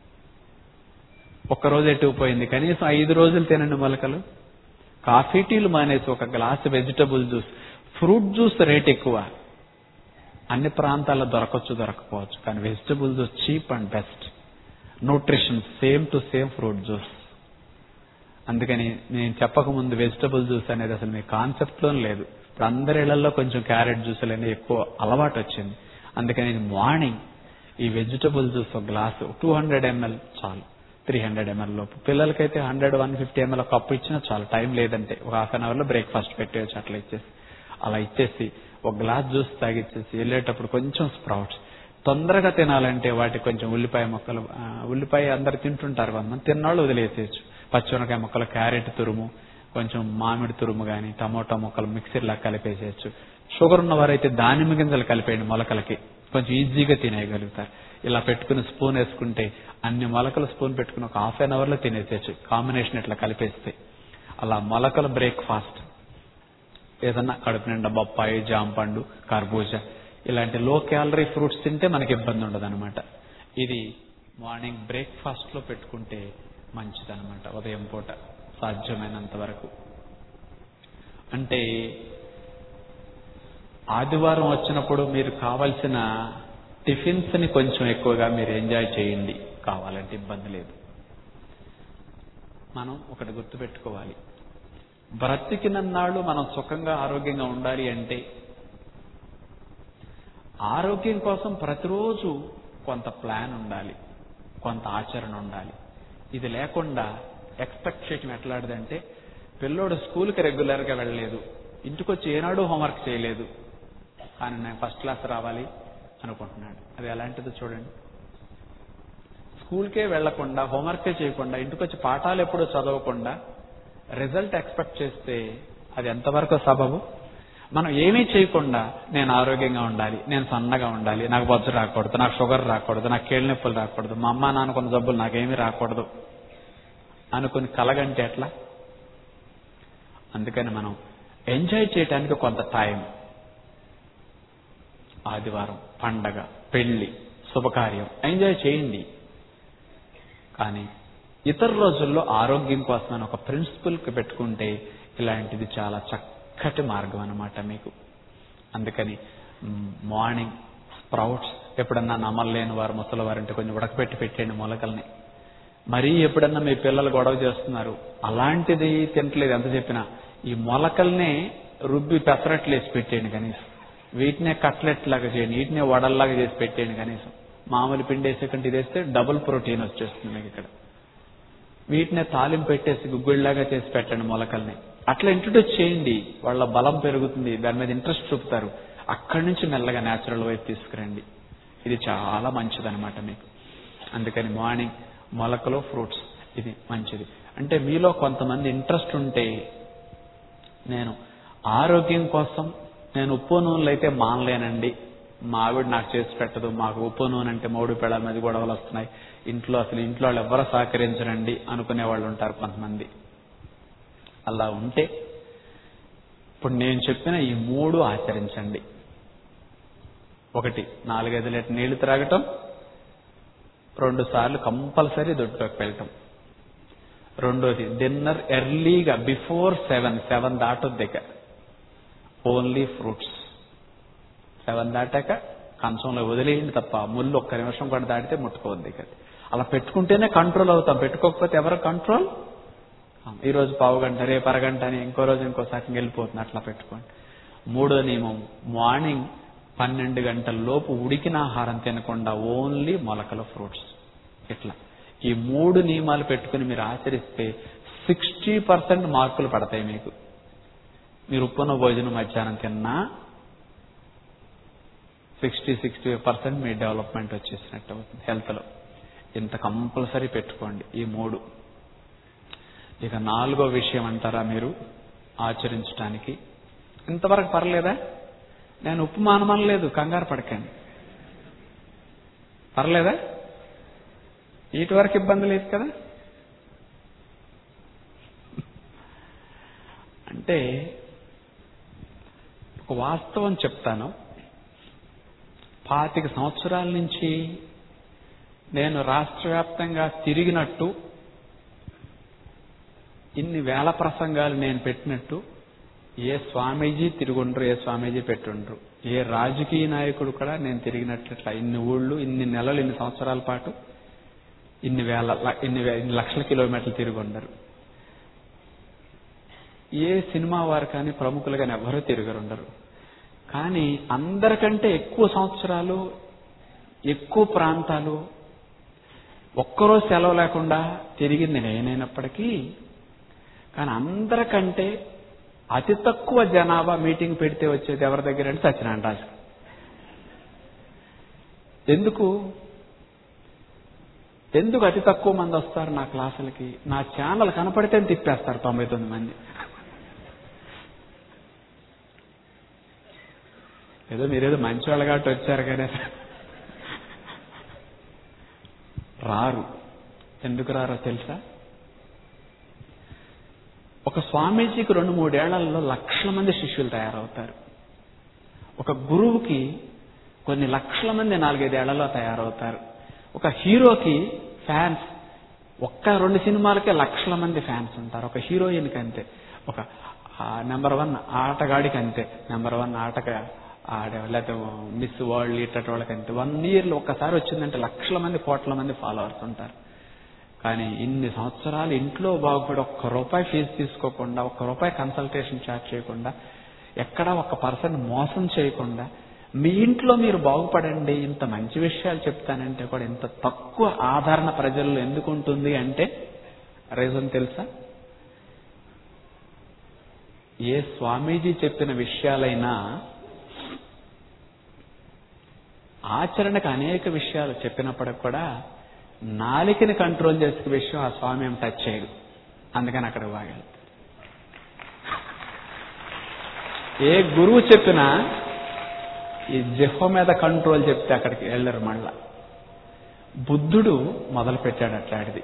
ఒక్కరోజు ఎటు పోయింది, కనీసం 5 రోజులు తినండి మొలకలు. కాఫీ టీలు మానేసి ఒక glass vegetable juice, fruit juice rate ఎక్కువ. అన్ని ప్రాంతాల్లో దొరకపోవచ్చు, కానీ vegetable juice cheap and best. Nutrition same to same fruit juice. అందుకని నేను చెప్పకముందు వెజిటబుల్ జ్యూస్ అనేది అసలు మీ కాన్సెప్ట్లోనే లేదు. ఇప్పుడు అందరి ఇళ్లలో కొంచెం క్యారెట్ జ్యూసులు అనేది ఎక్కువ అలవాటు వచ్చింది. అందుకని నేను మార్నింగ్ ఈ వెజిటబుల్ జ్యూస్ ఒక గ్లాసు 200 ml చాలు, 300 ml లోపు. పిల్లలకైతే 100-150 ml ఒక కప్పు ఇచ్చినా చాలు. టైం లేదంటే ఒక ½ an hourలో బ్రేక్ఫాస్ట్ పెట్టేయచ్చు. అట్లా అలా ఇచ్చేసి ఒక గ్లాస్ జ్యూస్ తాగిచ్చేసి వెళ్ళేటప్పుడు కొంచెం స్ప్రౌట్స్. తొందరగా తినాలంటే వాటికి కొంచెం ఉల్లిపాయ ముక్కలు, ఉల్లిపాయ అందరు తింటుంటారు, కొంతమంది తిన్నాళ్ళు వదిలేసేయచ్చు. పచ్చిమిరకాయ ముక్కలు, క్యారెట్ తురుము, కొంచెం మామిడి తురుము కానీ, టమోటా ముక్కలు మిక్సీలా కలిపేసేయచ్చు. షుగర్ ఉన్నవారైతే దానిమ్మ గింజలు కలిపేయండి మొలకలకి, కొంచెం ఈజీగా తినేయగలుగుతారు. ఇలా పెట్టుకుని స్పూన్ వేసుకుంటే అన్ని మొలకలు స్పూన్ పెట్టుకుని ఒక ½ an hourలో తినేసేయచ్చు. కాంబినేషన్ ఇట్లా కలిపేస్తే అలా మొలకల బ్రేక్ఫాస్ట్. ఏదన్నా కడుపు నిండా బొప్పాయి, జాంపండు, కర్బూజా ఇలాంటి లో క్యాలరీ ఫ్రూట్స్ తింటే మనకి ఇబ్బంది ఉండదు అనమాట. ఇది మార్నింగ్ బ్రేక్ఫాస్ట్ లో పెట్టుకుంటే మంచిదనమాట ఉదయం పూట సాధ్యమైనంత వరకు. అంటే ఆదివారం వచ్చినప్పుడు మీరు కావలసిన టిఫిన్స్ ని కొంచెం ఎక్కువగా మీరు ఎంజాయ్ చేయండి, కావాలంటే ఇబ్బంది లేదు. మనం ఒకటి గుర్తుపెట్టుకోవాలి. బ్రతికినన్నాళ్ళు మనం సుఖంగా ఆరోగ్యంగా ఉండాలి అంటే ఆరోగ్యం కోసం ప్రతిరోజు కొంత ప్లాన్ ఉండాలి, కొంత ఆచరణ ఉండాలి. ఇది లేకుండా ఎక్స్పెక్ట్ చేయటం ఎట్లాంటిదంటే, పిల్లోడు స్కూల్కి రెగ్యులర్గా వెళ్ళలేదు, ఇంటికొచ్చి ఏనాడు హోంవర్క్ చేయలేదు, కానీ నేను ఫస్ట్ క్లాస్ రావాలి అనుకుంటున్నాడు. అది ఎలాంటిదో చూడండి. స్కూల్కే వెళ్లకుండా, హోంవర్కే చేయకుండా, ఇంటికొచ్చి పాఠాలు ఎప్పుడూ చదవకుండా రిజల్ట్ ఎక్స్పెక్ట్ చేస్తే అది ఎంతవరకు సబబు? మనం ఏమీ చేయకుండా నేను ఆరోగ్యంగా ఉండాలి, నేను సన్నగా ఉండాలి, నాకు బొజ్జు రాకూడదు, నాకు షుగర్ రాకూడదు, నాకు కీళ్ళ నొప్పులు రాకూడదు, మా అమ్మ నాన్నకున్న జబ్బులు నాకేమీ రాకూడదు అనుకుని కలగంటే ఎట్లా? అందుకని మనం ఎంజాయ్ చేయడానికి కొంత టైం, ఆదివారం, పండగ, పెళ్లి, శుభకార్యం ఎంజాయ్ చేయండి. కానీ ఇతర రోజుల్లో ఆరోగ్యం కోసం ఒక ప్రిన్సిపల్కి పెట్టుకుంటే ఇలాంటిది చాలా చక్కటి మార్గం అన్నమాట మీకు. అందుకని మార్నింగ్ స్ప్రౌట్స్ ఎప్పుడన్నా నమ్మలేని వారు, ముసలి వారంటే కొంచెం ఉడకపెట్టి పెట్టండి మొలకల్ని. మరీ ఎప్పుడన్నా మీ పిల్లలు గొడవ చేస్తున్నారు, అలాంటిది తింటలేదు ఎంత చెప్పినా, ఈ మొలకల్నే రుబ్బి పెసరట్లు వేసి పెట్టేయండి కనీసం. వీటినే కట్లెట్ లాగా చేయండి, వీటినే వడల్లాగా చేసి పెట్టేయండి కనీసం. మామూలు పిండి వేసే కంటే ఇది వేస్తే డబుల్ ప్రోటీన్ వచ్చేస్తుంది మీకు ఇక్కడ. వీటినే తాలింపు పెట్టేసి గుగ్గుళ్ళలాగా చేసి పెట్టండి మొలకల్ని. అట్లా ఇంట్రడ్యూస్ చేయండి, వాళ్ళ బలం పెరుగుతుంది, దాని మీద ఇంట్రెస్ట్ చూపుతారు. అక్కడి నుంచి మెల్లగా న్యాచురల్ వైపు తీసుకురండి. ఇది చాలా మంచిదన్నమాట మీకు. అందుకని మార్నింగ్ మొలకలు, ఫ్రూట్స్ ఇది మంచిది. అంటే మీలో కొంతమంది ఇంట్రెస్ట్ ఉంటే, నేను ఆరోగ్యం కోసం నేను ఉప్పు నూనెలు అయితే మానలేనండి, మా ఆవిడ నాకు చేసి పెట్టదు, మాకు ఉప్పు నూనె అంటే మౌడు పెళ్ళ మీద గొడవలు వస్తున్నాయి, ఇంట్లో వాళ్ళు ఎవరు సహకరించరండి అనుకునే వాళ్ళు ఉంటారు కొంతమంది. అలా ఉంటే ఇప్పుడు నేను చెప్పిన ఈ 3 ఆచరించండి. 1, 4-5 లీటర్ నీళ్లు త్రాగటం, 2 సార్లు కంపల్సరీ దొడ్లోకి వెళ్ళటం. 2ది డిన్నర్ ఎర్లీగా బిఫోర్ 7 దాటొద్దు ఇక, ఓన్లీ ఫ్రూట్స్. 7 దాటాక కంచంలో వదిలేయండి తప్ప, ముళ్ళు 1 నిమిషం కూడా దాటితే ముట్టుకోవద్దు ఇక. అలా పెట్టుకుంటేనే కంట్రోల్ అవుతాం, పెట్టుకోకపోతే ఎవరు కంట్రోల్? ఈరోజు పావు గంట, రేపు అరగంట అని, ఇంకో రోజు ఇంకోసారి వెళ్ళిపోతుంది. అట్లా పెట్టుకోండి. 3వ నియమం, మార్నింగ్ 12 గంటల లోపు ఉడికిన ఆహారం తినకుండా ఓన్లీ మొలకలు, ఫ్రూట్స్. ఇట్లా ఈ 3 నియమాలు పెట్టుకుని మీరు ఆచరిస్తే 60% మార్కులు పడతాయి మీకు. మీరు ఉప్పున భోజనం మధ్యాహ్నం తిన్నా 60% మీ డెవలప్మెంట్ వచ్చేసినట్టు అవుతుంది హెల్త్లో. ఇంత కంపల్సరీ పెట్టుకోండి ఈ 3. ఇక 4వ విషయం అంటారా మీరు ఆచరించడానికి? ఇంతవరకు పర్లేదా? నేను ఉప్పు మానమనలేదు, కంగారు పడకండి. పర్లేదా? వీటి వరకు ఇబ్బంది లేదు కదా? అంటే ఒక వాస్తవం చెప్తాను. 25 సంవత్సరాల నుంచి నేను రాష్ట్ర వ్యాప్తంగా తిరిగినట్టు, ఇన్ని వేల ప్రసంగాలు నేను పెట్టినట్టు ఏ స్వామీజీ తిరుగుండ్రు, ఏ స్వామీజీ పెట్టుండ్రు, ఏ రాజకీయ నాయకుడు కూడా నేను తిరిగినట్లట్లా ఇన్ని ఊళ్ళు, ఇన్ని నెలలు, ఇన్ని సంవత్సరాల పాటు ఇన్ని లక్షల కిలోమీటర్లు తిరిగి ఉండరు. ఏ సినిమా వారు కానీ, ప్రముఖులు కానీ ఎవరూ తిరగరుండరు. కానీ అందరికంటే ఎక్కువ సంవత్సరాలు, ఎక్కువ ప్రాంతాలు, ఒక్కరోజు సెలవు లేకుండా తిరిగింది నేనైనప్పటికీ, కానీ అందరికంటే అతి తక్కువ జనాభా మీటింగ్ పెడితే వచ్చేది ఎవరి దగ్గర అంటే సత్యనారాయణ రాజు. ఎందుకు అతి తక్కువ మంది వస్తారు నా క్లాసులకి? నా ఛానల్ కనపడితే తిప్పేస్తారు 99 మంది. ఏదో మీరేదో మంచి వాళ్ళు కాబట్టి వచ్చారు కానీ రారు. ఎందుకు రారో తెలుసా? ఒక స్వామీజీకి 2-3 ఏళ్లలో లక్షల మంది శిష్యులు తయారవుతారు. ఒక గురువుకి కొన్ని లక్షల మంది 4-5 ఏళ్లలో తయారవుతారు. ఒక హీరోకి ఫ్యాన్స్ 1-2 సినిమాలకే లక్షల మంది ఫ్యాన్స్ ఉంటారు. ఒక హీరోయిన్కి అంతే, ఒక నెంబర్ 1 ఆటగాడికి అంతే, నెంబర్ 1 ఆటగా ఆడే లేకపోతే మిస్ వరల్డ్ ఇట్టటి వాళ్ళకి అంతే. 1 yearలో ఒక్కసారి వచ్చిందంటే లక్షల మంది, కోట్ల మంది ఫాలోవర్స్ ఉంటారు. కానీ ఇన్ని సంవత్సరాలు ఇంట్లో బాగుపడి ఒక్క రూపాయి ఫీజు తీసుకోకుండా, ఒక్క రూపాయి కన్సల్టేషన్ ఛార్జ్ చేయకుండా, ఎక్కడా ఒక పర్సన్ మోసం చేయకుండా మీ ఇంట్లో మీరు బాగుపడండి, ఇంత మంచి విషయాలు చెప్తానంటే కూడా ఇంత తక్కువ ఆదరణ ప్రజల్లో ఎందుకు ఉంటుంది అంటే రీజన్ తెలుసా? ఏ స్వామీజీ చెప్పిన విషయాలైనా ఆచరణకు అనేక విషయాలు చెప్పినప్పటికి కూడా నాలికని కంట్రోల్ చేసే విషయం ఆ స్వామి ఏం టచ్ చేయడు. అందుకని అక్కడ వాగాడు. ఏ గురువు చెప్పినా ఈ జిహ్వ మీద కంట్రోల్ చెప్తే అక్కడికి వెళ్ళరు. మళ్ళా బుద్ధుడు మొదలు పెట్టాడు అట్లాంటిది.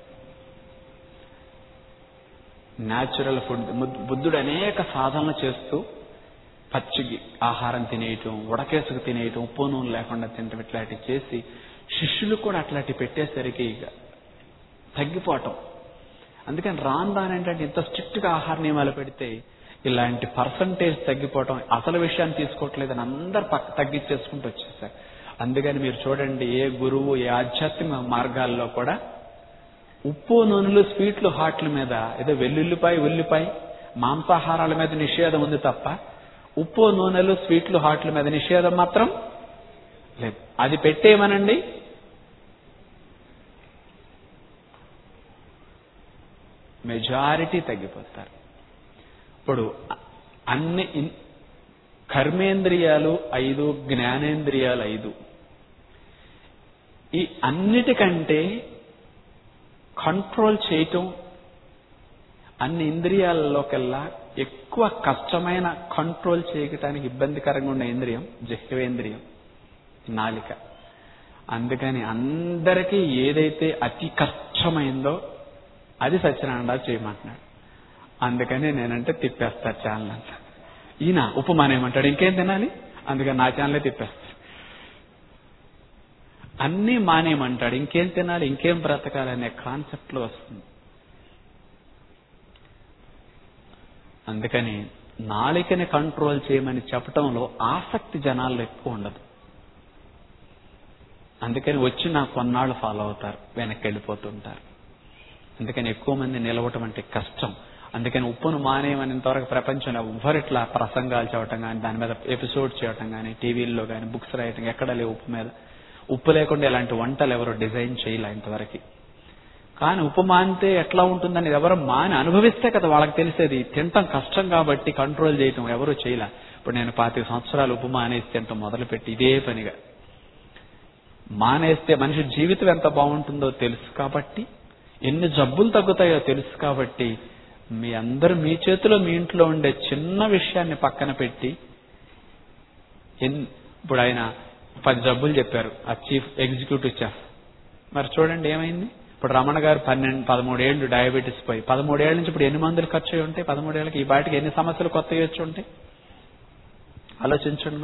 Natural food. బుద్ధుడు అనేక సాధనలు చేస్తూ పచ్చికి ఆహారం తినేయటం, ఉడకేసుకు తినేయటం, ఉప్పు నూనె లేకుండా తినటం ఇట్లాంటివి చేసి శిష్యులు కూడా అట్లాంటివి పెట్టేసరికి ఇక తగ్గిపోవటం. అందుకని ఏంటంటే ఇంత స్ట్రిక్ట్ గా ఆహార నియమాలు పెడితే ఇలాంటి పర్సంటేజ్ తగ్గిపోవటం, అసలు విషయాన్ని తీసుకోవట్లేదని అందరు తగ్గించేసుకుంటూ వచ్చేసారు. అందుకని మీరు చూడండి, ఏ గురువు ఏ ఆధ్యాత్మిక మార్గాల్లో కూడా ఉప్పు నూనెలు స్వీట్లు హాట్ల మీద ఏదో వెల్లుల్లిపాయ ఉల్లిపాయ మాంసాహారాల మీద నిషేధం ఉంది తప్ప ఉప్పు నూనెలు స్వీట్లు హాట్ల మీద నిషేధం మాత్రం లేదు. అది పెట్టేయమనండి, మెజారిటీ తగ్గిపోతారు. ఇప్పుడు అన్ని కర్మేంద్రియాలు 5, జ్ఞానేంద్రియాలు 5. ఈ అన్నిటికంటే కంట్రోల్ చేయటం అన్ని ఇంద్రియాలలోకెల్లా ఎక్కువ కష్టమైన, కంట్రోల్ చేయటానికి ఇబ్బందికరంగా ఉన్న ఇంద్రియం జిహ్వేంద్రియం, నాలిక. అందుకని అందరికీ ఏదైతే అతి కష్టమైందో అది సత్యనారాయణ చేయమంటున్నాడు. అందుకని నేనంటే తిప్పేస్తారు ఛానల్ అంతా. ఈయన ఉప్పు మానేయమంటాడు, ఇంకేం తినాలి, అందుకని నా ఛానలే తిప్పేస్తారు. అన్నీ మానేయమంటాడు, ఇంకేం తినాలి, ఇంకేం బ్రతకాలి అనే కాన్సెప్ట్ లో వస్తుంది. అందుకని నాలికని కంట్రోల్ చేయమని చెప్పటంలో ఆసక్తి జనాల్లో ఎక్కువ ఉండదు. అందుకని వచ్చి నాకు కొన్నాళ్ళు ఫాలో అవుతారు, వెనక్కి వెళ్ళిపోతుంటారు. అందుకని ఎక్కువ మంది నిలవటం అంటే కష్టం. అందుకని ఉప్పును మానేయమని ఇంతవరకు ప్రపంచంలో ఎవ్వరు ఇట్లా ప్రసంగాలు చేయటం కానీ, దాని మీద ఎపిసోడ్ చేయటం కానీ, టీవీల్లో కానీ, బుక్స్ రాయటం ఎక్కడ లేవు. ఉప్పు మీద ఉప్పు లేకుండా ఇలాంటి వంటలు ఎవరు డిజైన్ చేయలే ఇంతవరకు. కానీ ఉప్పు మానితే ఎట్లా ఉంటుందని ఎవరు మాని అనుభవిస్తే కదా వాళ్ళకి తెలిసేది. తినటం కష్టం కాబట్టి కంట్రోల్ చేయటం ఎవరు చేయలే. ఇప్పుడు నేను 25 సంవత్సరాలు ఉప్పు మానేసి తినటం మొదలుపెట్టి ఇదే పనిగా మానేస్తే మనిషి జీవితం ఎంత బాగుంటుందో తెలుసు కాబట్టి, ఎన్ని జబ్బులు తగ్గుతాయో తెలుసు కాబట్టి, మీ అందరూ మీ చేతిలో మీ ఇంట్లో ఉండే చిన్న విషయాన్ని పక్కన పెట్టి, ఇప్పుడు ఆయన 10 జబ్బులు చెప్పారు ఆ చీఫ్ ఎగ్జిక్యూటివ్ చెఫ్. మరి చూడండి ఏమైంది. ఇప్పుడు రమణ గారు 13 ఏళ్ళు డయాబెటీస్ పోయి 13 ఏళ్ళ నుంచి ఇప్పుడు ఎన్ని మందులు ఖర్చు అయి ఉంటాయి? 13 ఏళ్ళకి ఈ బాటికి ఎన్ని సమస్యలు కొత్తగా వచ్చి ఉంటాయి? ఆలోచించండి.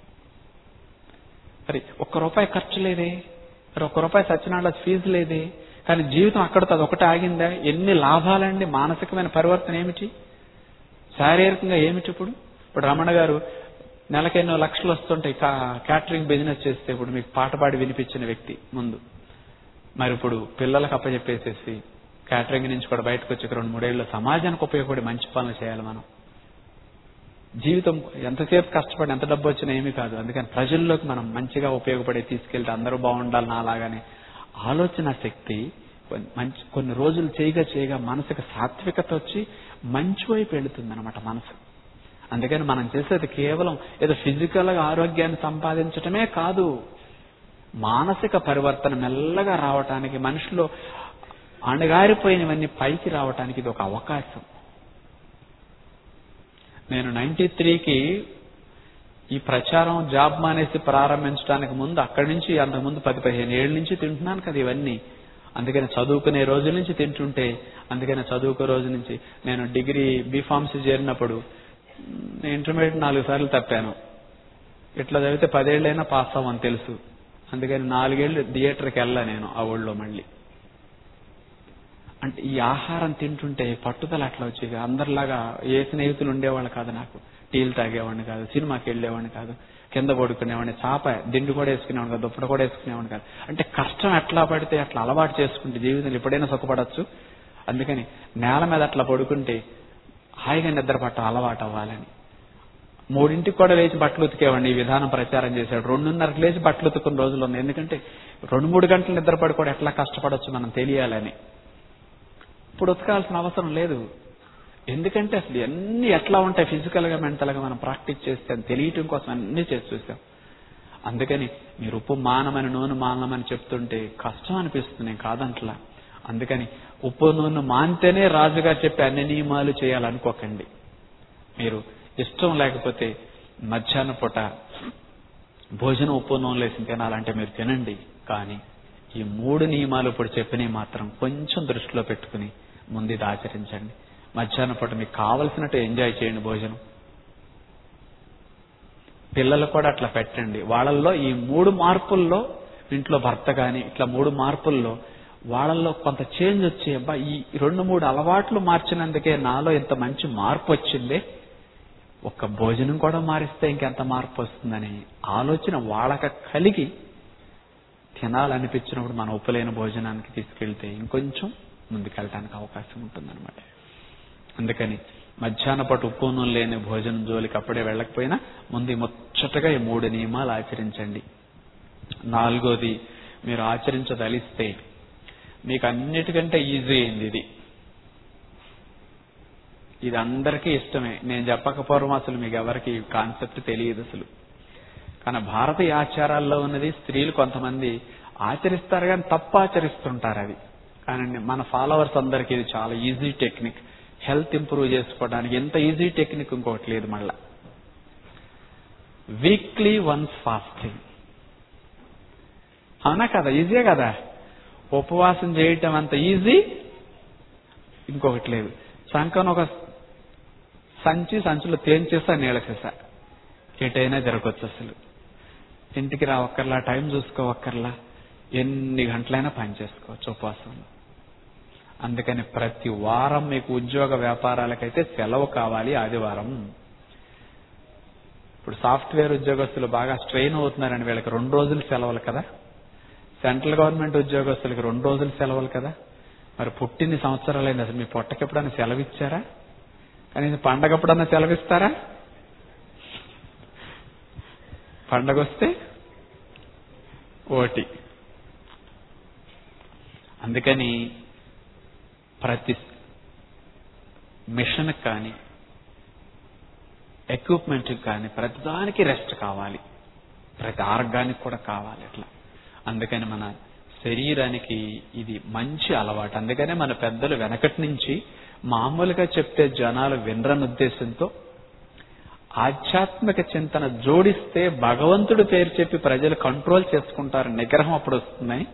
మరి ₹1 ఖర్చు లేదే, మరి ₹1 సత్యనారాయణ ఫీజు లేదే, కానీ జీవితం అక్కడితో అదొకటి ఆగిందా? ఎన్ని లాభాలండి. మానసికమైన పరివర్తన ఏమిటి, శారీరకంగా ఏమిటి? ఇప్పుడు రమణ గారు నెలకి ఎన్నో లక్షలు వస్తుంటాయి క్యాటరింగ్ బిజినెస్ చేస్తే. ఇప్పుడు మీకు పాట పాడి వినిపించిన వ్యక్తి ముందు, మరి ఇప్పుడు పిల్లలకు అప్పచెప్పేసేసి క్యాటరింగ్ నుంచి కూడా బయటకు వచ్చి 2-3 ఏళ్ళు సమాజానికి ఉపయోగపడి మంచి పనులు చేయాలి. మనం జీవితం ఎంతసేపు కష్టపడి ఎంత డబ్బు వచ్చినా ఏమీ కాదు. అందుకని ప్రజల్లోకి మనం మంచిగా ఉపయోగపడి తీసుకెళ్తే అందరూ బాగుండాలి నాలాగానే ఆలోచన శక్తి కొన్ని రోజులు చేయగా మనసుకు సాత్వికత వచ్చి మంచి వైపు వెళుతుంది అన్నమాట మనసు. అందుకని మనం చేసేది కేవలం ఏదో ఫిజికల్ గా ఆరోగ్యాన్ని సంపాదించటమే కాదు, మానసిక పరివర్తన మెల్లగా రావటానికి, మనిషిలో అణగారిపోయినవన్నీ పైకి రావటానికి ఇది ఒక అవకాశం. నేను 93కి ఈ ప్రచారం జాబ్ మానేసి ప్రారంభించడానికి ముందు, అక్కడి నుంచి అంతకుముందు 10-15 ఏళ్ళ నుంచి తింటున్నాను కదా ఇవన్నీ. అందుకని చదువుకునే రోజుల నుంచి తింటుంటే, అందుకని చదువుకునే రోజు నుంచి నేను డిగ్రీ బీఫార్మసీ చేరినప్పుడు ఇంటర్మీడియట్ 4 సార్లు తప్పాను. ఇట్లా చదివితే 10 ఏళ్ళైనా పాస్ అవ్వని తెలుసు. అందుకని 4 ఏళ్ళు థియేటర్కి వెళ్ళా నేను ఆ ఊళ్ళో మళ్ళీ. అంటే ఈ ఆహారం తింటుంటే పట్టుదల అట్లా వచ్చేది. అందరిలాగా ఏ స్నేహితులు ఉండేవాళ్ళు కాదు నాకు, టీలు తాగేవాడిని కాదు, సినిమాకి వెళ్ళేవాడిని కాదు, కింద పడుకునేవాడిని, చాప దిండు కూడా వేసుకునేవాడు కాదు, దుప్పటి కూడా వేసుకునేవాడు కాదు. అంటే కష్టం ఎట్లా పడితే అట్లా అలవాటు చేసుకుంటే జీవితంలో ఎప్పుడైనా సుఖపడచ్చు. అందుకని నేల మీద అట్లా పడుకుంటే హాయిగా నిద్ర పట్ట అలవాటు అవ్వాలని 3ంటికి కూడా లేచి బట్టలు ఉతికేవాడిని. ఈ విధానం ప్రచారం చేశాడు. 2:30కి లేచి బట్టలు ఉతుకున్న రోజులు ఉన్నాయి. ఎందుకంటే 2-3 గంటలు నిద్రపడి కూడా ఎట్లా కష్టపడవచ్చు మనం తెలియాలని. ఇప్పుడు ఉతకాల్సిన అవసరం లేదు. ఎందుకంటే అసలు అన్ని ఎట్లా ఉంటాయి ఫిజికల్ గా మెంటల్ గా మనం ప్రాక్టీస్ చేస్తే అని తెలియటం కోసం అన్ని చేసి చూసాం. అందుకని మీరు ఉప్పు మానమని నూనె మానమని చెప్తుంటే కష్టం అనిపిస్తుంది, నేను కాదంట్లా. అందుకని ఉప్పు నూనె మానితేనే రాజుగారు చెప్పే అన్ని నియమాలు చేయాలనుకోకండి. మీరు ఇష్టం లేకపోతే మధ్యాహ్నం పూట భోజనం ఉప్పు నూనె వేసి తినాలంటే మీరు తినండి. కానీ ఈ 3 నియమాలు ఇప్పుడు చెప్పినవి మాత్రం కొంచెం దృష్టిలో పెట్టుకుని ముందు ఇది ఆచరించండి. మధ్యాహ్నం పూట మీకు కావలసినట్టు ఎంజాయ్ చేయండి భోజనం. పిల్లలు కూడా అట్లా పెట్టండి. వాళ్ళల్లో ఈ 3 మార్పుల్లో ఇంట్లో భర్త కానీ ఇట్లా 3 మార్పుల్లో వాళ్ళల్లో కొంత చేంజ్ వచ్చి అబ్బా ఈ 2-3 అలవాట్లు మార్చినందుకే నాలో ఇంత మంచి మార్పు వచ్చిందే, ఒక్క భోజనం కూడా మారిస్తే ఇంకెంత మార్పు వస్తుందని ఆలోచన వాళ్ళకి కలిగి తినాలనిపించినప్పుడు మనం ఉప్పులేని భోజనానికి తీసుకెళ్తే ఇంకొంచెం ముందుకెళ్ళడానికి అవకాశం ఉంటుందన్నమాట. అందుకని మధ్యాహ్న పాటు ఉప్పు నూనె లేని భోజనం జోలికి అప్పుడే వెళ్ళకపోయినా ముందు ముచ్చటగా ఈ 3 నియమాలు ఆచరించండి. 4వది మీరు ఆచరించదలిస్తే మీకు అన్నిటికంటే ఈజీ అయింది ఇది అందరికీ ఇష్టమే. నేను చెప్పకపోవడం అసలు మీకు ఎవరికి కాన్సెప్ట్ తెలియదు అసలు. కానీ భారతీయ ఆచారాల్లో ఉన్నది స్త్రీలు కొంతమంది ఆచరిస్తారు కానీ తప్పు ఆచరిస్తుంటారు అది. కానీ మన ఫాలోవర్స్ అందరికీ ఇది చాలా ఈజీ టెక్నిక్. హెల్త్ ఇంప్రూవ్ చేసుకోవడానికి ఎంత ఈజీ టెక్నిక్ ఇంకోటి లేదు. మళ్ళా వీక్లీ వన్స్ ఫాస్టింగ్. అవునా కదా? ఈజీయే కదా? ఉపవాసం చేయటం అంత ఈజీ ఇంకొకటి లేదు. సంకం ఒక సంచులో తేంచేసా నీళ్ళకేసా ఎటైనా జరగవచ్చు. అసలు ఇంటికి రావక్కర్లా, టైం చూసుకోవక్కర్లా, ఎన్ని గంటలైనా పని చేసుకోవచ్చు ఉపవాసంలో. అందుకని ప్రతి వారం మీకు ఉద్యోగ వ్యాపారాలకైతే సెలవు కావాలి ఆదివారం. ఇప్పుడు సాఫ్ట్వేర్ ఉద్యోగస్తులు బాగా స్ట్రెయిన్ అవుతున్నారని వీళ్ళకి 2 రోజులు సెలవులు కదా. సెంట్రల్ గవర్నమెంట్ ఉద్యోగస్తులకి 2 రోజులు సెలవులు కదా. మరి పుట్టిన్ని సంవత్సరాలైంది అసలు మీ పొట్టకి ఎప్పుడన్నా సెలవు ఇచ్చారా? కనీసం పండగ ఎప్పుడన్నా సెలవిస్తారా? పండగ వస్తే ఓటి. అందుకని ప్రతి మిషన్ కానీ ఎక్విప్మెంట్ కానీ ప్రతిదానికి రెస్ట్ కావాలి, ప్రతి ఆర్గానికి కూడా కావాలి అట్లా. అందుకని మన శరీరానికి ఇది మంచి అలవాటు. అందుకనే మన పెద్దలు వెనకటి నుంచి మామూలుగా చెప్తే జనాలు వినరని ఉద్దేశంతో ఆధ్యాత్మిక చింతన జోడిస్తే భగవంతుడి పేరు చెప్పి ప్రజలు కంట్రోల్ చేసుకుంటారు, నిగ్రహం అప్పుడు వస్తుందని.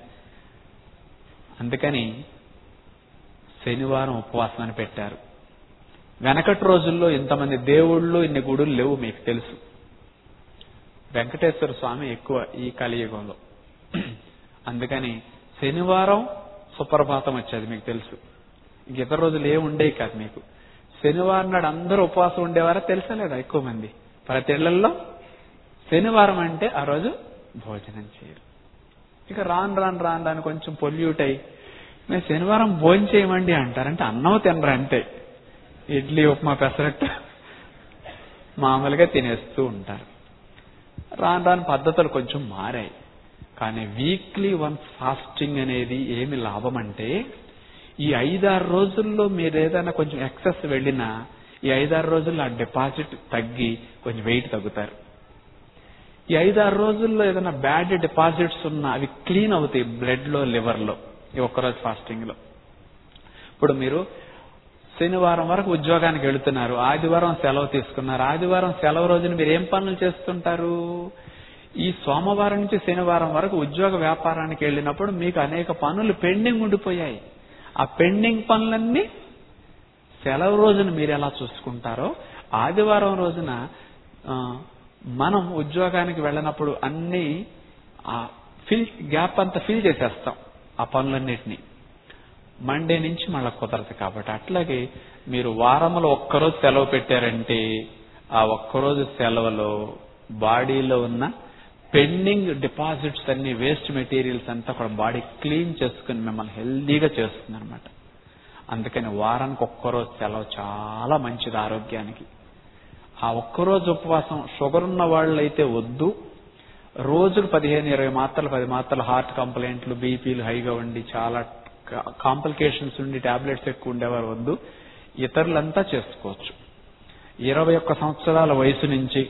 అందుకని శనివారం ఉపవాసం అని పెట్టారు. వెనకటి రోజుల్లో ఇంతమంది దేవుళ్ళు ఇన్ని గుడులు లేవు, మీకు తెలుసు. వెంకటేశ్వర స్వామి ఎక్కువ ఈ కలియుగంలో. అందుకని శనివారం సుప్రభాతం వచ్చేది మీకు తెలుసు. ఇతర రోజులు ఏముండేవి కాదు మీకు. శనివారం నాడు అందరూ ఉపవాసం ఉండేవారా తెలుసా లేదా? ఎక్కువ మంది ప్రతి ఇళ్లలో శనివారం అంటే ఆ రోజు భోజనం చేయరు. ఇక రాను కొంచెం పొల్యూట్ అయ్యి మేము శనివారం భోజనం చేయమండి అంటారంటే అన్నం తినరు, అంటే ఇడ్లీ ఉప్మా పెసరట్టు మామూలుగా తినేస్తూ ఉంటారు. రాను పద్ధతులు కొంచెం మారాయి. కానీ వీక్లీ వన్స్ ఫాస్టింగ్ అనేది ఏమి లాభం అంటే ఈ 5-6 రోజుల్లో మీరు ఏదైనా కొంచెం ఎక్సెస్ వెళ్ళినా ఈ 5-6 రోజుల్లో ఆ డిపాజిట్ తగ్గి కొంచెం వెయిట్ తగ్గుతారు. ఈ 5-6 రోజుల్లో ఏదైనా బ్యాడ్ డిపాజిట్స్ ఉన్నా అవి క్లీన్ అవుతాయి బ్లడ్ లో, లివర్ లో, ఈ ఒక్కరోజు ఫాస్టింగ్ లో. ఇప్పుడు మీరు శనివారం వరకు ఉద్యోగానికి వెళుతున్నారు, ఆదివారం సెలవు తీసుకున్నారు. ఆదివారం సెలవు రోజున మీరు ఏం పనులు చేస్తుంటారు? ఈ సోమవారం నుంచి శనివారం వరకు ఉద్యోగ వ్యాపారానికి వెళ్ళినప్పుడు మీకు అనేక పనులు పెండింగ్ ఉండిపోయాయి. ఆ పెండింగ్ పనులన్నీ సెలవు రోజున మీరు ఎలా చూసుకుంటారో ఆదివారం రోజున మనం ఉద్యోగానికి వెళ్ళినప్పుడు అన్ని గ్యాప్ అంతా ఫిల్ చేసేస్తాం ఆ పనులన్నిటినీ. మండే నుంచి మళ్ళీ కుదరదు. కాబట్టి అట్లాగే మీరు వారంలో ఒక్కరోజు సెలవు పెట్టారంటే ఆ ఒక్కరోజు సెలవులో బాడీలో ఉన్న పెండింగ్ డిపాజిట్స్ అన్ని, వేస్ట్ మెటీరియల్స్ అంతా కూడా బాడీ క్లీన్ చేసుకుని మిమ్మల్ని హెల్దీగా చేస్తుంది అనమాట. అందుకని వారానికి ఒక్కరోజు సెలవు చాలా మంచిది ఆరోగ్యానికి. ఆ ఒక్కరోజు ఉపవాసం షుగర్ ఉన్న వాళ్ళు అయితే వద్దు. రోజుకు 15-20 మాత్రలు 10 మాత్రలు హార్ట్ కంప్లైంట్లు, బీపీలు హైగా ఉండి చాలా కాంప్లికేషన్స్ ఉండి టాబ్లెట్స్ ఎక్కువ ఉండేవారు వద్దు. ఇతరులంతా చేసుకోవచ్చు. 21 సంవత్సరాల వయసు నుంచి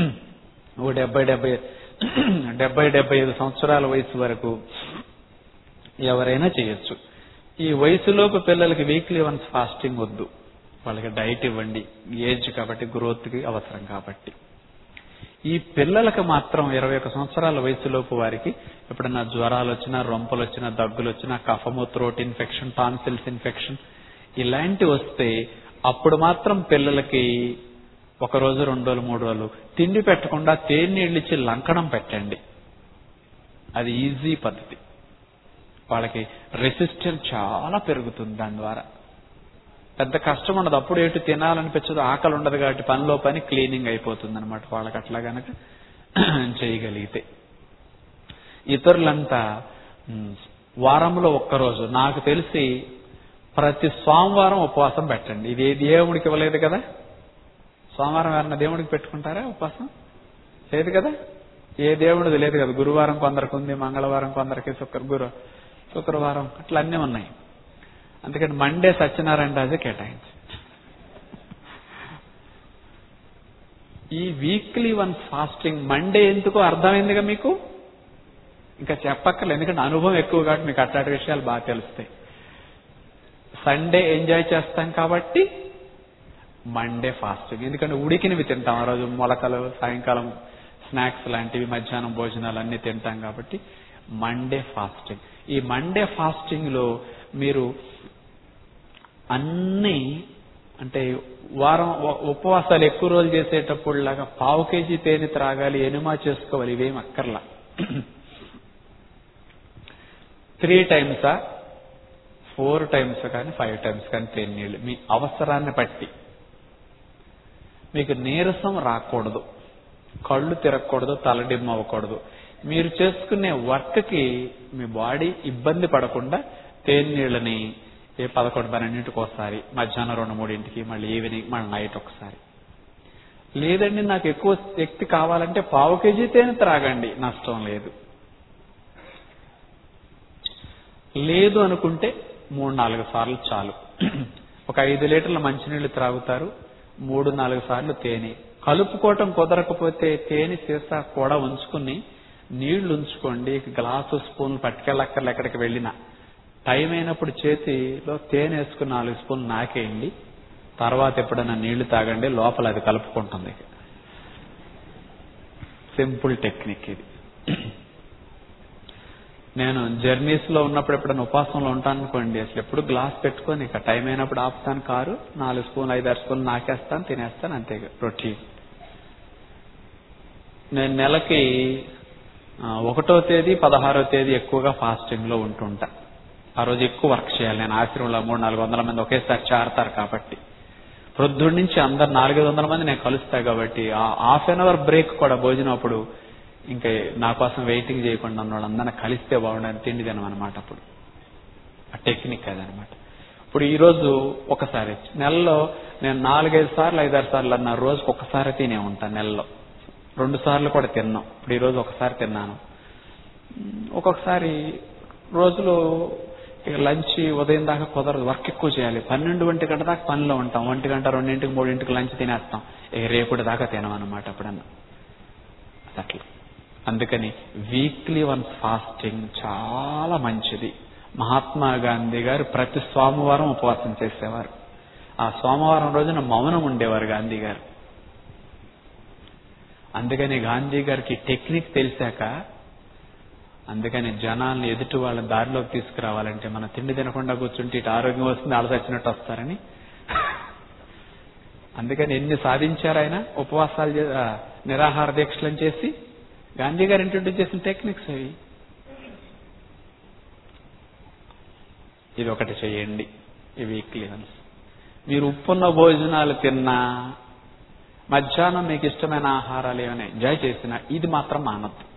70-75 సంవత్సరాల వయసు వరకు ఎవరైనా చేయొచ్చు. ఈ వయసులోపు పిల్లలకి వీక్లీ వన్స్ ఫాస్టింగ్ వద్దు. వాళ్ళకి డైట్ ఇవ్వండి, ఏజ్ కాబట్టి, గ్రోత్కి అవసరం కాబట్టి. ఈ పిల్లలకు మాత్రం 21 సంవత్సరాల వయసులోపు వారికి ఎప్పుడన్నా జ్వరాలు వచ్చినా, రొంపలు వచ్చినా, దగ్గులు వచ్చినా, కఫము, థ్రోట్ ఇన్ఫెక్షన్, టాన్సిల్స్ ఇన్ఫెక్షన్ ఇలాంటివి వస్తే అప్పుడు మాత్రం పిల్లలకి 1 రోజు 2 రోజులు 3 రోజులు తిండి పెట్టకుండా తేనె నీళ్ళు ఇచ్చి లంకణం పెట్టండి. అది ఈజీ పద్ధతి. వాళ్ళకి రెసిస్టెన్స్ చాలా పెరుగుతుంది. దాని ద్వారా పెద్ద కష్టం ఉండదు. అప్పుడు ఏటు తినాలనిపించదు, ఆకలి ఉండదు కాబట్టి పనిలో పని క్లీనింగ్ అయిపోతుంది అనమాట వాళ్ళకి. అట్లా గనక చేయగలిగితే ఇతరులంతా వారంలో 1 రోజు, నాకు తెలిసి ప్రతి సోమవారం ఉపవాసం పెట్టండి. ఇది దేవుడికి ఇవ్వలేదు కదా. సోమవారం ఎవరన్నా దేవుడికి పెట్టుకుంటారా ఉపవాసం? లేదు కదా. ఏ దేవుడిది లేదు కదా. గురువారం కొందరికి ఉంది, మంగళవారం కొందరికి, శుక్రవారం అట్లా అన్నీ ఉన్నాయి. అందుకని మండే సత్యనారాయణ రాజే కేటాయించి ఈ వీక్లీ వన్స్ ఫాస్టింగ్. మండే ఎందుకో అర్థమైందిగా మీకు, ఇంకా చెప్పక్కర్లేదు. ఎందుకంటే అనుభవం ఎక్కువ కాబట్టి మీకు అట్లాంటి విషయాలు బాగా తెలుస్తాయి. సండే ఎంజాయ్ చేస్తాం కాబట్టి మండే ఫాస్టింగ్. ఎందుకంటే ఉడికినవి తింటాం ఆ రోజు, మొలకలు, సాయంకాలం స్నాక్స్ లాంటివి, మధ్యాహ్నం భోజనాలు అన్ని తింటాం కాబట్టి మండే ఫాస్టింగ్. ఈ మండే ఫాస్టింగ్ లో మీరు అన్ని అంటే వారం ఉపవాసాలు ఎక్కువ రోజులు చేసేటప్పుడు లాగా 1/2 kg తేనె త్రాగాలి, ఎనిమా చేసుకోవాలి, ఇవేం అక్కర్లా. 3 టైమ్సా 4 టైమ్స్ కానీ 5 టైమ్స్ కానీ తేనె నీళ్ళు మీ అవసరాన్ని బట్టి. మీకు నీరసం రాకూడదు, కళ్ళు తిరగకూడదు, తలడిమ్ అవ్వకూడదు. మీరు చేసుకునే వర్క్కి మీ బాడీ ఇబ్బంది పడకుండా తేనె నీళ్ళని 11-12 ఒకసారి, మధ్యాహ్నం 2-3, మళ్ళీ ఈవినింగ్, మళ్ళీ నైట్ ఒకసారి. లేదండి నాకు ఎక్కువ శక్తి కావాలంటే 1/2 kg తేనె త్రాగండి, నష్టం లేదు. లేదు అనుకుంటే 3-4 సార్లు చాలు. ఒక 5 లీటర్ల మంచినీళ్ళు త్రాగుతారు, 3-4 సార్లు తేనె. కలుపుకోవటం కుదరకపోతే తేనె సీసా కూడా ఉంచుకుని నీళ్లు ఉంచుకోండి. గ్లాసు స్పూన్లు పట్టుకెళ్ళక్కర్లు ఎక్కడికి వెళ్ళినా. టైం అయినప్పుడు చేతిలో తేనె వేసుకుని 4 స్పూన్లు నాకేయండి. తర్వాత ఎప్పుడైనా నీళ్లు తాగండి, లోపల అది కలుపుకుంటుంది. సింపుల్ టెక్నిక్ ఇది. నేను జర్నీస్ లో ఉన్నప్పుడు ఎప్పుడైనా ఉపవాసంలో ఉంటాను అనుకోండి, అసలు ఎప్పుడు గ్లాస్ పెట్టుకొని ఇక టైం అయినప్పుడు ఆపుతాను కారు, 4 స్పూన్లు 5-6 స్పూన్లు నాకేస్తాను, తినేస్తాను, అంతే రొటీన్. నేను నెలకి 1వ తేదీ 16వ తేదీ ఎక్కువగా ఫాస్టింగ్ లో ఉంటుంటా. ఆ రోజు ఎక్కువ వర్క్ చేయాలి. నేను ఆశ్రమంలో 300-400 మంది ఒకేసారి చేరతారు కాబట్టి ప్రొద్దుడి నుంచి అందరు 400-500 మంది నేను కలుస్తా కాబట్టి ఆ ½ an hour బ్రేక్ కూడా భోజనం అప్పుడు ఇంకా నా కోసం వెయిటింగ్ చేయకుండా ఉన్న వాళ్ళందరినీ కలిస్తే బాగుండని తిండి తినమన్నమాట. అప్పుడు ఆ టెక్నిక్ అదనమాట. ఇప్పుడు ఈరోజు ఒకసారి, నెలలో నేను 4-5 సార్లు 5-6 సార్లు అన్న రోజుకి ఒకసారి తినే ఉంటాను. నెలలో 2 సార్లు కూడా తిన్నాం. ఇప్పుడు ఈరోజు ఒకసారి తిన్నాను. ఒక్కొక్కసారి రోజులో లంచ్ ఉదయం దాకా కుదరదు, వర్క్ ఎక్కువ చేయాలి. 12-1 గంట దాకా పనిలో ఉంటాం. 1 గంట 2-3 లంచ్ తినేస్తాం. రేపటి దాకా తినమన్నమాట అప్పుడన్నా అట్లా. అందుకని వీక్లీ వన్స్ ఫాస్టింగ్ చాలా మంచిది. మహాత్మా గాంధీ గారు ప్రతి సోమవారం ఉపవాసం చేసేవారు. ఆ సోమవారం రోజున మౌనం ఉండేవారు గాంధీ గారు. అందుకని గాంధీ గారికి టెక్నిక్ తెలిసాక, అందుకని జనాల్ని ఎదుటి వాళ్ళ దారిలోకి తీసుకురావాలంటే మనం తిండి తినకుండా కూర్చుంటే ఇటు ఆరోగ్యం వస్తుంది, ఆలోచించినట్టు వస్తారని. అందుకని ఎన్ని సాధించారు ఆయన ఉపవాసాలు, నిరాహార దీక్షలను చేసి. గాంధీ గారు ఇంట్రొడ్యూస్ చేసిన టెక్నిక్స్ అవి. ఇది ఒకటి చేయండి ఈ వీక్లీ వన్స్. మీరు ఉప్పున్న భోజనాలు తిన్నా మధ్యాహ్నం మీకు ఇష్టమైన ఆహారాలు ఏమైనా ఎంజాయ్ చేసినా ఇది మాత్రం మానద్దు.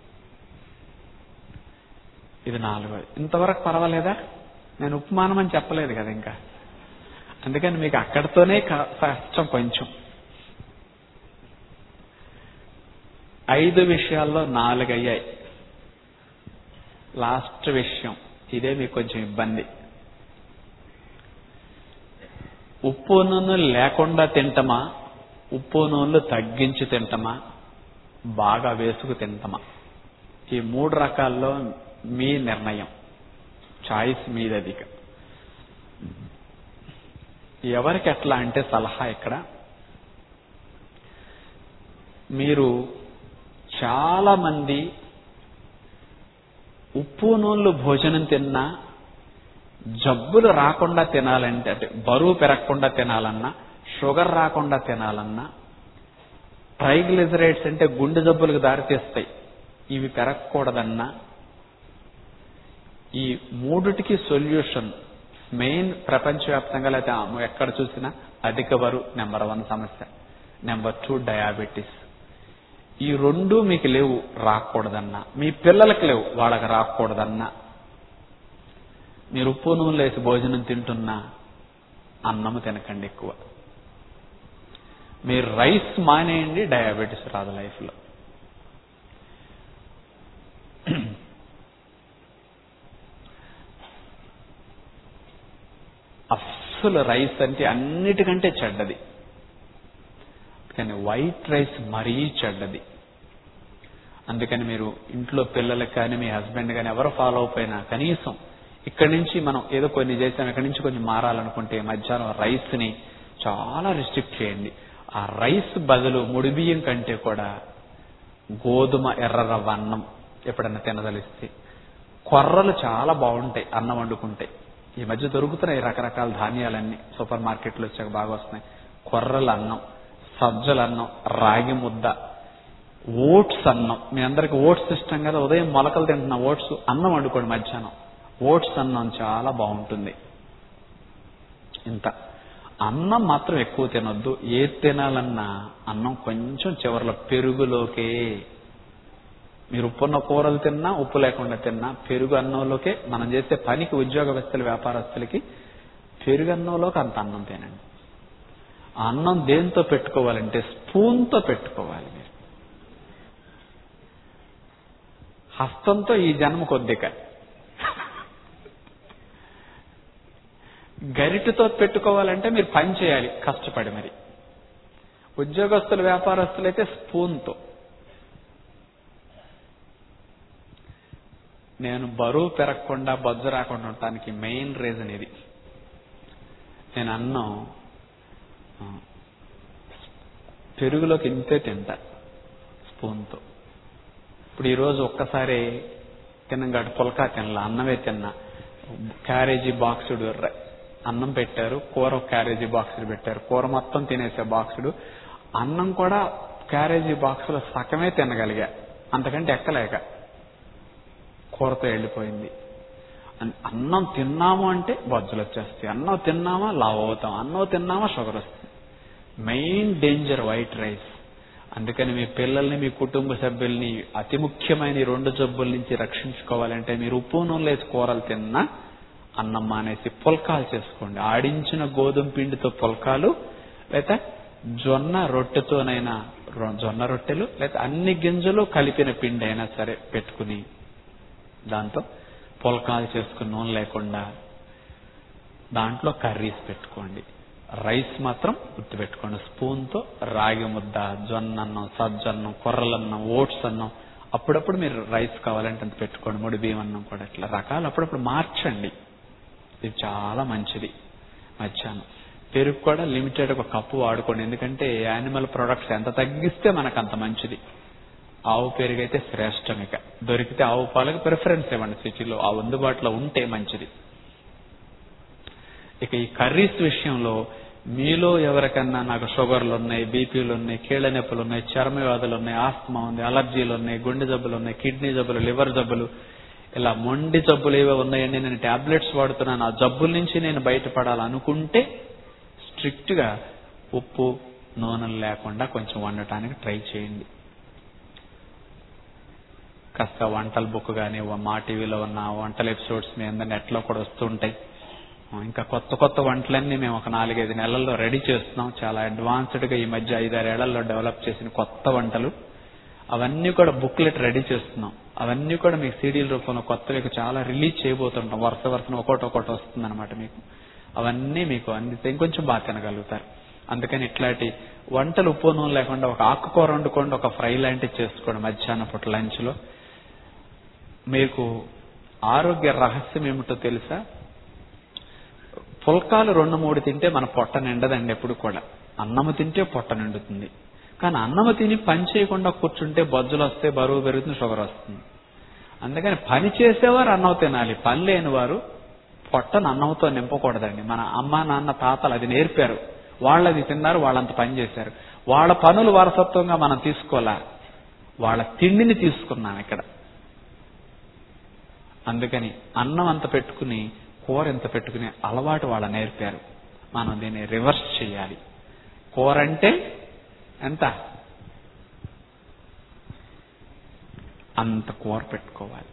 ఇది 4. ఇంతవరకు పర్వాలేదా? నేను ఉపమానమని చెప్పలేదు కదా ఇంకా. అందుకని మీకు అక్కడితోనే కష్టం కొంచెం. 5 విషయాల్లో 4 అయ్యాయి. లాస్ట్ విషయం ఇదే మీకు కొంచెం ఇబ్బంది. ఉప్పు నూనెలు లేకుండా తింటమా, ఉప్పు నూనెలు తగ్గించి తింటమా, బాగా వేసుకు తింటమా? ఈ 3 రకాల్లో మీ నిర్ణయం, చాయిస్ మీదది. ఎవరికి ఎట్లా అంటే సలహా ఇక్కడ, మీరు చాలా మంది ఉప్పు నూనెలు భోజనం తిన్నా జబ్బులు రాకుండా తినాలంటే, అంటే బరువు పెరగకుండా తినాలన్నా, షుగర్ రాకుండా తినాలన్నా, ట్రైగ్లిజరైడ్స్ అంటే గుండె జబ్బులకు దారితీస్తాయి, ఇవి పెరగకూడదన్నా, ఈ 3టికి సొల్యూషన్ మెయిన్ ప్రపంచవ్యాప్తంగా లేకపోతే ఎక్కడ చూసినా అధిక బరువు నెంబర్ 1 సమస్య, నెంబర్ 2 డయాబెటీస్. ఈ 2 మీకు లేవు రాకూడదన్నా, మీ పిల్లలకు లేవు వాళ్ళకి రాకూడదన్నా, మీరు ఉప్పు నూనెలు వేసి భోజనం తింటున్నా అన్నము తినకండి ఎక్కువ. మీరు రైస్ మానేయండి, డయాబెటీస్ రాదు లైఫ్లో. అస్సలు రైస్ అంటే అన్నిటికంటే చెడ్డది, కానీ వైట్ రైస్ మరీ చెడ్డది. అందుకని మీరు ఇంట్లో పిల్లలకు కానీ మీ హస్బెండ్ కానీ ఎవరు ఫాలో అయిపోయినా కనీసం ఇక్కడి నుంచి మనం ఏదో కొన్ని చేసాం, ఇక్కడి నుంచి కొంచెం మారాలనుకుంటే మధ్యాహ్నం రైస్ని చాలా రిస్ట్రిక్ట్ చేయండి. ఆ రైస్ బదులు ముడి బియ్యం కంటే కూడా గోధుమ ఎర్ర రవ్వ అన్నం ఎప్పుడన్నా తినదలిస్తే, కొర్రలు చాలా బాగుంటాయి అన్నం వండుకుంటే. ఈ మధ్య దొరుకుతున్నాయి రకరకాల ధాన్యాలన్నీ, సూపర్ మార్కెట్లో వచ్చాక బాగా వస్తున్నాయి. కొర్రల అన్నం, సజ్జల అన్నం, రాగి ముద్ద, ఓట్స్ అన్నం. మీ అందరికి ఓట్స్ ఇష్టం కదా, ఉదయం మొలకలు తింటున్న ఓట్స్ అన్నం వండుకోండి మధ్యాహ్నం. ఓట్స్ అన్నం చాలా బాగుంటుంది. ఇంత అన్నం మాత్రం ఎక్కువ తినొద్దు. ఏది తినాలన్నా అన్నం కొంచెం చివరిలో పెరుగులోకే. మీరు ఉప్పున్న కూరలు తిన్నా, ఉప్పు లేకుండా తిన్నా పెరుగు అన్నంలోకే. మనం చేసే పనికి ఉద్యోగవేత్తలు, వ్యాపారస్తులకి పెరుగు అన్నంలోకి అంత అన్నం తినండి. ఆ అన్నం దేంతో పెట్టుకోవాలంటే స్పూన్తో పెట్టుకోవాలి. మీరు హస్తంతో ఈ జన్మ కొద్దిగా, గరిటతో పెట్టుకోవాలంటే మీరు పని చేయాలి కష్టపడి. మరి ఉద్యోగస్తులు, వ్యాపారస్తులు అయితే స్పూన్తో. నేను బరువు పెరగకుండా బొజ్జు రాకుండా ఉండటానికి మెయిన్ రీజన్ ఇది. నేను అన్నం పెరుగులోకి ఇంతే తింటా స్పూన్తో. ఇప్పుడు ఈరోజు ఒక్కసారి తినగాడు పుల్కా తినలా, అన్నమే తిన్నా. క్యారేజీ బాక్సుడు అన్నం పెట్టారు, కూర క్యారేజీ బాక్సుడు పెట్టారు, కూర మొత్తం తినేసే బాక్సుడు. అన్నం కూడా క్యారేజీ బాక్సులో సగమే తినగలిగా, అంతకంటే ఎక్కలేక కూరతో వెళ్ళిపోయింది. అన్నం తిన్నాము అంటే బొజ్జులు వచ్చేస్తాయి, అన్నం తిన్నామా లావు అవుతాం, అన్నం తిన్నామా షుగర్ వస్తుంది. Main danger white rice. అందుకని మీ పిల్లల్ని, మీ కుటుంబ సభ్యుల్ని అతి ముఖ్యమైన 2 జబ్బుల నుంచి రక్షించుకోవాలంటే మీరు ఉప్పు నూనె వేసి కూరలు తిన్నా అన్నం మానేసి పుల్కాలు చేసుకోండి. ఆడించిన గోధుమ పిండితో పుల్కాలు, లేదా జొన్న రొట్టెతోనైనా జొన్న రొట్టెలు, లేదా అన్ని గింజలు కలిపిన పిండి అయినా సరే పెట్టుకుని దాంతో పుల్కాలు చేసుకుని నూనె లేకుండా దాంట్లో కర్రీస్ పెట్టుకోండి. రైస్ మాత్రం గుర్తుపెట్టుకోండి, స్పూన్తో రాగి ముద్ద, జొన్న అన్నం, సజ్జన్నం, కొర్రలన్నం, ఓట్స్ అన్నం. అప్పుడప్పుడు మీరు రైస్ కావాలంటే అంత పెట్టుకోండి. ముడి బియ్యం అన్నం కూడా ఇట్లా రకాలు అప్పుడప్పుడు మార్చండి. ఇది చాలా మంచిది. మధ్యాహ్నం పెరుగు కూడా లిమిటెడ్ 1 కప్పు వాడుకోండి. ఎందుకంటే యానిమల్ ప్రొడక్ట్స్ ఎంత తగ్గిస్తే మనకు అంత మంచిది. ఆవు పెరుగు అయితే శ్రేష్టం. ఇక దొరికితే ఆవు పాలకు ప్రిఫరెన్స్ ఇవ్వండి, సిటీలో ఆ అందుబాటులో ఉంటే మంచిది. ఇక ఈ కర్రీస్ విషయంలో మీలో ఎవరికన్నా నాకు షుగర్లు ఉన్నాయి, బీపీలు ఉన్నాయి, కీళ్ల నొప్పులు ఉన్నాయి, చర్మ వ్యాధులు ఉన్నాయి, ఆస్తమా ఉంది, అలర్జీలు ఉన్నాయి, గుండె జబ్బులు ఉన్నాయి, కిడ్నీ జబ్బులు, లివర్ జబ్బులు, ఇలా మొండి జబ్బులు ఏవో ఉన్నాయండి, నేను టాబ్లెట్స్ వాడుతున్నాను, ఆ జబ్బుల నుంచి నేను బయటపడాలనుకుంటే స్ట్రిక్ట్ గా ఉప్పు, నూనెలు లేకుండా కొంచెం వండటానికి ట్రై చేయండి. కాస్త వంటల బుక్ కానీ మా టీవీలో ఉన్న వంటల ఎపిసోడ్స్ మీ అందరి నెట్లో కూడా వస్తుంటాయి. ఇంకా కొత్త కొత్త వంటలన్నీ మేము ఒక 4-5 నెలల్లో రెడీ చేస్తున్నాం. చాలా అడ్వాన్స్డ్గా ఈ మధ్య 5-6 ఏళ్లలో డెవలప్ చేసిన కొత్త వంటలు అవన్నీ కూడా బుక్లెట్ రెడీ చేస్తున్నాం. అవన్నీ కూడా మీకు సీడీల రూపంలో కొత్తవి చాలా రిలీజ్ చేయబోతుంటాం. వరుస ఒకటి వస్తుందన్నమాట. మీకు అవన్నీ మీకు అందితే ఇంకొంచెం బాగా తినగలుగుతారు. అందుకని ఇట్లాంటి వంటలు ఉప్పు నూనె లేకుండా ఒక ఆకుకూర వండుకోండి, ఒక ఫ్రై లాంటివి చేసుకోండి మధ్యాహ్నం పూట లంచ్లో. మీకు ఆరోగ్య రహస్యం ఏమిటో తెలుసా? పుల్కాలు 2-3 తింటే మన పొట్ట నిండదండి. ఎప్పుడు కూడా అన్నము తింటే పొట్ట నిండుతుంది. కానీ అన్నము తిని పని చేయకుండా కూర్చుంటే బొజ్జులు వస్తే, బరువు పెరుగుతుంది, షుగర్ వస్తుంది. అందుకని పని చేసేవారు అన్నం తినాలి. పని లేని వారు పొట్టను అన్నంతో నింపకూడదండి. మన అమ్మ నాన్న తాతలు అది నేర్పారు. వాళ్ళది తిన్నారు, వాళ్ళంత పని చేశారు. వాళ్ళ పనులు వారసత్వంగా మనం తీసుకోలే, వాళ్ళ తిండిని తీసుకున్నాం ఇక్కడ. అందుకని అన్నం అంత పెట్టుకుని కూర ఎంత పెట్టుకునే అలవాటు వాళ్ళ నేర్పారు. మనం దీన్ని రివర్స్ చేయాలి. కూర అంటే ఎంత అంత కూర పెట్టుకోవాలి.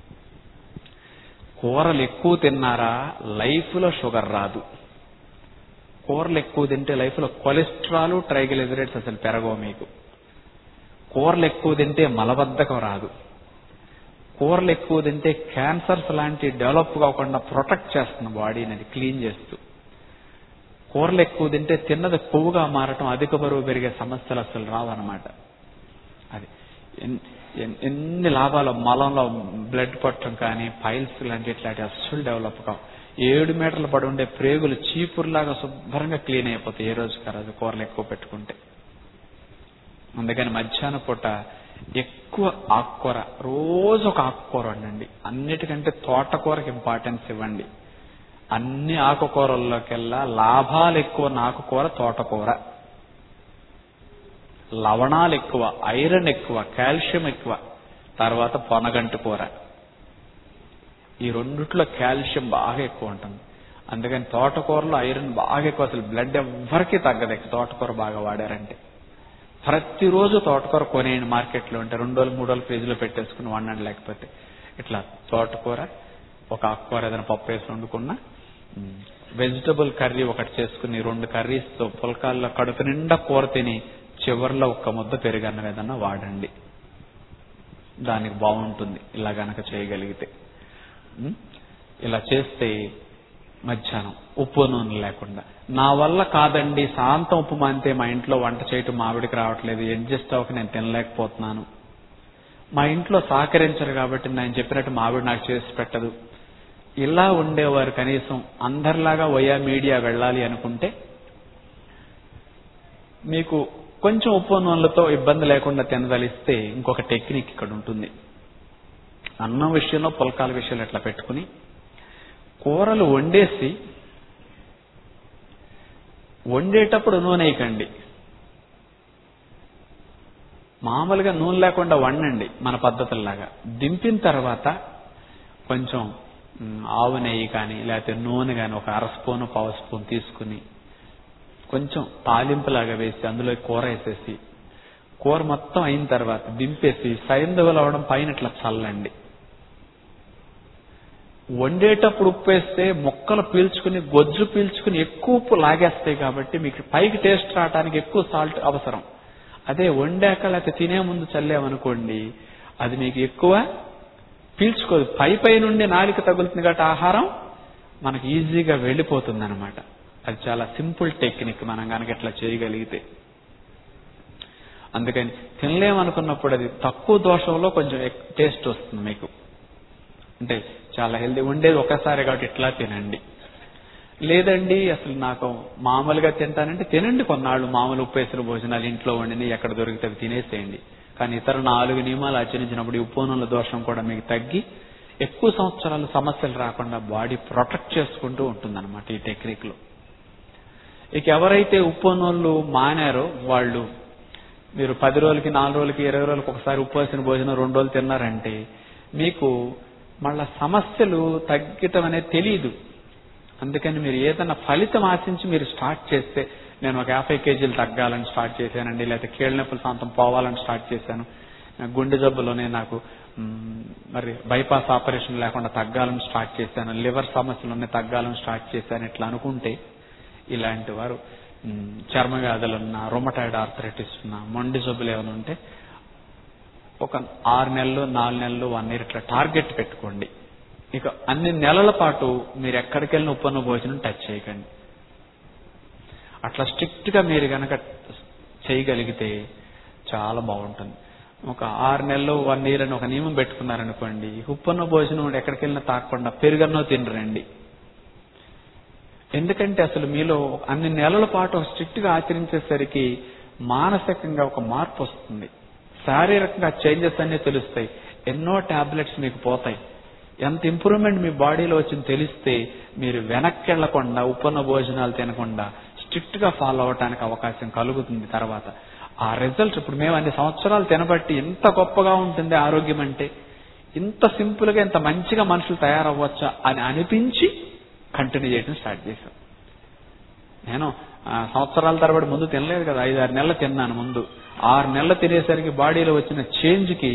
కూరలు ఎక్కువ తిన్నారా లైఫ్లో షుగర్ రాదు. కూరలు ఎక్కువ తింటే లైఫ్లో కొలెస్ట్రాల్, ట్రైగ్లిజరైడ్స్ అసలు పెరగవు మీకు. కూరలు ఎక్కువ తింటే మలబద్ధకం రాదు. కూరలు ఎక్కువ తింటే క్యాన్సర్స్ లాంటి డెవలప్ కాకుండా ప్రొటెక్ట్ చేస్తుంది బాడీని, అది క్లీన్ చేస్తూ. కూరలు ఎక్కువ తింటే తిన్నది కొవ్వుగా మారటం, అధిక బరువు పెరిగే సమస్యలు అసలు రావన్నమాట. అది ఎన్ని లాభాలు. మలంలో బ్లడ్ పట్టడం కానీ, పైల్స్ లాంటి ఇట్లాంటివి అస్సలు డెవలప్ కావు. 7 మీటర్లు పడి ఉండే ప్రేగులు చీపురులాగా శుభ్రంగా క్లీన్ అయిపోతాయి ఏ రోజుకి ఆ రోజు కూరలు ఎక్కువ పెట్టుకుంటే. అందుకని మధ్యాహ్నం పూట ఎక్కువ ఆకుకూర, రోజు ఒక ఆకుకూర వండండి. అన్నిటికంటే తోటకూరకి ఇంపార్టెన్స్ ఇవ్వండి. అన్ని ఆకుకూరల్లోకెల్లా లాభాలు ఎక్కువ ఆకుకూర, తోటకూర. లవణాలు ఎక్కువ, ఐరన్ ఎక్కువ, కాల్షియం ఎక్కువ. తర్వాత పొనగంటి కూర. ఈ రెండిట్లో కాల్షియం బాగా ఎక్కువ ఉంటుంది. అందుకని తోటకూరలో ఐరన్ బాగా ఎక్కువ. అసలు బ్లడ్ ఎవ్వరికీ తగ్గదు తోటకూర బాగా వాడారంటే. ప్రతిరోజు తోటకూర కొనేయండి మార్కెట్లో. ఉంటే 2 రోజులు 3 రోజులు ఫ్రిడ్జ్లో పెట్టేసుకుని వండండి. లేకపోతే ఇట్లా తోటకూర, ఒక ఆకుకూర ఏదైనా పప్పు వేసి వండుకున్నా, వెజిటబుల్ కర్రీ ఒకటి చేసుకుని 2 కర్రీస్తో పుల్కాల్లో కడుపు నిండా కూర తిని చివరిలో ఒక్క ముద్ద పెరుగన్నం ఏదన్నా వాడండి. దానికి బాగుంటుంది ఇలా గనక చేయగలిగితే. ఇలా చేస్తే మధ్యాహ్నం ఉప్పు నూనె లేకుండా. నా వల్ల కాదండి, శాంతం ఉప్పు మానితే మా ఇంట్లో వంట చేయటం మావిడికి రావట్లేదు, అడ్జస్ట్ అవ్వక నేను తినలేకపోతున్నాను, మా ఇంట్లో సహకరించరు కాబట్టి నేను చెప్పినట్టు మావిడి నాకు చేసి పెట్టదు, ఇలా ఉండేవారు కనీసం అందరిలాగా వయా మీడియా వెళ్ళాలి అనుకుంటే మీకు కొంచెం ఉప్పు నూనెలతో ఇబ్బంది లేకుండా తినదలిస్తే ఇంకొక టెక్నిక్ ఇక్కడ ఉంటుంది. అన్నం విషయంలో, పుల్కాల విషయంలో ఇట్లా పెట్టుకుని కూరలు వండేసి వండేటప్పుడు నూనె వేయకండి. మామూలుగా నూనె లేకుండా వండండి మన పద్ధతుల్లాగా. దింపిన తర్వాత కొంచెం ఆవు నెయ్యి కానీ లేకపోతే నూనె కానీ ఒక 1/2 స్పూను 1/4 స్పూన్ తీసుకుని కొంచెం తాలింపులాగా వేసి అందులో కూర వేసేసి కూర మొత్తం అయిన తర్వాత దింపేసి సైంధవులు అవడం పైన ఇట్లా చల్లండి. వండేటప్పుడు ఉప్పు వేస్తే ముక్కలు పీల్చుకుని, గొజ్జు పీల్చుకుని ఎక్కువ ఉప్పు లాగేస్తాయి కాబట్టి మీకు పైకి టేస్ట్ రావడానికి ఎక్కువ సాల్ట్ అవసరం. అదే వండాక లేకపోతే తినే ముందు చల్లామనుకోండి అది మీకు ఎక్కువ పీల్చుకోదు. పై నుండి నాలుక తగులుతుంది కాబట్టి ఆహారం మనకు ఈజీగా వెళ్ళిపోతుంది అనమాట. అది చాలా సింపుల్ టెక్నిక్ మనం కనుక ఇట్లా చేయగలిగితే. అందుకని తినలేమనుకున్నప్పుడు అది తక్కువ దోషంలో కొంచెం టేస్ట్ వస్తుంది మీకు. అంటే చాలా హెల్దీ. ఉండేది ఒకసారి కాబట్టి ఇట్లా తినండి. లేదండి అసలు నాకు మామూలుగా తింటానంటే తినండి కొన్నాళ్ళు. మామూలు ఉప్పేసిన భోజనాలు ఇంట్లో వండిని ఎక్కడ దొరికితే తినేసేయండి. కానీ ఇతర 4 నియమాలు ఆచరించినప్పుడు ఉప్పు నూనెల దోషం కూడా మీకు తగ్గి ఎక్కువ సంవత్సరాలు సమస్యలు రాకుండా బాడీ ప్రొటెక్ట్ చేసుకుంటూ ఉంటుందన్నమాట ఈ టెక్నిక్ లో. ఇక ఎవరైతే ఉప్పు నూనెలు మానారో వాళ్ళు మీరు 10 రోజులకి, 4 రోజులకి, 20 రోజులకి ఒకసారి ఉప్పు వేసిన భోజనం 2 రోజులు తిన్నారంటే మీకు మళ్ళా సమస్యలు తగ్గటం అనేది తెలియదు. అందుకని మీరు ఏదైనా ఫలితం ఆశించి మీరు స్టార్ట్ చేస్తే నేను ఒక 50 kgs తగ్గాలని స్టార్ట్ చేశానండి, లేకపోతే కీళ్ళ నొప్పుల శాంతం పోవాలని స్టార్ట్ చేశాను, గుండె జబ్బులోనే నాకు మరి బైపాస్ ఆపరేషన్ లేకుండా తగ్గాలని స్టార్ట్ చేశాను, లివర్ సమస్యలున్నాయి తగ్గాలని స్టార్ట్ చేశాను, ఇట్లా అనుకుంటే ఇలాంటి వారు చర్మ వ్యాధులున్నా, రొమటాయిడ్ ఆర్థరైటిస్ ఉన్నా, మొండి జబ్బులు ఏమైనా ఉంటే ఒక 6 నెలలు 4 నెలలు 1 year ఇట్లా టార్గెట్ పెట్టుకోండి. ఇక అన్ని నెలల పాటు మీరు ఎక్కడికి వెళ్ళిన ఉప్పన్న భోజనం టచ్ చేయకండి. అట్లా స్ట్రిక్ట్ గా మీరు కనుక చేయగలిగితే చాలా బాగుంటుంది. ఒక 6 నెలలు 1 year అని ఒక నియమం పెట్టుకున్నారనుకోండి, ఉప్పన్న భోజనం ఎక్కడికి వెళ్ళినా తాకుండా పెరుగన్నో తినరండి. ఎందుకంటే అసలు మీలో అన్ని నెలల పాటు స్ట్రిక్ట్ గా ఆచరించేసరికి మానసికంగా ఒక మార్పు వస్తుంది, శారీరకంగా చేంజెస్ అన్నీ తెలుస్తాయి, ఎన్నో టాబ్లెట్స్ మీకు పోతాయి, ఎంత ఇంప్రూవ్మెంట్ మీ బాడీలో వచ్చింది తెలిస్తే మీరు వెనక్కి వెళ్లకుండా ఉప్పన్న భోజనాలు తినకుండా స్ట్రిక్ట్ గా ఫాలో అవడానికి అవకాశం కలుగుతుంది. తర్వాత ఆ రిజల్ట్ ఇప్పుడు మేము అన్ని సంవత్సరాలు తినబట్టి ఎంత గొప్పగా ఉంటుంది ఆరోగ్యం అంటే, ఇంత సింపుల్ గా ఇంత మంచిగా మనుషులు తయారవ్వచ్చా అని అనిపించి కంటిన్యూ చేయడం స్టార్ట్ చేశాం. నేను సంవత్సరాల తరబడి ముందు తినలేదు కదా, 5-6 నెలలు తిన్నాను. ముందు 6 నెలలు తినేసరికి బాడీలో వచ్చిన చేంజ్కి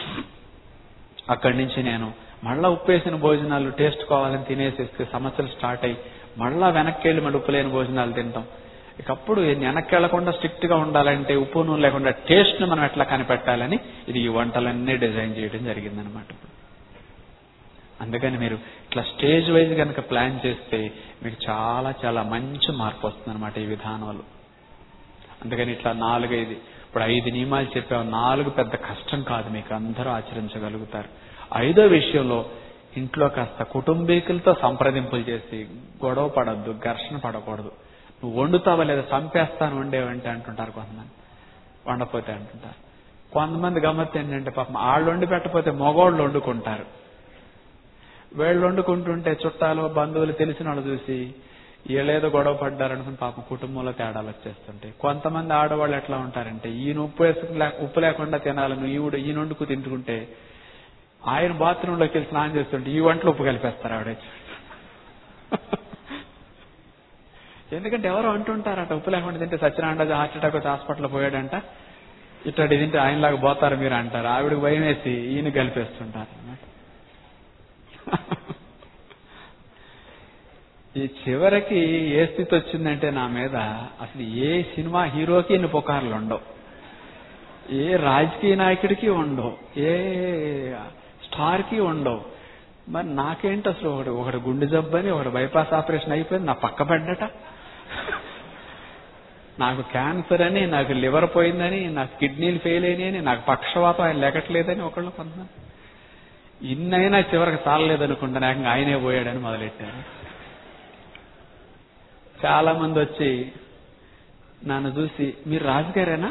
అక్కడి నుంచి నేను మళ్ళా ఉప్పేసిన భోజనాలు టేస్ట్ కావాలని తినేసేస్తే సమస్యలు స్టార్ట్ అయ్యి మళ్ళా వెనక్కి వెళ్ళి మళ్ళీ ఉప్పు లేని భోజనాలు తింటాం. ఇకప్పుడు వెనక్కి వెళ్లకుండా స్ట్రిక్ట్ గా ఉండాలంటే ఉప్పు నూనె లేకుండా టేస్ట్ ను మనం ఎట్లా కనిపెట్టాలని ఇది ఈ వంటలన్నీ డిజైన్ చేయడం జరిగిందనమాట. అందుకని మీరు ఇట్లా స్టేజ్ వైజ్ కనుక ప్లాన్ చేస్తే మీకు చాలా చాలా మంచి మార్పు వస్తుంది అనమాట ఈ విధానాలు. అందుకని ఇట్లా 4-5 ఇప్పుడు 5 నియమాలు చెప్పాము. 4 పెద్ద కష్టం కాదు, మీకు అందరూ ఆచరించగలుగుతారు. 5వ విషయంలో ఇంట్లో కాస్త కుటుంబీకులతో సంప్రదింపులు చేసి గొడవ పడద్దు, ఘర్షణ పడకూడదు. నువ్వు వండుతావా లేదా, చంపేస్తాను వండేవంటే అంటుంటారు కొంతమంది, వండపోతే అంటుంటారు. కొంతమంది గమ్మత్తు ఏంటంటే పాపం వాళ్ళు వండి పెట్టకపోతే మగవాళ్ళు వండుకుంటారు. వీళ్ళు వండుకుంటుంటే చుట్టాలు బంధువులు తెలిసిన వాళ్ళు చూసి వీళ్ళేదో గొడవ పడ్డారనుకుని పాపం కుటుంబంలో తేడాలు వచ్చేస్తుంటాయి. కొంతమంది ఆడవాళ్ళు ఎట్లా ఉంటారంటే ఈయన ఉప్పు లేకుండా తినాలని ఈయన వండుకు తింటుంటే ఆయన బాత్రూంలోకి వెళ్ళి స్నానం చేస్తుంటే ఈ వంటలో ఉప్పు కలిపేస్తారు ఆవిడ. ఎందుకంటే ఎవరో అంటుంటారట ఉప్పు లేకుండా తింటే సత్యనారాయణ హార్ట్ అటాక్ వచ్చి హాస్పిటల్లో పోయాడంట, ఇట్లాంటి తింటే ఆయనలాగా పోతారు మీరు అంటారు. ఆవిడకి భయం వేసి ఈయన కలిపేస్తుంటారు అన్నమాట. ఈ చివరికి ఏ స్థితి వచ్చిందంటే నా మీద అసలు ఏ సినిమా హీరోకి ఇన్ని పుకార్లు ఉండవు, ఏ రాజకీయ నాయకుడికి ఉండవు, ఏ స్టార్ కి ఉండవు. మరి నాకేంటి అసలు ఒకటి గుండె జబ్బని, ఒకటి బైపాస్ ఆపరేషన్ అయిపోయింది, నా పక్క పడ్డట, నాకు క్యాన్సర్ అని, నాకు లివర్ పోయిందని, నాకు కిడ్నీలు ఫెయిల్ అయినాయని, నాకు పక్షవాతం ఆయన లెక్కట్లేదని ఒకళ్ళు కొంతమంది. ఇన్నైనా చివరికి చాలలేదనుకుంటా, నాకు ఆయనే పోయాడని మొదలెట్టారు. చాలా మంది వచ్చి నన్ను చూసి మీరు రాజుగారేనా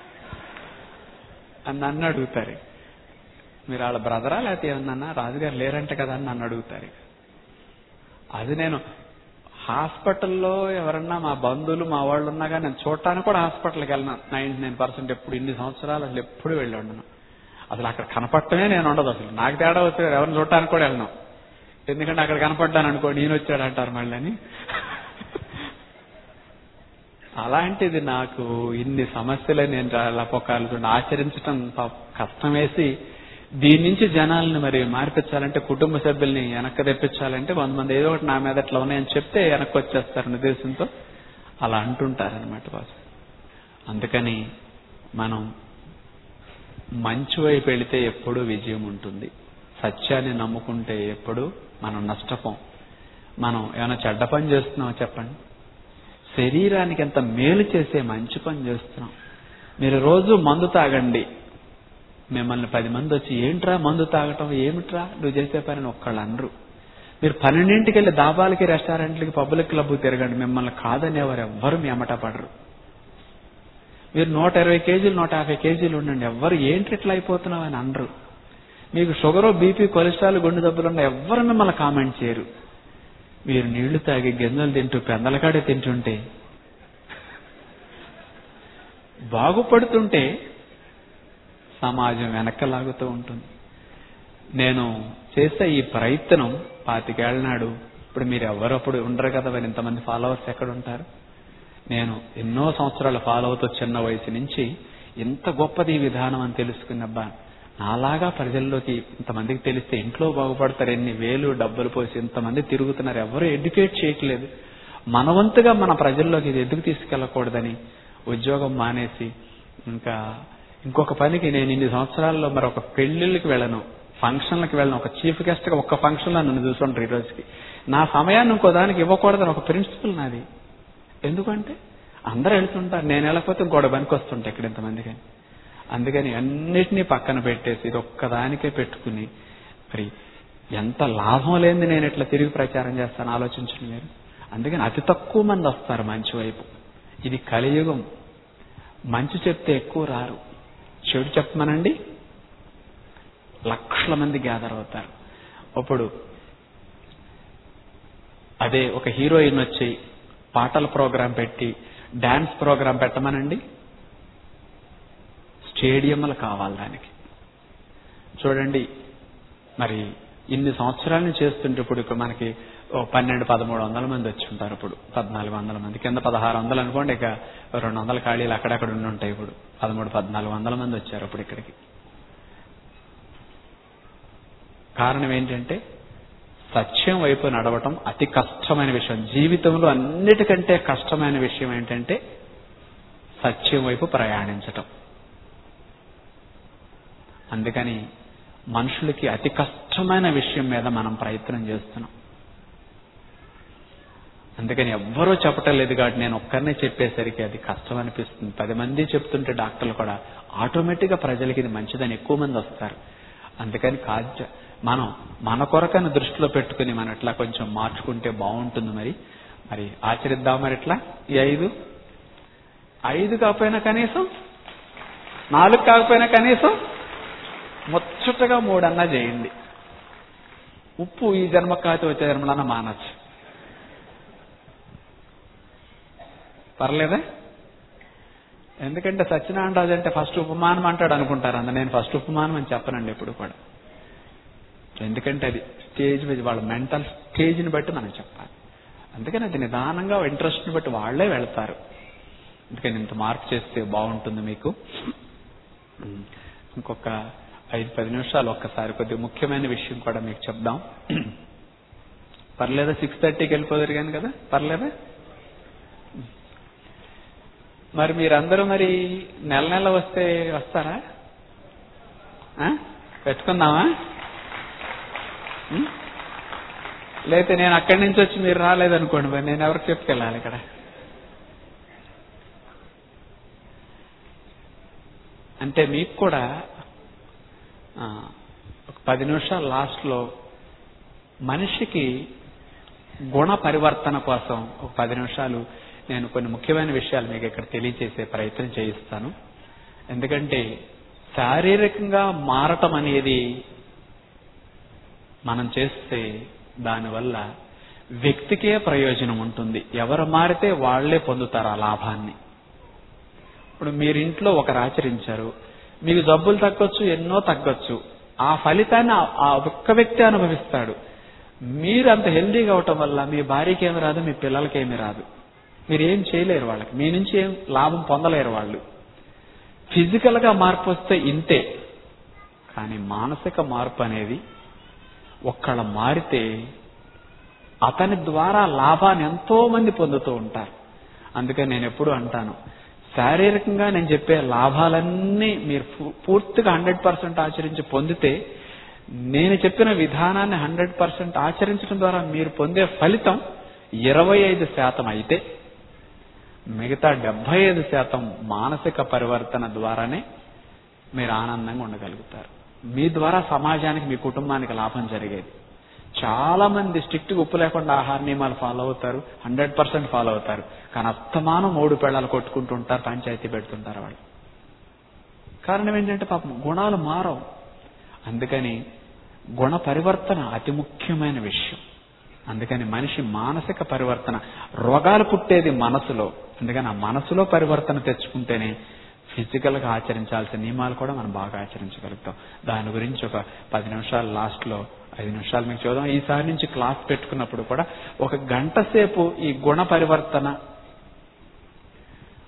అని నన్ను అడుగుతారు. మీరు వాళ్ళ బ్రదరా లేకపోతే ఏమన్నా, రాజుగారు లేరంటే కదా అని నన్ను అడుగుతారు. అది నేను హాస్పిటల్లో ఎవరన్నా మా బంధువులు మా వాళ్ళు ఉన్నా కానీ నేను చూడటానికి కూడా హాస్పిటల్కి వెళ్ళినా 99% ఎప్పుడు ఇన్ని సంవత్సరాలు అసలు ఎప్పుడు వెళ్ళి ఉండను. అసలు అక్కడ కనపడటమే నేను ఉండదు. అసలు నాకు తేడా వస్తే ఎవరిని చూడటానికి కూడా వెళ్ళను. ఎందుకంటే అక్కడ కనపడ్డాను అనుకోండి ఈయన వచ్చాడు అంటారు మళ్ళీ అని. అలాంటిది నాకు ఇన్ని సమస్యలే నేను చాలా పొకాలు ఆచరించడం కష్టం వేసి దీని నుంచి జనాలను మరి మార్పించాలంటే, కుటుంబ సభ్యుల్ని వెనక్కి తెప్పించాలంటే కొంతమంది ఏదో ఒకటి నా మీద ఎట్లా ఉన్నాయని చెప్తే వెనక్కి వచ్చేస్తారని ఉద్దేశంతో అలా అంటుంటారనమాట బాస్. అందుకని మనం మంచి వైపు వెళితే ఎప్పుడూ విజయం ఉంటుంది. సత్యాన్ని నమ్ముకుంటే ఎప్పుడు మనం నష్టపోం. మనం ఏమైనా చెడ్డ పని చేస్తున్నామో చెప్పండి, శరీరానికి ఎంత మేలు చేసే మంచి పని చేస్తున్నాం. మీరు రోజు మందు తాగండి, మిమ్మల్ని 10 మంది వచ్చి ఏంట్రా మందు తాగటం, ఏమిట్రా నువ్వు చేసే పని ఒక్కళ్ళు అనరు. మీరు 12ంటికి వెళ్ళి దాబాలకి, రెస్టారెంట్లకి, పబ్లిక్ క్లబ్ తిరగండి, మిమ్మల్ని కాదనేవారు ఎవ్వరు మీ అమ్మట పడరు. మీరు 120 kgs 150 kgs ఉండండి, ఎవ్వరు ఏంటి ఇట్లా అయిపోతున్నావు అని అనరు. మీకు షుగరు, బీపీ, కొలెస్ట్రాల్, గుండె జబ్బులు ఉన్న ఎవ్వరు మిమ్మల్ని కామెంట్ చేయరు. మీరు నీళ్లు తాగి గింజలు తింటూ పెందలకాడే తింటుంటే, బాగుపడుతుంటే సమాజం వెనక్కలాగుతూ ఉంటుంది. నేను చేసే ఈ ప్రయత్నం 25 ఏళ్ల నాడు, ఇప్పుడు మీరు ఎవరు అప్పుడు ఉండరు కదా, మరి ఇంతమంది ఫాలోవర్స్ ఎక్కడ ఉంటారు. నేను ఎన్నో సంవత్సరాలు ఫాలో అవుతూ చిన్న వయసు నుంచి ఎంత గొప్పది ఈ విధానం అని తెలుసుకున్నబ్బా, నాలాగా ప్రజల్లోకి ఇంతమందికి తెలిస్తే ఇంట్లో బాగుపడతారు, ఎన్ని వేలు డబ్బులు పోసి ఇంతమంది తిరుగుతున్నారు, ఎవరు ఎడ్యుకేట్ చేయట్లేదు, మనవంతుగా మన ప్రజల్లోకి ఇది ఎందుకు తీసుకెళ్ళకూడదని ఉద్యోగం మానేసి ఇంకొక పనికి నేను ఇన్ని సంవత్సరాల్లో మరొక పెళ్లిళ్ళకి వెళ్ళను, ఫంక్షన్లకు వెళ్ళను, ఒక చీఫ్ గెస్ట్ గా ఒక్క ఫంక్షన్ లో నన్ను చూసుకుంటారు. ఈ రోజుకి నా సమయాన్ని ఇంకో దానికి ఇవ్వకూడదని ఒక ప్రిన్సిపల్ నాది. ఎందుకంటే అందరూ వెళ్తుంటారు, నేను వెళ్ళకపోతే ఇంకోటి పనికి వస్తుంటా ఇక్కడ ఇంతమంది. కానీ అందుకని అన్నిటినీ పక్కన పెట్టేసి ఇది ఒక్కదానికే పెట్టుకుని మరి ఎంత లాభం లేని నేను ఇట్లా తిరిగి ప్రచారం చేస్తాను ఆలోచించండి మీరు. అందుకని అతి తక్కువ మంది వస్తారు మంచి వైపు. ఇది కలియుగం. మంచి చెప్తే ఎక్కువ రారు, చెడు చెప్పమనండి లక్షల మంది గ్యాదర్ అవుతారు. అప్పుడు అదే ఒక హీరోయిన్ వచ్చి పాటల ప్రోగ్రాం పెట్టి డాన్స్ ప్రోగ్రాం పెట్టమనండి, స్టేడియంలు కావాలి దానికి. చూడండి మరి ఇన్ని సంవత్సరాలను చేస్తుంటే ఇప్పుడు మనకి 1200-1300 మంది వచ్చి ఉంటారు. ఇప్పుడు 1400 మంది కింద 1600 అనుకోండి, ఇక 200 ఖాళీలు అక్కడక్కడ ఉండి ఉంటాయి. ఇప్పుడు 1300-1400 మంది వచ్చారు ఇప్పుడు ఇక్కడికి. కారణం ఏంటంటే సత్యం వైపు నడవటం అతి కష్టమైన విషయం. జీవితంలో అన్నిటికంటే కష్టమైన విషయం ఏంటంటే సత్యం వైపు ప్రయాణించటం. అందుకని మనుషులకి అతి కష్టమైన విషయం మీద మనం ప్రయత్నం చేస్తున్నాం. అందుకని ఎవ్వరూ చెప్పటం లేదు కాబట్టి నేను ఒక్కరినే చెప్పేసరికి అది కష్టం అనిపిస్తుంది. 10 మంది చెప్తుంటే డాక్టర్లు కూడా ఆటోమేటిక్గా ప్రజలకి ఇది మంచిదని ఎక్కువ మంది వస్తారు. అందుకని మనం మన కొరకను దృష్టిలో పెట్టుకుని మనం ఇట్లా కొంచెం మార్చుకుంటే బాగుంటుంది. మరి ఆచరిద్దాం. మరి ఇట్లా ఈ 5 కాకపోయినా కనీసం 4 కాకపోయినా కనీసం ముచ్చటగా 3 అన్నా చేయండి. ఉప్పు ఈ జన్మ కాకపోతే వచ్చే జన్మలన్నా మానచ్చు. పర్లేదా? ఎందుకంటే సత్యనారాయణ రాజు అంటే ఫస్ట్ ఉపమానం అంటాడు అనుకుంటారు. నేను ఫస్ట్ ఉపమానం అని చెప్పనండి ఎప్పుడు కూడా. ఎందుకంటే అది స్టేజ్ మీద వాళ్ళ మెంటల్ స్టేజ్ని బట్టి మనం చెప్పాలి. అందుకని అది నిదానంగా ఇంట్రెస్ట్ని బట్టి వాళ్లే వెళ్తారు. అందుకని ఇంత మార్పు చేస్తే బాగుంటుంది మీకు. ఇంకొక 5-10 నిమిషాలు ఒక్కసారి కొద్దిగా ముఖ్యమైన విషయం కూడా మీకు చెప్దాం. పర్లేదా? 6:30కి వెళ్ళిపోదురు కానీ కదా, పర్లేదా? మరి మీరందరూ మరి నెల వస్తే వస్తారా? పెట్టుకుందామా? లేకపోతే నేను అక్కడి నుంచి వచ్చి మీరు రాలేదనుకోండి, మరి నేను ఎవరికి చెప్పుకెళ్ళాలి ఇక్కడ? అంటే మీకు కూడా ఒక 10 నిమిషాలు లాస్ట్లో మనిషికి గుణ పరివర్తన కోసం ఒక 10 నిమిషాలు నేను కొన్ని ముఖ్యమైన విషయాలు మీకు ఇక్కడ తెలియజేసే ప్రయత్నం చేయిస్తాను. ఎందుకంటే శారీరకంగా మారటం అనేది మనం చేస్తే దానివల్ల వ్యక్తికే ప్రయోజనం ఉంటుంది. ఎవరు మారితే వాళ్లే పొందుతారు ఆ లాభాన్ని. ఇప్పుడు మీరింట్లో ఒకరు ఆచరించారు, మీకు జబ్బులు తగ్గొచ్చు, ఎన్నో తగ్గొచ్చు. ఆ ఫలితాన్ని ఆ ఒక్క వ్యక్తి అనుభవిస్తాడు. మీరు అంత హెల్దీగా అవటం వల్ల మీ భార్యకి ఏమి రాదు, మీ పిల్లలకి ఏమి రాదు. మీరేం చేయలేరు, వాళ్ళకి మీ నుంచి ఏం లాభం పొందలేరు వాళ్ళు. ఫిజికల్ గా మార్పు వస్తే ఇంతే. కానీ మానసిక మార్పు అనేది ఒక్కళ్ళ మారితే అతని ద్వారా లాభాన్ని ఎంతో మంది పొందుతూ ఉంటారు. అందుకని నేను ఎప్పుడు అంటాను, శారీరకంగా నేను చెప్పే లాభాలన్నీ మీరు పూర్తిగా 100% ఆచరించి పొందితే, నేను చెప్పిన విధానాన్ని 100% ఆచరించడం ద్వారా మీరు పొందే ఫలితం 25% అయితే మిగతా 75% మానసిక పరివర్తన ద్వారానే మీరు ఆనందంగా ఉండగలుగుతారు. మీ ద్వారా సమాజానికి, మీ కుటుంబానికి లాభం జరిగేది. చాలా మంది స్ట్రిక్ట్గా ఉప్పు లేకుండా ఆహార నియమాలు ఫాలో అవుతారు, 100% ఫాలో అవుతారు. కానీ అస్తమానం 3 పెళ్ళాలు కొట్టుకుంటూ ఉంటారు, పంచాయతీ పెడుతుంటారు వాళ్ళు. కారణం ఏంటంటే పాపం గుణాలు మారవు. అందుకని గుణ పరివర్తన అతి ముఖ్యమైన విషయం. అందుకని మనిషి మానసిక పరివర్తన, రోగాలు పుట్టేది మనసులో. అందుకని ఆ మనసులో పరివర్తన తెచ్చుకుంటేనే ఫిజికల్ గా ఆచరించాల్సిన నియమాలు కూడా మనం బాగా ఆచరించగలుగుతాం. దాని గురించి ఒక 10 నిమిషాలు లాస్ట్లో 5 నిమిషాలు మీకు చూద్దాం. ఈసారి నుంచి క్లాస్ పెట్టుకున్నప్పుడు కూడా 1 గంట సేపు ఈ గుణ పరివర్తన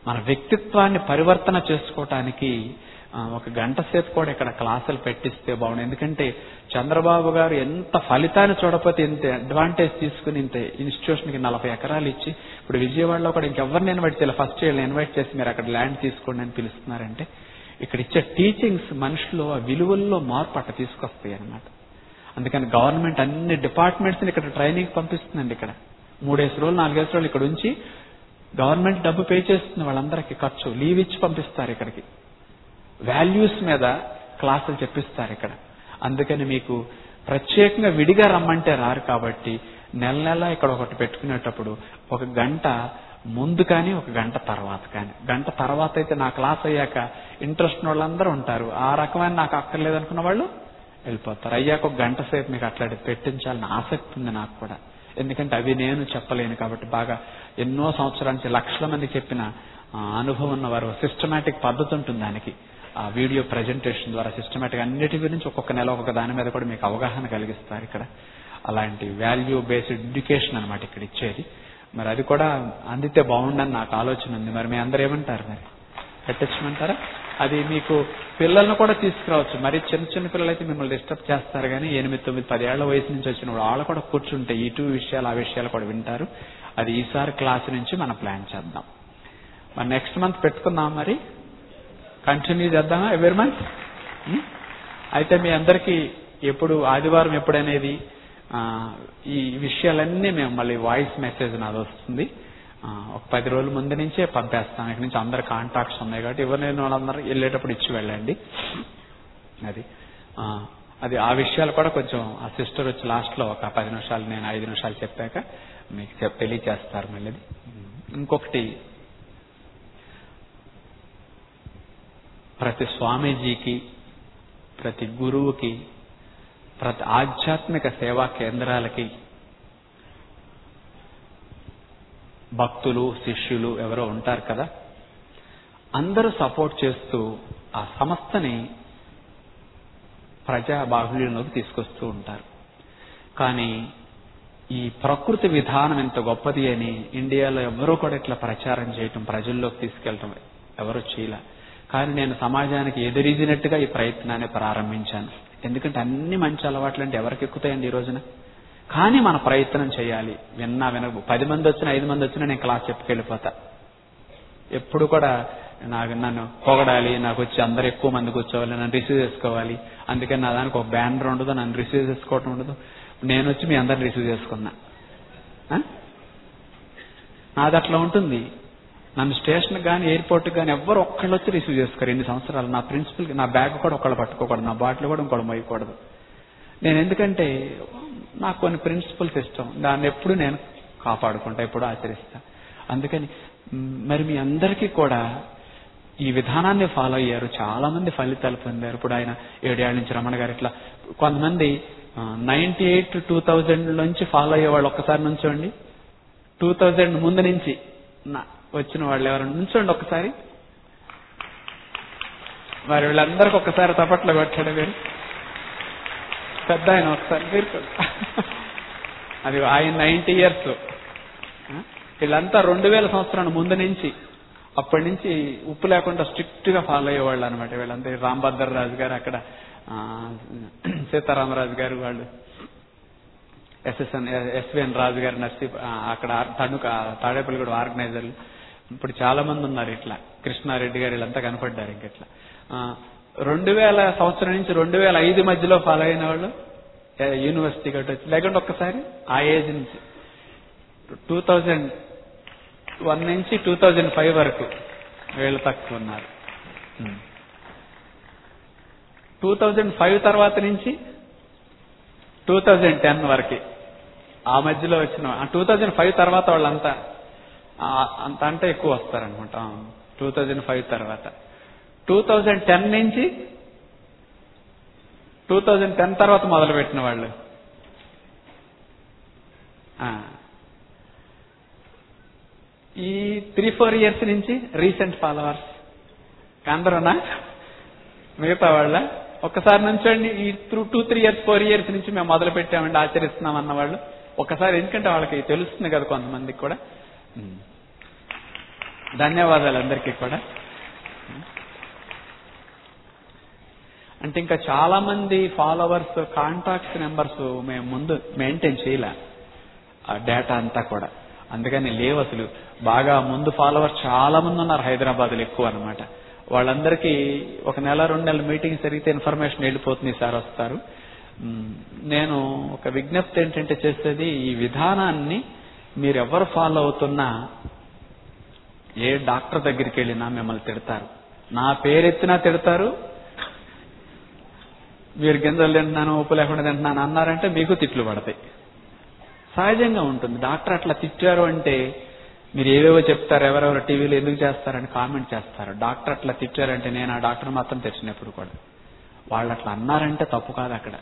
మన వ్యక్తిత్వాన్ని పరివర్తన చేసుకోవటానికి ఒక గంట సేపు కూడా ఇక్కడ క్లాసులు పెట్టిస్తే బాగుంది. ఎందుకంటే చంద్రబాబు గారు ఎంత ఫలితాన్ని చూడకపోతే ఇంత అడ్వాంటేజ్ తీసుకుని ఇంత ఇన్స్టిట్యూషన్కి 40 ఎకరాలు ఇచ్చి ఇప్పుడు విజయవాడలో కూడా ఇంకెవరిని ఇన్వైట్ చేయాలి, ఫస్ట్ వీళ్ళని ఇన్వైట్ చేసి మీరు అక్కడ ల్యాండ్ తీసుకోండి అని పిలుస్తున్నారంటే ఇక్కడ ఇచ్చే టీచింగ్స్ మనుషులు ఆ విలువల్లో మార్పు అట్ట తీసుకొస్తాయి అన్నమాట. అందుకని గవర్నమెంట్ అన్ని డిపార్ట్మెంట్స్ని ఇక్కడ ట్రైనింగ్ పంపిస్తుందండి. ఇక్కడ 3 రోజులు 4 రోజులు ఇక్కడ ఉంచి గవర్నమెంట్ డబ్బు పే చేస్తుంది వాళ్ళందరికీ, ఖర్చు లీవ్ ఇచ్చి పంపిస్తారు ఇక్కడికి. వాల్యూస్ మీద క్లాసులు చెప్పిస్తారు ఇక్కడ. అందుకని మీకు ప్రత్యేకంగా విడిగా రమ్మంటే రారు కాబట్టి నెల ఇక్కడ ఒకటి పెట్టుకునేటప్పుడు 1 గంట ముందు కానీ 1 గంట తర్వాత కానీ. గంట తర్వాత అయితే నా క్లాస్ అయ్యాక ఇంట్రెస్ట్ ఉన్న వాళ్ళందరూ ఉంటారు, ఆ రకమైన నాకు అక్కర్లేదు అనుకున్న వాళ్ళు వెళ్ళిపోతారు. అయ్యాక 1 గంట సేపు మీకు అట్లా పెట్టించాలని ఆసక్తి ఉంది నాకు కూడా. ఎందుకంటే అవి నేను చెప్పలేను కాబట్టి బాగా ఎన్నో సంవత్సరాల నుంచి లక్షల మంది చెప్పిన అనుభవం ఉన్నవారు సిస్టమేటిక్ పద్ధతి ఉంటుంది దానికి. ఆ వీడియో ప్రెజెంటేషన్ ద్వారా సిస్టమేటిక్ అన్నిటి గురించి ఒక్కొక్క నెల ఒక్కొక్క దాని మీద కూడా మీకు అవగాహన కలిగిస్తారు ఇక్కడ. అలాంటి వాల్యూ బేస్డ్ ఎడ్యుకేషన్ అనమాట ఇక్కడ ఇచ్చేది. మరి అది కూడా అందితే బాగుండని నాకు ఆలోచన ఉంది. మరి మీ అందరూ ఏమంటారు? మరి పెట్టించమంటారా? అది మీకు పిల్లలను కూడా తీసుకురావచ్చు. మరి చిన్న పిల్లలు అయితే మిమ్మల్ని డిస్టర్బ్ చేస్తారు, కానీ 8, 9, 10 ఏళ్ల వయసు నుంచి వచ్చిన వాళ్ళు కూడా కూర్చుంటే ఇటు విషయాలు ఆ విషయాలు కూడా వింటారు. అది ఈసారి క్లాస్ నుంచి మనం ప్లాన్ చేద్దాం. మరి నెక్స్ట్ మంత్ పెట్టుకుందాం, మరి కంటిన్యూ చేద్దామా ఎవ్రీ మంత్? అయితే మీ అందరికీ ఎప్పుడు ఆదివారం ఎప్పుడనేది ఈ విషయాలన్నీ మేము మళ్ళీ వాయిస్ మెసేజ్ నాది వస్తుంది. ఒక 10 రోజుల ముందు నుంచే పంపేస్తాను. ఇక్కడ నుంచి అందరు కాంటాక్ట్స్ ఉన్నాయి కాబట్టి ఎవరినైనా వాళ్ళందరూ వెళ్ళేటప్పుడు ఇచ్చి వెళ్ళండి. అది ఆ విషయాలు కూడా కొంచెం ఆ సిస్టర్ వచ్చి లాస్ట్లో ఒక 10 నిమిషాలు నేను 5 నిమిషాలు చెప్పాక మీకు తెలియచేస్తారు మళ్ళీ. ఇంకొకటి, ప్రతి స్వామీజీకి, ప్రతి గురువుకి, ప్రతి ఆధ్యాత్మిక సేవా కేంద్రాలకి భక్తులు శిష్యులు ఎవరో ఉంటారు కదా, అందరూ సపోర్ట్ చేస్తూ ఆ సంస్థని ప్రజా బాహుళ్యంలోకి తీసుకొస్తూ ఉంటారు. కానీ ఈ ప్రకృతి విధానం ఎంత గొప్పది అని ఇండియాలో ఎవరూ కూడా ఇట్లా ప్రచారం చేయటం, ప్రజల్లోకి తీసుకెళ్ళటం ఎవరూ చేయలే. కానీ నేను సమాజానికి ఎదురీదినట్టుగా ఈ ప్రయత్నాన్ని ప్రారంభించాను. ఎందుకంటే అన్ని మంచి అలవాట్లు అంటే ఎవరికి ఎక్కుతాయండి ఈ రోజున? కానీ మన ప్రయత్నం చేయాలి. వినకు 10 మంది వచ్చినా 5 మంది వచ్చినా నేను క్లాస్ చెప్పుకెళ్ళిపోతా. ఎప్పుడు కూడా నన్ను పొగడాలి, నాకు వచ్చి అందరు ఎక్కువ మంది కూర్చోవాలి, నన్ను రిసీవ్ చేసుకోవాలి, అందుకని నా దానికి ఒక బ్యానర్ ఉండదు, నన్ను రిసీవ్ చేసుకోవటం ఉండదు. నేను వచ్చి మీ అందరిని రిసీవ్ చేసుకున్నా, నాది అట్లా ఉంటుంది. నన్ను స్టేషన్కి కానీ ఎయిర్పోర్ట్కి కానీ ఎవ్వరు ఒక్కళ్ళు వచ్చి రిసీవ్ చేసుకోరు. 2 సంవత్సరాలు నా ప్రిన్సిపల్కి నా బ్యాగ్ కూడా ఒకళ్ళు పట్టుకోకూడదు, నా బాటిల్ కూడా ఇంకోటి మోయకూడదు. నేను ఎందుకంటే నాకు కొన్ని ప్రిన్సిపల్స్ ఇష్టం, దాన్ని ఎప్పుడు నేను కాపాడుకుంటా, ఎప్పుడు ఆచరిస్తా. అందుకని మరి మీ అందరికీ కూడా ఈ విధానాన్ని ఫాలో అయ్యారు, చాలా మంది ఫలితాలు పొందారు. ఇప్పుడు ఆయన 7 ఏళ్ల నుంచి రమణ గారు ఇట్లా కొంతమంది 98 2000 నుంచి ఫాలో అయ్యే వాళ్ళు ఒక్కసారి నుంచోండి. 2000 ముందు నుంచి వచ్చిన వాళ్ళు ఎవరైనా నుంచోండి ఒక్కసారి. మరి వీళ్ళందరికీ ఒక్కసారి తపట్లో పెట్టాడు మీరు పెద్ద ఆయన ఒకసారి మీరు అది ఆయన 90 years. వీళ్ళంతా 2000 సంవత్సరాల ముందు నుంచి, అప్పటి నుంచి ఉప్పు లేకుండా స్ట్రిక్ట్ గా ఫాలో అయ్యేవాళ్ళు అనమాట. వీళ్ళంతా రాంభద్ర రాజు గారు, అక్కడ సీతారామరాజు గారు, వాళ్ళు ఎస్విఎన్ రాజు గారు, అక్కడ తాడేపల్లి కూడా ఆర్గనైజర్లు. ఇప్పుడు చాలా మంది ఉన్నారు ఇట్లా, కృష్ణారెడ్డి గారు, వీళ్ళంతా కనపడ్డారు. ఇంకెట్లా 2000 సంవత్సరం నుంచి 2005 మధ్యలో ఫాలో అయిన వాళ్ళు యూనివర్సిటీ గట్టి వచ్చి, లేకుంటే ఒక్కసారి ఆ ఏజ్ నుంచి 2001 నుంచి 2005 వరకు వీళ్ళు తక్కువ ఉన్నారు. 2005 తర్వాత నుంచి 2010 వరకు ఆ మధ్యలో వచ్చిన 2005 తర్వాత వాళ్ళంతా అంత అంటే ఎక్కువ వస్తారనుకుంటా. 2005 తర్వాత 2010 నుంచి 2010 తర్వాత మొదలుపెట్టిన వాళ్ళు ఈ 3-4 years నుంచి రీసెంట్ ఫాలోవర్స్ అందరూనా? మిగతా వాళ్ళ ఒక్కసారి నుంచండి. ఈ 2-3 years 4 years నుంచి మేము మొదలు పెట్టామండి, ఆచరిస్తున్నాం అన్న వాళ్ళు ఒక్కసారి, ఎందుకంటే వాళ్ళకి తెలుస్తుంది కదా కొంతమందికి కూడా. ధన్యవాదాలు అందరికీ కూడా. అంటే ఇంకా చాలా మంది ఫాలోవర్స్ కాంటాక్ట్స్ నెంబర్స్ మేము ముందు మెయింటైన్ చేయలే, ఆ డేటా అంతా కూడా. అందుకని లేవు అసలు. బాగా ముందు ఫాలోవర్స్ చాలా మంది ఉన్నారు హైదరాబాద్లో ఎక్కువ అనమాట. వాళ్ళందరికీ ఒక నెల 2 నెలల మీటింగ్ జరిగితే ఇన్ఫర్మేషన్ వెళ్ళిపోతుంది, సార్ వస్తారు. నేను ఒక విజ్ఞప్తి ఏంటంటే చేసేది, ఈ విధానాన్ని మీరు ఎవరు ఫాలో అవుతున్నా ఏ డాక్టర్ దగ్గరికి వెళ్ళినా మిమ్మల్ని తిడతారు, నా పేరెత్తినా తిడతారు. మీరు గింజలు తింటున్నాను, ఉప్పు లేకుండా తింటున్నాను అన్నారంటే మీకు తిట్లు పడతాయి. సహజంగా ఉంటుంది. డాక్టర్ అట్లా తిట్టారు అంటే మీరు ఏవేవో చెప్తారు, ఎవరెవరు టీవీలో ఎందుకు చేస్తారని కామెంట్ చేస్తారు. డాక్టర్ అట్లా తిట్టారంటే నేను ఆ డాక్టర్ మాత్రం తెచ్చినప్పుడు కూడా వాళ్ళు అట్లా అన్నారంటే తప్పు కాదు. అక్కడ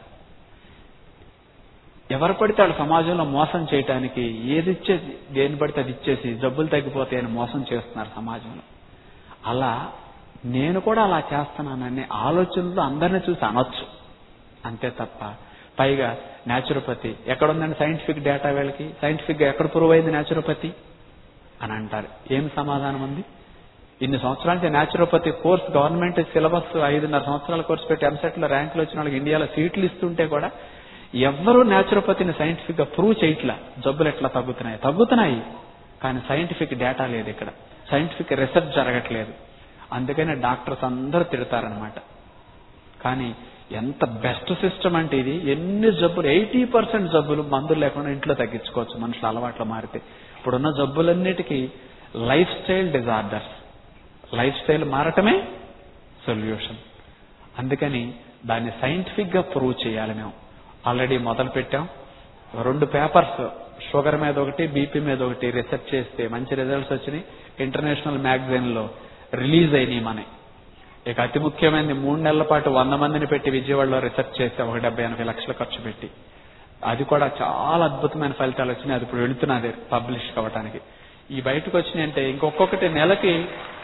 ఎవరు పడితే వాళ్ళు సమాజంలో మోసం చేయటానికి ఏది ఇచ్చేది, దేని పడితే అది ఇచ్చేసి జబ్బులు తగ్గిపోతాయని మోసం చేస్తున్నారు సమాజంలో. అలా నేను కూడా అలా చేస్తున్నాననే ఆలోచనలో అందరినీ చూసి అనొచ్చు, అంతే తప్ప పైగా న్యాచురోపతి ఎక్కడుందండి సైంటిఫిక్ డేటా, వీళ్ళకి సైంటిఫిక్ గా ఎక్కడ ప్రూవ్ అయింది న్యాచురోపతి అని అంటారు. ఏం సమాధానం ఉంది? ఇన్ని సంవత్సరాల నుంచి న్యాచురోపతి కోర్స్ గవర్నమెంట్ సిలబస్ 5.5 సంవత్సరాల కోర్సు పెట్టి ఎంసెట్ లో ర్యాంకులు వచ్చిన వాళ్ళకి ఇండియాలో సీట్లు ఇస్తుంటే కూడా ఎవ్వరూ న్యాచురోపతిని సైంటిఫిక్ గా ప్రూవ్ చేయట్లా. జబ్బులు ఎట్లా తగ్గుతున్నాయి కానీ సైంటిఫిక్ డేటా లేదు, ఇక్కడ సైంటిఫిక్ రీసెర్చ్ జరగట్లేదు. అందుకనే డాక్టర్స్ అందరూ తిడతారనమాట. కానీ ఎంత బెస్ట్ సిస్టమ్ అంటే ఇది. ఎన్ని జబ్బులు 80% జబ్బులు మందులు లేకుండా ఇంట్లో తగ్గించుకోవచ్చు మనుషుల అలవాట్లు మారితే. ఇప్పుడున్న జబ్బులన్నిటికీ lifestyle disorders, lifestyle మారటమే సొల్యూషన్. అందుకని దాన్ని సైంటిఫిక్ గా ప్రూవ్ చేయాలి. మేము ఆల్రెడీ మొదలు పెట్టాం. 2 పేపర్స్ షుగర్ మీద ఒకటి, బీపీ మీద ఒకటి రీసెర్చ్ చేస్తే మంచి రిజల్ట్స్ వచ్చినాయి. ఇంటర్నేషనల్ మ్యాగజైన్ లో రిలీజ్ అయినాయి మనకి. ఇక అతి ముఖ్యమైనది 3 నెలల పాటు 100 మందిని పెట్టి విజయవాడలో రీసెర్చ్ చేస్తే 70-80 లక్షలు ఖర్చు పెట్టి, అది కూడా చాలా అద్భుతమైన ఫలితాలు వచ్చినాయి. అది ఇప్పుడు వెళుతున్నది పబ్లిష్ కావడానికి. ఈ బయటకు వచ్చినాయి అంటే ఇంకొకటి నెలకి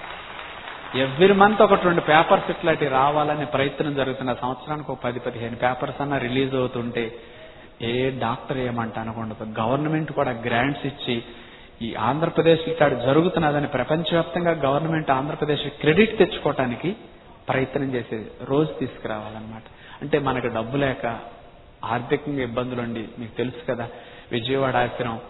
ఎవ్రీ మంత్ 1-2 పేపర్స్ ఇట్లాంటి రావాలనే ప్రయత్నం జరుగుతున్న. సంవత్సరానికి 10-15 పేపర్స్ అన్నా రిలీజ్ అవుతుంటే ఏ డాక్టర్ ఏమంటా అనుకుంటుంది. గవర్నమెంట్ కూడా గ్రాంట్స్ ఇచ్చి ఈ ఆంధ్రప్రదేశ్ ఇక్కడ జరుగుతున్నదని ప్రపంచవ్యాప్తంగా గవర్నమెంట్ ఆంధ్రప్రదేశ్ క్రెడిట్ తెచ్చుకోవటానికి ప్రయత్నం చేసేది, రోజు తీసుకురావాలన్నమాట. అంటే మనకు డబ్బు లేక ఆర్థికంగా ఇబ్బందులు ఉండి, మీకు తెలుసు కదా విజయవాడ ఆశ్రమం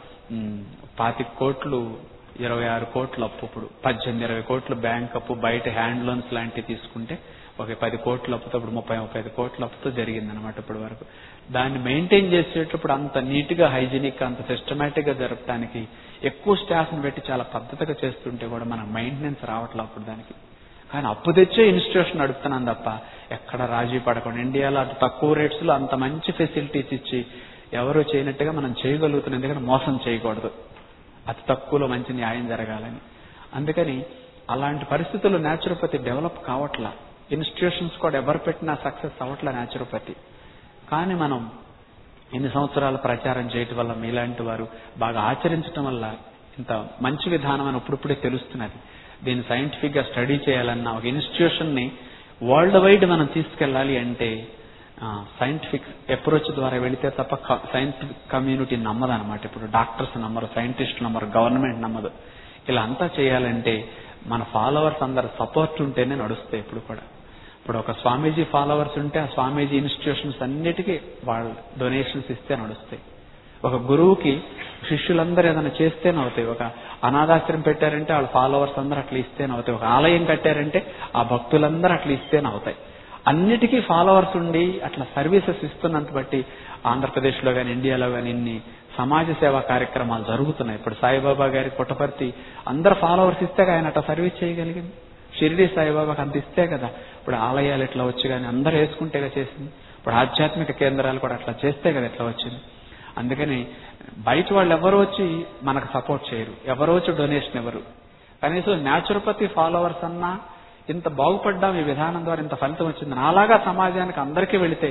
25 కోట్లు 26 కోట్ల అప్పు, ఇప్పుడు 18-20 కోట్లు బ్యాంక్ అప్పు, బయట హ్యాండ్ లోన్స్ లాంటివి తీసుకుంటే ఒక 10 కోట్ల అప్పుతో ఇప్పుడు 30-35 కోట్ల అప్పుతో జరిగిందనమాట ఇప్పటి వరకు. దాన్ని మెయింటైన్ చేసేటప్పుడు అంత నీట్ గా హైజీనిక్ అంత సిస్టమేటిక్ గా జరపడానికి ఎక్కువ స్టాఫ్ ని పెట్టి చాలా పద్ధతిగా చేస్తుంటే కూడా మనకు మెయింటెనెన్స్ రావట్లేదు అప్పుడు దానికి. కానీ అప్పు తెచ్చే ఇన్స్టిట్యూషన్ నడుపుతున్నాం తప్ప ఎక్కడ రాజీ పడకుండా ఇండియాలో అటు తక్కువ రేట్స్ లో అంత మంచి ఫెసిలిటీస్ ఇచ్చి ఎవరో చేయనట్టుగా మనం చేయగలుగుతున్నాం. ఎందుకంటే మోసం చేయకూడదు, అతి తక్కువలో మంచి న్యాయం జరగాలని. అందుకని అలాంటి పరిస్థితుల్లో న్యాచురోపతి డెవలప్ కావట్లా. ఇన్స్టిట్యూషన్స్ కూడా ఎవరు పెట్టినా సక్సెస్ అవ్వట్లా న్యాచురోపతి. కానీ మనం ఇన్ని సంవత్సరాల ప్రచారం చేయటం వల్ల, మీలాంటి వారు బాగా ఆచరించడం వల్ల ఇంత మంచి విధానం అని ఇప్పుడిప్పుడే తెలుస్తున్నది. దీన్ని సైంటిఫిక్ గా స్టడీ చేయాలన్నా ఒక ఇన్స్టిట్యూషన్ ని వరల్డ్ వైడ్ మనం తీసుకెళ్లాలి అంటే సైంటిఫిక్ అప్రోచ్ ద్వారా వెళితే తప్ప సైంటిఫిక్ కమ్యూనిటీ నమ్మదు అనమాట. ఇప్పుడు డాక్టర్స్ నమ్మరు, సైంటిస్టులు నమ్మరు, గవర్నమెంట్ నమ్మదు. ఇలా అంతా చేయాలంటే మన ఫాలోవర్స్ అందరు సపోర్ట్ ఉంటేనే నడుస్తాయి. ఇప్పుడు కూడా ఇప్పుడు ఒక స్వామీజీ ఫాలోవర్స్ ఉంటే ఆ స్వామీజీ ఇన్స్టిట్యూషన్స్ అన్నిటికీ వాళ్ళు డొనేషన్స్ ఇస్తే నడుస్తాయి. ఒక గురువుకి శిష్యులందరూ ఏదైనా చేస్తేనే అవుతాయి. ఒక అనాథాశ్రమం పెట్టారంటే వాళ్ళ ఫాలోవర్స్ అందరూ అట్లా ఇస్తేనే అవుతాయి. ఒక ఆలయం కట్టారంటే ఆ భక్తులందరూ అట్లా ఇస్తేనే అవుతాయి. అన్నిటికీ ఫాలోవర్స్ ఉండి అట్లా సర్వీసెస్ ఇస్తున్నంత బట్టి ఆంధ్రప్రదేశ్లో కానీ ఇండియాలో కానీ ఇన్ని సమాజ సేవా కార్యక్రమాలు జరుగుతున్నాయి. ఇప్పుడు సాయిబాబా గారి పుట్టపర్తి అందరు ఫాలోవర్స్ ఇస్తే ఆయన అట్లా సర్వీస్ చేయగలిగింది. షిరిడి సాయిబాబాకి అంత ఇస్తే కదా ఇప్పుడు ఆలయాలు ఇట్లా వచ్చి కానీ అందరూ వేసుకుంటేగా చేసింది. ఇప్పుడు ఆధ్యాత్మిక కేంద్రాలు కూడా అట్లా చేస్తే కదా ఇట్లా వచ్చింది. అందుకని బయట వాళ్ళు ఎవరు వచ్చి మనకు సపోర్ట్ చేయరు, ఎవరు వచ్చి డొనేషన్ ఎవరు. కనీసం న్యాచురోపతి ఫాలోవర్స్ అన్నా ఇంత బాగుపడ్డాం ఈ విధానం ద్వారా, ఇంత ఫలితం వచ్చింది. నాలాగా సమాజానికి అందరికీ వెళితే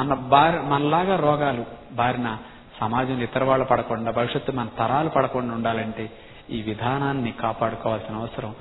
మనలాగా రోగాలు బారిన సమాజంలో ఇతర వాళ్ళు పడకుండా, భవిష్యత్తు మన తరాలు పడకుండా ఉండాలంటే ఈ విధానాన్ని కాపాడుకోవాల్సిన అవసరం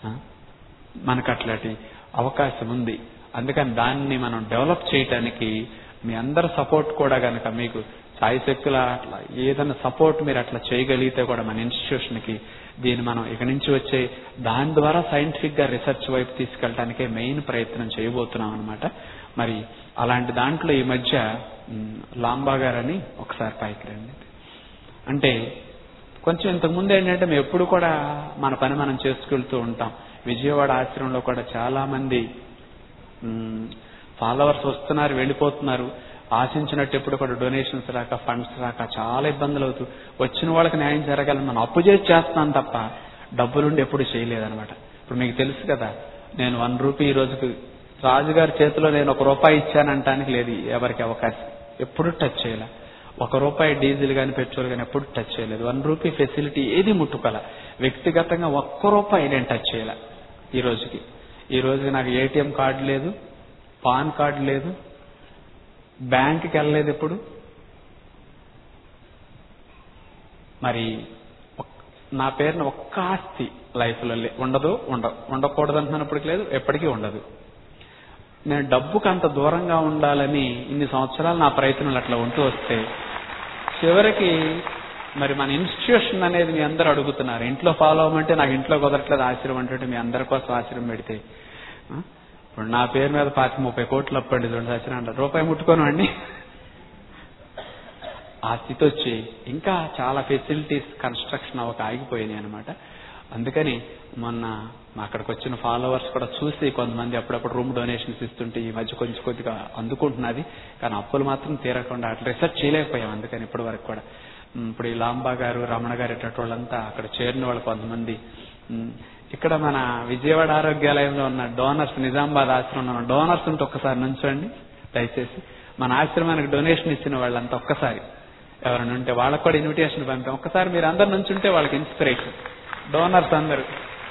మనకు అట్లాంటి అవకాశం ఉంది. అందుకని దాన్ని మనం డెవలప్ చేయటానికి మీ అందరి సపోర్ట్ కూడా కనుక మీకు సాయశక్తుల అట్లా ఏదైనా సపోర్ట్ మీరు అట్లా చేయగలిగితే కూడా మన ఇన్స్టిట్యూషన్కి దీన్ని మనం ఇక నుంచి వచ్చే దాని ద్వారా సైంటిఫిక్ గా రీసెర్చ్ వైపు తీసుకెళ్ళడానికే మెయిన్ ప్రయత్నం చేయబోతున్నాం అనమాట. మరి అలాంటి దాంట్లో ఈ మధ్య లాంబా గారని ఒకసారి పైకి రండి. అంటే కొంచెం ఇంతకుముందు ఏంటంటే మేము ఎప్పుడు కూడా మన పని మనం చేసుకెళ్తూ ఉంటాం. విజయవాడ ఆశ్రమంలో కూడా చాలా మంది ఫాలోవర్స్ వస్తున్నారు, వెళ్ళిపోతున్నారు. ఆశించినట్టు ఎప్పుడు కూడా డొనేషన్స్ రాక, ఫండ్స్ రాక చాలా ఇబ్బందులు అవుతూ వచ్చిన వాళ్ళకి న్యాయం జరగాలని మనం అప్పు చేసి చేస్తున్నాం తప్ప డబ్బులుండి ఎప్పుడు చేయలేదన్నమాట. ఇప్పుడు మీకు తెలుసు కదా, నేను 1 రూపీ ఈ రోజుకి రాజుగారి చేతిలో నేను ₹1 ఇచ్చానంటానికి లేదు ఎవరికి అవకాశం. ఎప్పుడు టచ్ చేయలే. ₹1 డీజిల్ కానీ పెట్రోల్ కానీ ఎప్పుడు టచ్ చేయలేదు. 1 రూపీ ఫెసిలిటీ ఏది ముట్టుకోలే. వ్యక్తిగతంగా ₹1 నేను టచ్ చేయలే ఈ రోజుకి. ఈ రోజుకి నాకు ఏటీఎం కార్డు లేదు, పాన్ కార్డు లేదు, బ్యాంకుకి వెళ్ళలేదు ఎప్పుడు. మరి నా పేరున ఒక్క ఆస్తి లైఫ్లో ఉండకూడదు అంటున్నప్పటికి లేదు, ఎప్పటికీ ఉండదు. నేను డబ్బుకు అంత దూరంగా ఉండాలని ఇన్ని సంవత్సరాలు నా ప్రయత్నాలు అట్లా ఉంటూ వస్తే చివరికి మరి మన ఇన్స్టిట్యూషన్ అనేది మీ అందరూ అడుగుతున్నారు. ఇంట్లో ఫాలో అవ్వమంటే నాకు ఇంట్లో కుదరట్లేదు ఆశ్రమం అంటే మీ అందరి కోసం ఆశ్రమం పెడితే ఇప్పుడు నా పేరు మీద 30 కోట్లు అప్పండి చూడండి ఆశ్రమం అంటారు. రూపాయి ముట్టుకోను అండి. ఆ స్థితి వచ్చి ఇంకా చాలా ఫెసిలిటీస్ కన్స్ట్రక్షన్ అవ్వక ఆగిపోయినాయి అనమాట. అందుకని మొన్న అక్కడికి వచ్చిన ఫాలోవర్స్ కూడా చూసి కొంతమంది అప్పుడప్పుడు రూమ్ డొనేషన్స్ ఇస్తుంటే ఈ మధ్య కొంచెం కొద్దిగా అందుకుంటున్నది. కానీ అప్పులు మాత్రం తీరకుండా అట్లా రిసర్చ్ చేయలేకపోయాం. అందుకని ఇప్పటి వరకు కూడా ఇప్పుడు ఈ లాంబా గారు, రమణ గారు ఇటువంటి వాళ్ళంతా అక్కడ చేరిన వాళ్ళు కొంతమంది. ఇక్కడ మన విజయవాడ ఆరోగ్యాలయంలో ఉన్న డోనర్స్, నిజామాబాద్ ఆశ్రమంలో ఉన్న డోనర్స్ ఉంటే ఒక్కసారి నుంచోండి దయచేసి. మన ఆశ్రమానికి డొనేషన్ ఇచ్చిన వాళ్ళంతా ఒక్కసారి ఎవరైనా ఉంటే వాళ్ళకు కూడా ఇన్విటేషన్ పంపాం. ఒక్కసారి మీరు అందరు నుంచుంటే వాళ్ళకి ఇన్స్పిరేషన్. డోనర్స్ అందరూ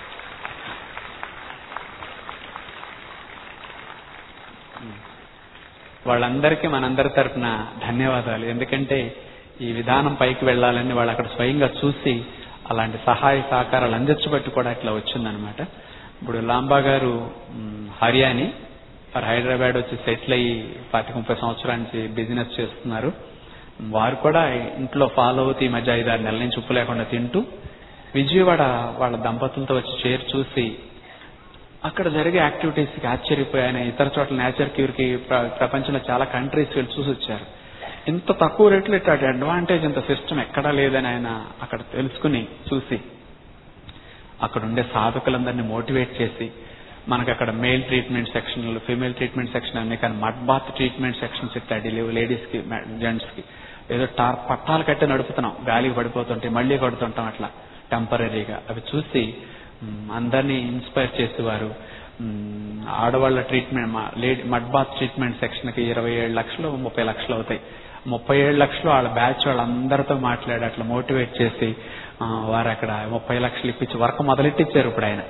వాళ్ళందరికీ మనందరి తరఫున ధన్యవాదాలు. ఎందుకంటే ఈ విధానం పైకి వెళ్లాలని వాళ్ళు అక్కడ స్వయంగా చూసి అలాంటి సహాయ సహకారాలు అందించబట్టి కూడా ఇట్లా వచ్చిందనమాట. ఇప్పుడు లాంబా గారు హర్యానీ హైదరాబాద్ వచ్చి సెటిల్ అయ్యి 30 సంవత్సరాల నుంచి బిజినెస్ చేస్తున్నారు. వారు కూడా ఇంట్లో ఫాలో అవుతూ ఈ మధ్య 5-6 నెలల నుంచి ఉప్పు లేకుండా తింటూ విజయవాడ వాళ్ళ దంపతులతో వచ్చి చేరి చూసి అక్కడ జరిగే యాక్టివిటీస్కి ఆశ్చర్యపోయాయని. ఇతర చోట్ల నేచర్ క్యూర్కి ప్రపంచంలో చాలా కంట్రీస్ వెళ్ళి చూసి వచ్చారు. ఇంత తక్కువ రేట్లు ఇట్లాంటి అడ్వాంటేజ్ ఇంత సిస్టమ్ ఎక్కడా లేదని ఆయన అక్కడ తెలుసుకుని చూసి అక్కడ ఉండే సాధకులందరినీ మోటివేట్ చేసి మనకు అక్కడ మేల్ ట్రీట్మెంట్ సెక్షన్లు, ఫీమేల్ ట్రీట్మెంట్ సెక్షన్ అన్ని, కానీ మడ్ బాత్ ట్రీట్మెంట్ సెక్షన్స్ ఇట్లా లేడీస్ కి జెంట్స్ కి ఏదో పట్టాలు కట్టి నడుపుతున్నాం, గాలికి పడిపోతుంటే మళ్లీ కొడుతుంటాం అట్లా టెంపరీగా. అవి చూసి అందరినీ ఇన్స్పైర్ చేసేవారు. ఆడవాళ్ల treatment mud bath treatment section కి 27 లక్షలు 30 లక్షలు అవుతాయి. 37 లక్షలు వాళ్ళ బ్యాచ్ వాళ్ళందరితో మాట్లాడి అట్లా మోటివేట్ చేసి వారు అక్కడ 30 లక్షలు ఇప్పించి వర్క్ మొదలెట్టించారు ఇప్పుడు ఆయన.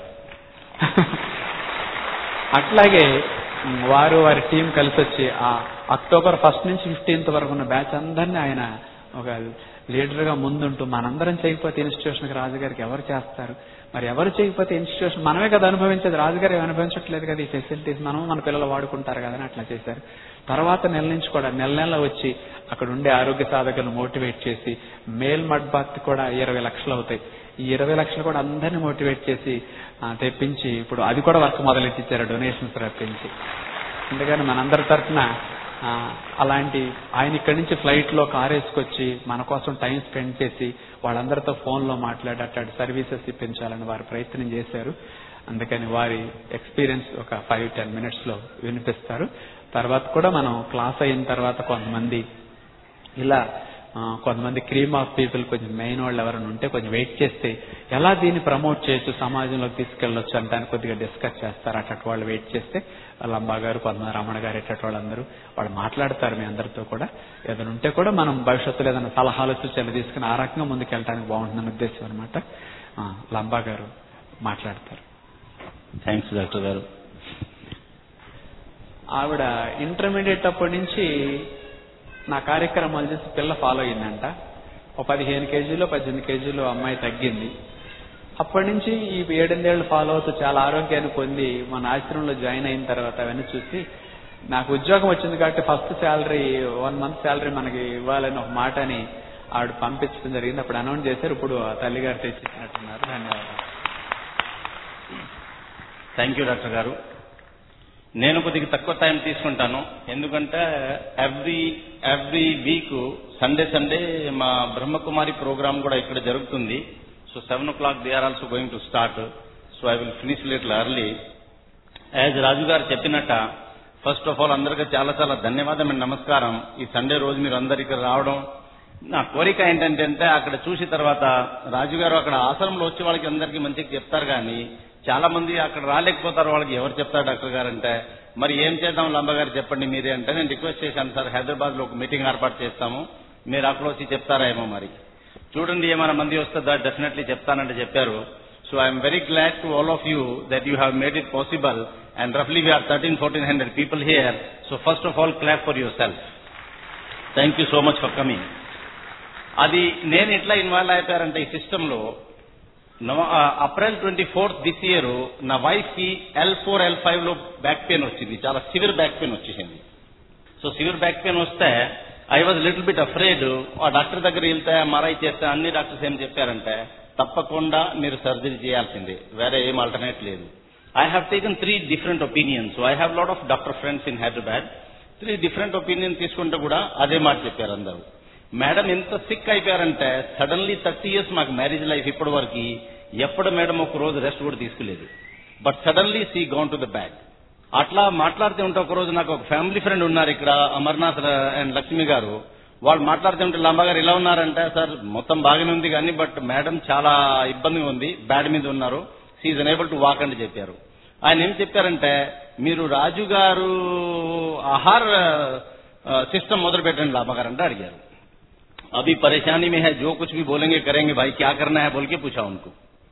అట్లాగే వారి టీం కలిసి వచ్చి అక్టోబర్ 1 నుంచి 15 వరకు ఉన్న బ్యాచ్ అందరినీ ఆయన ఒక లీడర్ గా ముందుంటూ మనందరం చేయకపోతే ఇన్స్టిట్యూషన్కి రాజుగారికి ఎవరు చేస్తారు, మరి ఎవరు చేయకపోతే ఇన్స్టిట్యూషన్ మనమే కదా అనుభవించేది, రాజుగారు అనుభవించట్లేదు కదా ఈ ఫెసిలిటీస్, మనం మన పిల్లలు వాడుకుంటారు కదా అని అట్లా చేశారు. తర్వాత నెల నుంచి కూడా నెల వచ్చి అక్కడ ఉండే ఆరోగ్య సాధకులను మోటివేట్ చేసి మేల్ మడ్ బాత్ కూడా 20 లక్షలు అవుతాయి. ఈ 20 లక్షలు కూడా అందరినీ మోటివేట్ చేసి తెప్పించి ఇప్పుడు అది కూడా వర్క్ మొదలెట్టించారు డొనేషన్స్ రప్పించి. అందుకని మనందరి తరఫున అలాంటి ఆయన ఇక్కడి నుంచి ఫ్లైట్ లో కారు వేసుకొచ్చి మన కోసం టైం స్పెండ్ చేసి వాళ్ళందరితో ఫోన్ లో మాట్లాడి అట్లాంటి సర్వీసెస్ ఇప్పించాలని వారు ప్రయత్నం చేశారు. అందుకని వారి ఎక్స్పీరియన్స్ ఒక 5-10 మినిట్స్ లో వినిపిస్తారు. తర్వాత కూడా మనం క్లాస్ అయిన తర్వాత కొంతమంది క్రీమ్ ఆఫ్ పీపుల్ కొంచెం మెయిన్ వాళ్ళు ఎవరైనా ఉంటే కొంచెం వెయిట్ చేస్తే ఎలా దీన్ని ప్రమోట్ చేయొచ్చు, సమాజంలోకి తీసుకెళ్లొచ్చు అంటే కొద్దిగా డిస్కస్ చేస్తారు. అట్టటి వాళ్ళు వెయిట్ చేస్తే లంబా గారు, కొంతమంది రమణ గారు ఇట్టటి వాళ్ళందరూ వాళ్ళు మాట్లాడతారు మీ అందరితో కూడా. ఏదైనా ఉంటే కూడా మనం భవిష్యత్తులో ఏదైనా సలహాలు సూచనలు తీసుకుని ఆ రకంగా ముందుకెళ్ళడానికి బాగుంటుందని ఉద్దేశం అనమాట. లంబా గారు మాట్లాడతారు. థ్యాంక్స్ డాక్టర్ గారు. ఆవిడ ఇంటర్మీడియట్ అప్పటి నుంచి నా కార్యక్రమాలు చేసి పిల్ల ఫాలో అయిందంట. ఒక 15 కేజీలు 18 కేజీలు అమ్మాయి తగ్గింది. అప్పటి నుంచి ఈ 7 ఏళ్ళు ఫాలో అవుతూ చాలా ఆరోగ్యాన్ని పొంది మన ఆశ్రమంలో జాయిన్ అయిన తర్వాత అవన్నీ చూసి నాకు ఉద్యోగం వచ్చింది కాబట్టి ఫస్ట్ శాలరీ 1 month శాలరీ మనకి ఇవ్వాలని ఒక మాట అని ఆవిడ పంపించడం జరిగింది. అప్పుడు అనౌన్స్ చేశారు. ఇప్పుడు ఆ తల్లిగారు తెచ్చిచ్చినట్టున్నారు. ధన్యవాదాలు. థ్యాంక్ యూ డాక్టర్ గారు. నేను కొద్దిగా తక్కువ టైం తీసుకుంటాను, ఎందుకంటే ఎవ్రీ వీక్ సండే మా బ్రహ్మకుమారి ప్రోగ్రామ్ కూడా ఇక్కడ జరుగుతుంది. So 7 o'clock they are also going to start. So I will finish little early. As Raju garu చెప్పినట్ట, ఫస్ట్ ఆఫ్ ఆల్ అందరికీ చాలా చాలా ధన్యవాదం అండ్ నమస్కారం. ఈ సండే రోజు మీరు అందరు ఇక్కడ రావడం, నా కోరిక ఏంటంటే అక్కడ చూసిన తర్వాత రాజు గారు అక్కడ ఆశ్రమంలో వచ్చే వాళ్ళకి అందరికీ మంచిగా చెప్తారు, కానీ చాలా మంది అక్కడ రాలేకపోతారు. వాళ్ళకి ఎవరు చెప్తారు డాక్టర్ గారు అంటే, మరి ఏం చేద్దాం లంబ గారు చెప్పండి మీరే అంటే, నేను రిక్వెస్ట్ చేశాను, సార్ హైదరాబాద్ లో ఒక మీటింగ్ ఏర్పాటు చేస్తాము, మీరు అక్కడ వచ్చి చెప్తారేమో. మరి చూడండి ఏమైనా మంది వస్తే డెఫినెట్లీ చెప్తానంటే చెప్పారు. So I'm very glad to all of you that you have made it possible. And రఫ్లీ we are 1300-1400 people here. So first of all, clap for yourself. Thank you so much for coming. అది నేను ఎట్లా involve అయిపోయారంటే ఈ system లో, April 24th this year నా wife కి L4 L5 లో back pain వచ్చింది, చాలా సివియర్ బ్యాక్ పెయిన్ వచ్చేసింది. సో సివియర్ బ్యాక్ పెయిన్ వస్తే I was little bit afraid. ఆ డాక్టర్ దగ్గర వెళ్తే MRI చేస్తే అన్ని డాక్టర్స్ ఏం చెప్పారంటే, తప్పకుండా మీరు సర్జరీ చేయాల్సిందే, వేరే ఏం ఆల్టర్నేట్ లేదు. I have taken 3 different opinions. So I have lot of doctor friends in Hyderabad. 3 different opinions తీసుకుంటే కూడా అదే మాట చెప్పారు అందరూ. మేడం ఎంత సిక్ అయిపోయారంటే, సడన్లీ 30 years మాకు మ్యారేజ్ లైఫ్ ఇప్పటి వరకు ఎప్పుడు మేడం ఒక రోజు రెస్ట్ కూడా తీసుకోలేదు. But suddenly she gone to the bed. అట్లా మాట్లాడుతూ ఉంటే ఒక రోజు నాకు ఒక ఫ్యామిలీ ఫ్రెండ్ ఉన్నారు ఇక్కడ, అమర్నాథ్ అండ్ లక్ష్మి గారు. వాళ్ళు మాట్లాడుతూ ఉంటే, లంబా గారు ఇలా ఉన్నారంటే, సార్ మొత్తం బాగానే ఉంది కానీ బట్ మేడం చాలా ఇబ్బందిగా ఉంది, బ్యాడ్ మీద ఉన్నారు, she is unable to walk అని చెప్పారు. ఆయన ఏం చెప్పారంటే, మీరు రాజు గారు ఆహార సిస్టమ్ మొదలు పెట్టండి లాభా గారు అంటే అడిగారు. అభి పరేషానీ మే హై, జో కుచ్ భీ బోలేంగే కరేంగే భాయ్, క్యా కర్నా హై బోల్ కే పూఛా ఉన్కో.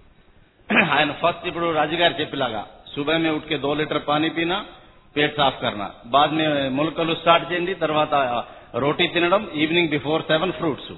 ఆయన ఫస్ట్ ఇప్పుడు రాజు గారు చెప్పేలాగా సుబహ మే ఉఠ్ కే 2 లీటర్ పానీ పీనా, పేట్ సాఫ్ కర్నా, బాద్ మే ములకలు స్టార్ట్ చేయండి, తర్వాత రోటీ తినడం, ఈవినింగ్ బిఫోర్ 7 ఫ్రూట్స్.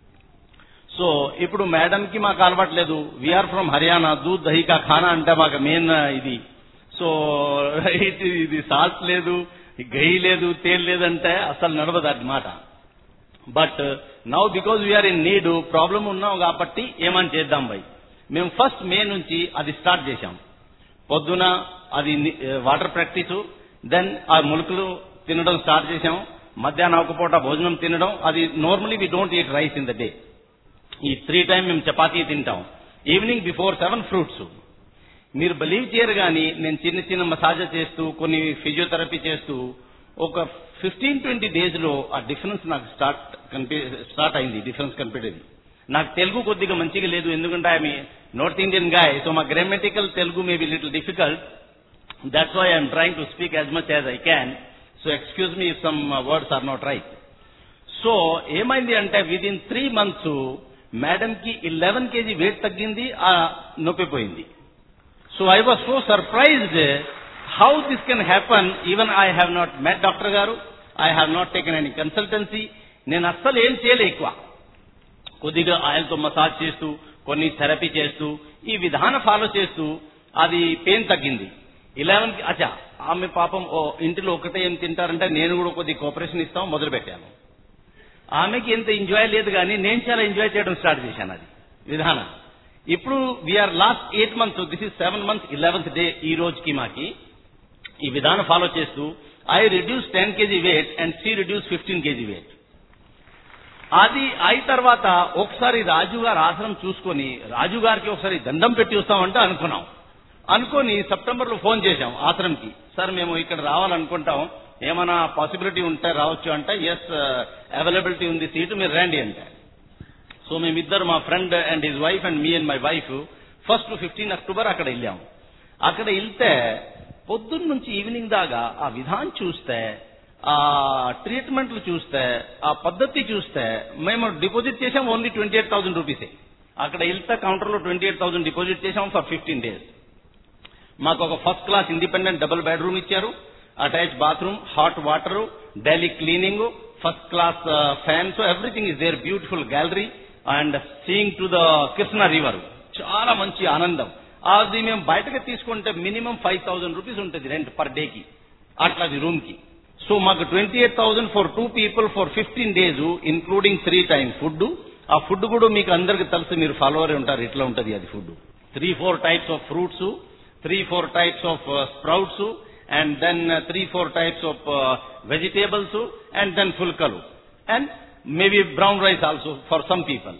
సో ఇప్పుడు మేడం కి మాకు అలవాట్లేదు, వీఆర్ ఫ్రమ్ హర్యానా, దూద్ దహీ కా ఖానా అంటే మాకు మెయిన్ ఇది. సో ఇది సాల్ట్ లేదు, గహీ లేదు, తేల్ లేదంటే అసలు నడవదు అది మాట. But now because we're in need, problem ఉన్నాం కాబట్టి ఏమని చేద్దాం భయ్. మేము ఫస్ట్ మే నుంచి అది స్టార్ట్ చేశాం. పొద్దున అది వాటర్ ప్రాక్టీసు, దెన్ ఆ ములుకులు తినడం స్టార్ట్ చేశాం, మధ్యాహ్నం ఒక పూట భోజనం తినడం. అది normally we don't eat rice in the day. ఈ 3 times మేము చపాతీ తింటాం, ఈవినింగ్ బిఫోర్ 7 ఫ్రూట్స్. మీరు బిలీవ్ చేయరు కానీ నేను చిన్న చిన్న మసాజ్ చేస్తూ, కొన్ని ఫిజియోథెరపీ చేస్తూ ఒక 15-20 days లో ఆ డిఫరెన్స్ నాకు స్టార్ట్ అయింది, డిఫరెన్స్ కనిపెట్టేది. నాకు తెలుగు కొద్దిగా మంచిగా లేదు, ఎందుకంటే I'm north Indian guy, so మా grammatical Telugu may be little difficult. That's why I'm trying to speak as much as I can. So excuse me if some words are not right. So ఏమైంది అంటే within 3 months madam కి 11 kg wait తగ్గింది, ఆ నొప్పి పోయింది. So I was so surprised how this can happen. Even I have not met doctor garu, I have not taken any consultancy. నేను అస్సలు ఏం చేయలే, ఎక్కువ కొద్దిగా ఆయిల్తో మసాజ్ చేస్తూ, కొన్ని థెరపీ చేస్తూ, ఈ విధానం ఫాలో చేస్తూ అది పెయిన్ తగ్గింది. 11కి అచ్చా ఆమె పాపం ఇంటిలో ఒకటే ఏం తింటారంటే, నేను కూడా కొద్దిగా కోఆపరేషన్ ఇస్తాం మొదలు పెట్టాను. ఆమెకి ఎంత ఎంజాయ్ లేదు కానీ నేను చాలా ఎంజాయ్ చేయడం స్టార్ట్ చేశాను అది విధానం. ఇప్పుడు we're last 8 months, this is 7 months 11th day ఈ రోజుకి మాకి ఈ విధానం ఫాలో చేస్తూ I reduce 10 kg weight and she reduce 15 kg weight. అది అయిన తర్వాత ఒకసారి రాజు గారు ఆశ్రమం చూసుకొని రాజు గారికి ఒకసారి దండం పెట్టి వస్తామంటే అనుకొని సెప్టెంబర్లో ఫోన్ చేశాం ఆశ్రమంకి, సార్ మేము ఇక్కడ రావాలనుకుంటాం, ఏమైనా పాసిబిలిటీ ఉంటే రావచ్చు అంటే, ఎస్ అవైలబిలిటీ ఉంది సీటు, మీరు రండి అంటే. సో మేమిద్దరు, మా friend and his wife and me and my wife, first 15 October అక్కడ వెళ్ళాము. అక్కడ వెళ్తే పొద్దున్న నుంచి ఈవినింగ్ దాకా ఆ విధానం చూస్తే, ఆ ట్రీట్మెంట్లు చూస్తే, ఆ పద్ధతి చూస్తే, మేము డిపాజిట్ చేసాం ఓన్లీ 28,000 రూపీసే. అక్కడ వెళ్తే కౌంటర్లో 28,000 డిపాజిట్ చేసాం ఫర్ 15 days. మాకు ఒక first class independent double bedroom ఇచ్చారు, attach bathroom, hot water, daily cleaning, first class fans, everything is there, beautiful gallery and seeing to the Krishna river. చాలా మంచి ఆనందం. అది మేము బయటకు తీసుకుంటే మినిమం 5,000 రూపీస్ ఉంటుంది రెంట్ పర్ డేకి, అట్లాది రూమ్ కి. సో మాకు 28,000 for 2 people for 15 days including 3 times food. ఆ ఫుడ్ కూడా మీకు అందరికి తెలుసు, మీరు ఫాలోవర్ ఉంటారు, ఎట్లా ఉంటుంది అది food. 3-4 types of fruits, 3-4 types of sprouts, and then 3-4 types of vegetables, and then ఫుల్కలు, and maybe brown rice also for some people.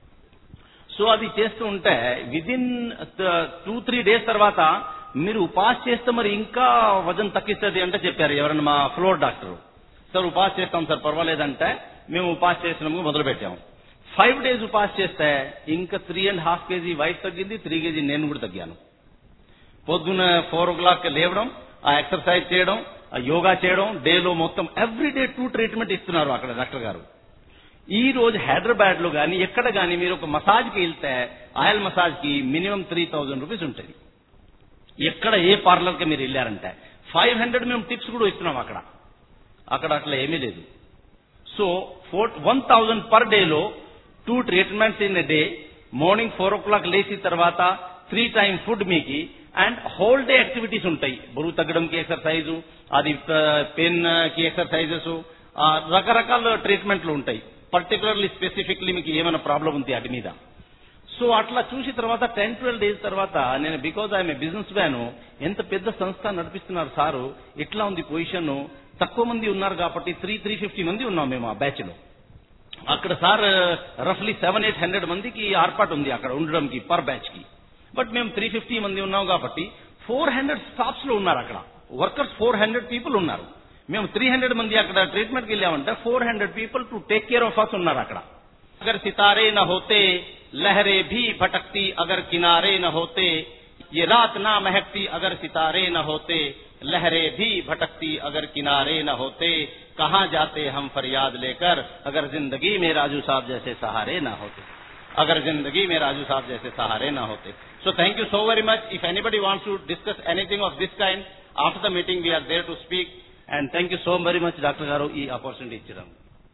So అది చేస్తూ ఉంటే విదిన్ 2-3 days తర్వాత మీరు ఉపాస్ చేస్తే మరి ఇంకా వజన్ తగ్గిస్తుంది అంటే చెప్పారు ఎవరైనా మా ఫ్లోర్ డాక్టర్. సార్ ఉపాస్ చేస్తాం సార్ పర్వాలేదంటే మేము ఉపాస్ చేసినాము మొదలు పెట్టాము. 5 days ఉపాస్ చేస్తే ఇంకా 3.5 kg వైట్ తగ్గింది, 3 kg నేను కూడా తగ్గాను. పొద్దున 4 o'clock లేవడం, ఆ ఎక్సర్సైజ్ చేయడం, ఆ యోగా చేయడం, డేలో మొత్తం ఎవ్రీడే 2 treatment ఇస్తున్నారు అక్కడ డాక్టర్ గారు. ఈ రోజు హైదరాబాద్ లో గానీ ఎక్కడ గానీ మీరు ఒక మసాజ్ కి వెళ్తే ఆయిల్ మసాజ్ కి మినిమం 3,000 rupees ఉంటుంది. ఎక్కడ ఏ పార్లర్ కి మీరు వెళ్ళారంటే 500 మేము టిప్స్ కూడా ఇస్తున్నాం అక్కడ. అట్లా ఏమీ లేదు. సో 1,000 పర్ డేలో 2 treatments in a day. Morning 4 o'clock లేచిన తర్వాత 3 times ఫుడ్ మీకు, అండ్ హోల్ డే యాక్టివిటీస్ ఉంటాయి. బరువు తగ్గడంకి ఎక్సర్సైజు, అది పెయిన్ కి ఎక్సర్సైజెస్, రకరకాల ట్రీట్మెంట్లు ఉంటాయి. పర్టికులర్లీ స్పెసిఫిక్లీ మీకు ఏమైనా ప్రాబ్లం ఉంది వాటి మీద. సో అట్లా చూసిన తర్వాత 10-12 days తర్వాత నేను, because I'm a business man, ఎంత పెద్ద సంస్థ నడిపిస్తున్నారు సారు, ఎట్లా ఉంది పొజిషన్, తక్కువ మంది ఉన్నారు కాబట్టి 350 మంది ఉన్నాం మేము ఆ బ్యాచ్ లో. అక్కడ సార్ రఫ్లీ 700-800 మందికి ఏర్పాటు ఉంది అక్కడ ఉండడానికి పర్ బ్యాచ్ కి. బట్ మేము 350 మంది ఉన్నాం కాబట్టి 400 స్టాఫ్స్ లో ఉన్నారు అక్కడ వర్కర్స్, 400 people ఉన్నారు. మేము 300 మంది అక్కడ ట్రీట్మెంట్కి వెళ్ళామంటే 400 people to take care of us ఉన్నారు అక్కడ. అగర్ సితారే న హోతే లహరే భీ భటక్తి, అగర్ కినారే న హోతే ये रात ना महकती, अगर सितारे न होते लहरें भी भटकती, अगर किनारे न होते कहाँ जाते हम फरियाद लेकर, अगर जिंदगी में राजू साहब जैसे सहारे ना होते, अगर जिंदगी में राजू साहब जैसे सहारे ना होते. So thank you so very much. If anybody wants to discuss anything of this kind after the meeting, we are there to speak. And thank you so very much doctor గారు ఈ ఆపర్చునిటీ ఇచ్చడం.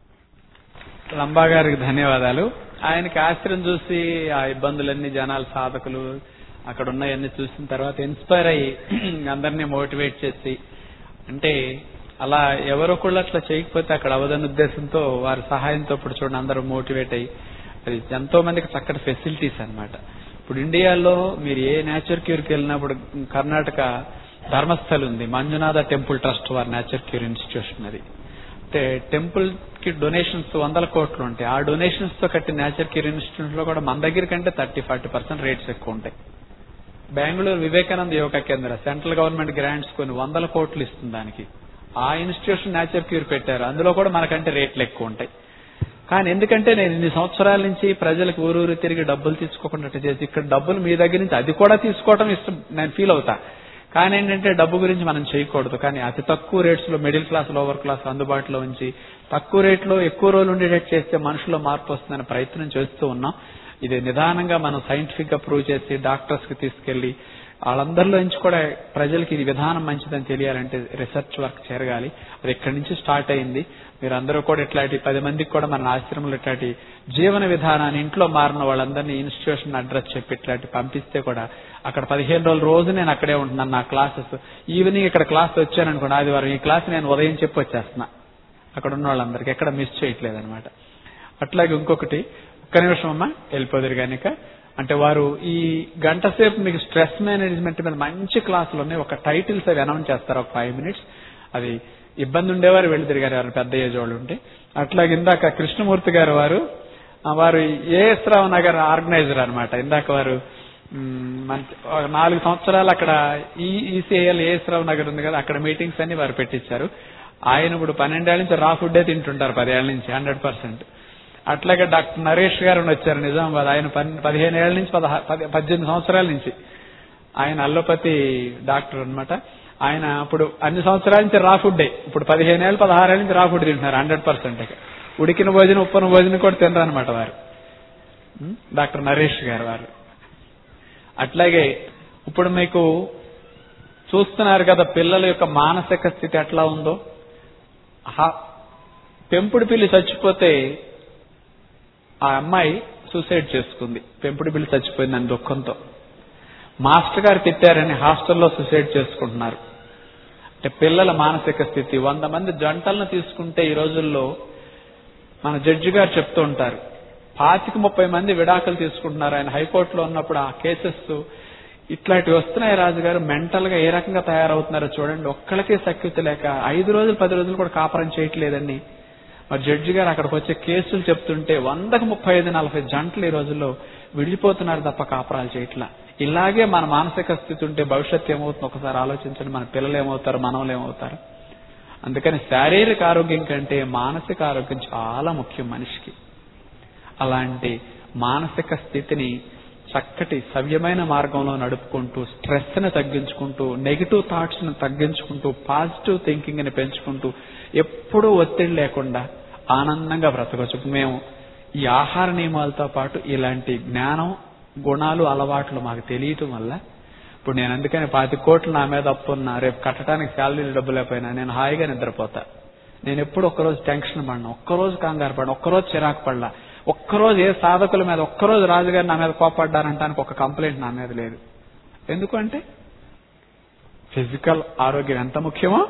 లంబా గారికి ధన్యవాదాలు. ఆయనకి ఆశ్రయం చూసి ఆ ఇబ్బందులన్నీ జనాలు సాధకులు అక్కడ ఉన్నాయన్నీ చూసిన తర్వాత ఇన్స్పైర్ అయ్యి అందరినీ మోటివేట్ చేసి, అంటే అలా ఎవరొకళ్ళు అట్లా చేయకపోతే అక్కడ అవదన్న ఉద్దేశంతో వారి సహాయంతో ఇప్పుడు చూడండి అందరూ మోటివేట్ అయ్యి, అది ఎంతో మందికి చక్కటి ఫెసిలిటీస్ అన్నమాట. ఇప్పుడు ఇండియాలో మీరు ఏ నేచర్ క్యూర్కి వెళ్ళినప్పుడు కర్ణాటక ధర్మస్థల్ ఉంది, మంజునాథ టెంపుల్ ట్రస్ట్ వారి నేచర్ క్యూర్ ఇన్స్టిట్యూషన్. అది అంటే టెంపుల్ కి డొనేషన్స్ 100 కోట్లు ఉంటాయి. ఆ డొనేషన్స్ తో కట్టి నేచర్ క్యూర్ ఇన్స్టిట్యూట్ లో కూడా మన దగ్గర కంటే 30-40% రేట్స్ ఎక్కువ ఉంటాయి. బెంగళూరు వివేకానంద యోగా కేంద్ర సెంట్రల్ గవర్నమెంట్ గ్రాంట్స్ కొన్ని 100 కోట్లు ఇస్తుంది దానికి. ఆ ఇన్స్టిట్యూషన్ నేచర్ క్యూర్ పెట్టారు, అందులో కూడా మనకంటే రేట్లు ఎక్కువ ఉంటాయి. కానీ ఎందుకంటే నేను ఇన్ని సంవత్సరాల నుంచి ప్రజలకు ఊరూరు తిరిగి డబ్బులు తీసుకోకుండా చేసి ఇక్కడ డబ్బులు మీ దగ్గర నుంచి అది కూడా తీసుకోవడం ఇష్టం నేను ఫీల్ అవుతా. కానీ ఏంటంటే డబ్బు గురించి మనం చేయకూడదు. కానీ అతి తక్కువ రేట్స్ లో మిడిల్ క్లాస్ లోవర్ క్లాస్ అందుబాటులో ఉంచి తక్కువ రేట్లో ఎక్కువ రోజులు ఉండేటట్టు చేస్తే మనుషుల్లో మార్పు వస్తుందని ప్రయత్నం చేస్తూ ఉన్నాం. ఇది నిదానంగా మనం సైంటిఫిక్ గా ప్రూవ్ చేసి డాక్టర్స్ కి తీసుకెళ్లి వాళ్ళందరిలో నుంచి కూడా ప్రజలకి ఇది విధానం మంచిదని తెలియాలంటే రీసెర్చ్ వర్క్ జరగాలి. అది ఇక్కడి నుంచి స్టార్ట్ అయింది. మీరందరూ కూడా ఇట్లాంటి 10 మందికి కూడా మన ఆశ్రమంలో ఇట్లాంటి జీవన విధానాన్ని ఇంట్లో మారిన వాళ్ళందరినీ ఇన్స్టిట్యూషన్ అడ్రస్ చెప్పి ఇట్లాంటి పంపిస్తే కూడా అక్కడ 15 రోజుల రోజు నేను అక్కడే ఉంటున్నాను. నా క్లాసెస్ ఈవినింగ్ ఇక్కడ క్లాస్ వచ్చాను అనుకోండి, ఆదివారం ఈ క్లాస్ నేను ఉదయం చెప్పి వచ్చేస్తున్నా. అక్కడ ఉన్న వాళ్ళందరికీ ఎక్కడ మిస్ చేయట్లేదు అనమాట. అట్లాగే ఇంకొకటి, ఒక్క నిమిషం అమ్మా వెళ్ళిపోదురు కనుక, అంటే వారు ఈ గంట సేపు మీకు స్ట్రెస్ మేనేజ్మెంట్ మీద మంచి క్లాసులు ఉన్నాయి. ఒక టైటిల్స్ అవి అనౌన్స్ చేస్తారు, ఒక 5 minutes. అది ఇబ్బంది ఉండేవారు వెళ్ళి తిరిగారు ఎవరు పెద్ద ఏజ్ వాళ్ళు ఉంటే. అట్లాగే ఇందాక కృష్ణమూర్తి గారు వారు ఏఎస్ రావు నగర్ ఆర్గనైజర్ అనమాట. ఇందాక వారు 4 సంవత్సరాలు అక్కడ ఈసీఐఎల్ ఏఎస్ రావు నగర్ ఉంది కదా, అక్కడ మీటింగ్స్ అన్ని వారు పెట్టించారు. ఆయన ఇప్పుడు 12 ఏళ్ల నుంచి రా ఫుడ్డే తింటుంటారు, 10 ఏళ్ల నుంచి 100%. అట్లాగే డాక్టర్ నరేష్ గారు వచ్చారు నిజామాబాద్. ఆయన 15 ఏళ్ల నుంచి 18 సంవత్సరాల నుంచి ఆయన అల్లోపతి డాక్టర్ అనమాట. ఆయన ఇప్పుడు అన్ని సంవత్సరాల నుంచి రా ఫుడ్డే, ఇప్పుడు 15 ఏళ్ళు 16 ఏళ్ళ నుంచి రా ఫుడ్ తింటున్నారు 100%. ఉడికిన భోజనం ఉప్పన భోజనం కూడా తినరు అనమాట వారు, డాక్టర్ నరేష్ గారు వారు. అట్లాగే ఇప్పుడు మీకు చూస్తున్నారు కదా పిల్లల యొక్క మానసిక స్థితి ఎట్లా ఉందో. పెంపుడు పిల్లి చచ్చిపోతే ఆ అమ్మాయి సూసైడ్ చేసుకుంది, పెంపుడు పిల్లి చచ్చిపోయిందని దుఃఖంతో. మాస్టర్ గారు తిట్టారని హాస్టల్లో సూసైడ్ చేసుకుంటున్నారు. అంటే పిల్లల మానసిక స్థితి. 100 మంది జంటలను తీసుకుంటే ఈ రోజుల్లో మన జడ్జి గారు చెప్తూ ఉంటారు 25-30 మంది విడాకులు తీసుకుంటున్నారు. ఆయన హైకోర్టులో ఉన్నప్పుడు ఆ కేసెస్ ఇట్లాంటివి వస్తున్నాయి. రాజుగారు మెంటల్ గా ఏ రకంగా తయారవుతున్నారో చూడండి. ఒక్కళ్ళకే సఖ్యత లేక 5 రోజులు 10 రోజులు కూడా కాపురం చేయట్లేదండి. మరి జడ్జి గారు అక్కడికి వచ్చే కేసులు చెప్తుంటే 100కి 35-40 జంటలు ఈ రోజుల్లో విడిపోతున్నారు తప్ప కాపురాలు చేయట్లా. ఇలాగే మన మానసిక స్థితి ఉంటే భవిష్యత్తు ఏమవుతుందో ఒకసారి ఆలోచించండి. మన పిల్లలు ఏమవుతారు, మనవలు ఏమవుతారు. అందుకని శారీరక ఆరోగ్యం కంటే మానసిక ఆరోగ్యం చాలా ముఖ్యం మనిషికి. అలాంటి మానసిక స్థితిని చక్కటి సవ్యమైన మార్గంలో నడుపుకుంటూ స్ట్రెస్ ని తగ్గించుకుంటూ నెగిటివ్ థాట్స్ ని తగ్గించుకుంటూ పాజిటివ్ థింకింగ్ ని పెంచుకుంటూ ఎప్పుడూ ఒత్తిడి లేకుండా ఆనందంగా బ్రతకొచ్చు. మేము ఈ ఆహార నియమాలతో పాటు ఇలాంటి జ్ఞానం, గుణాలు, అలవాట్లు మాకు తెలియటం వల్ల ఇప్పుడు నేను అందుకని 20 కోట్లు నా మీద అప్పున్నా రేపు కట్టడానికి శాలరీలు డబ్బులు అయిపోయినా నేను హాయిగా నిద్రపోతా. నేను ఎప్పుడు ఒక్కరోజు టెన్షన్ పడినా, ఒక్కరోజు కంగారు పడినా, ఒక్కరోజు చిరాకు పడలా, ఒక్కరోజు ఏ సాధకుల మీద, ఒక్కరోజు రాజుగారు నా మీద కోపడ్డారంటానికి ఒక కంప్లైంట్ నా మీద లేదు. ఎందుకంటే ఫిజికల్ ఆరోగ్యం ఎంత ముఖ్యమో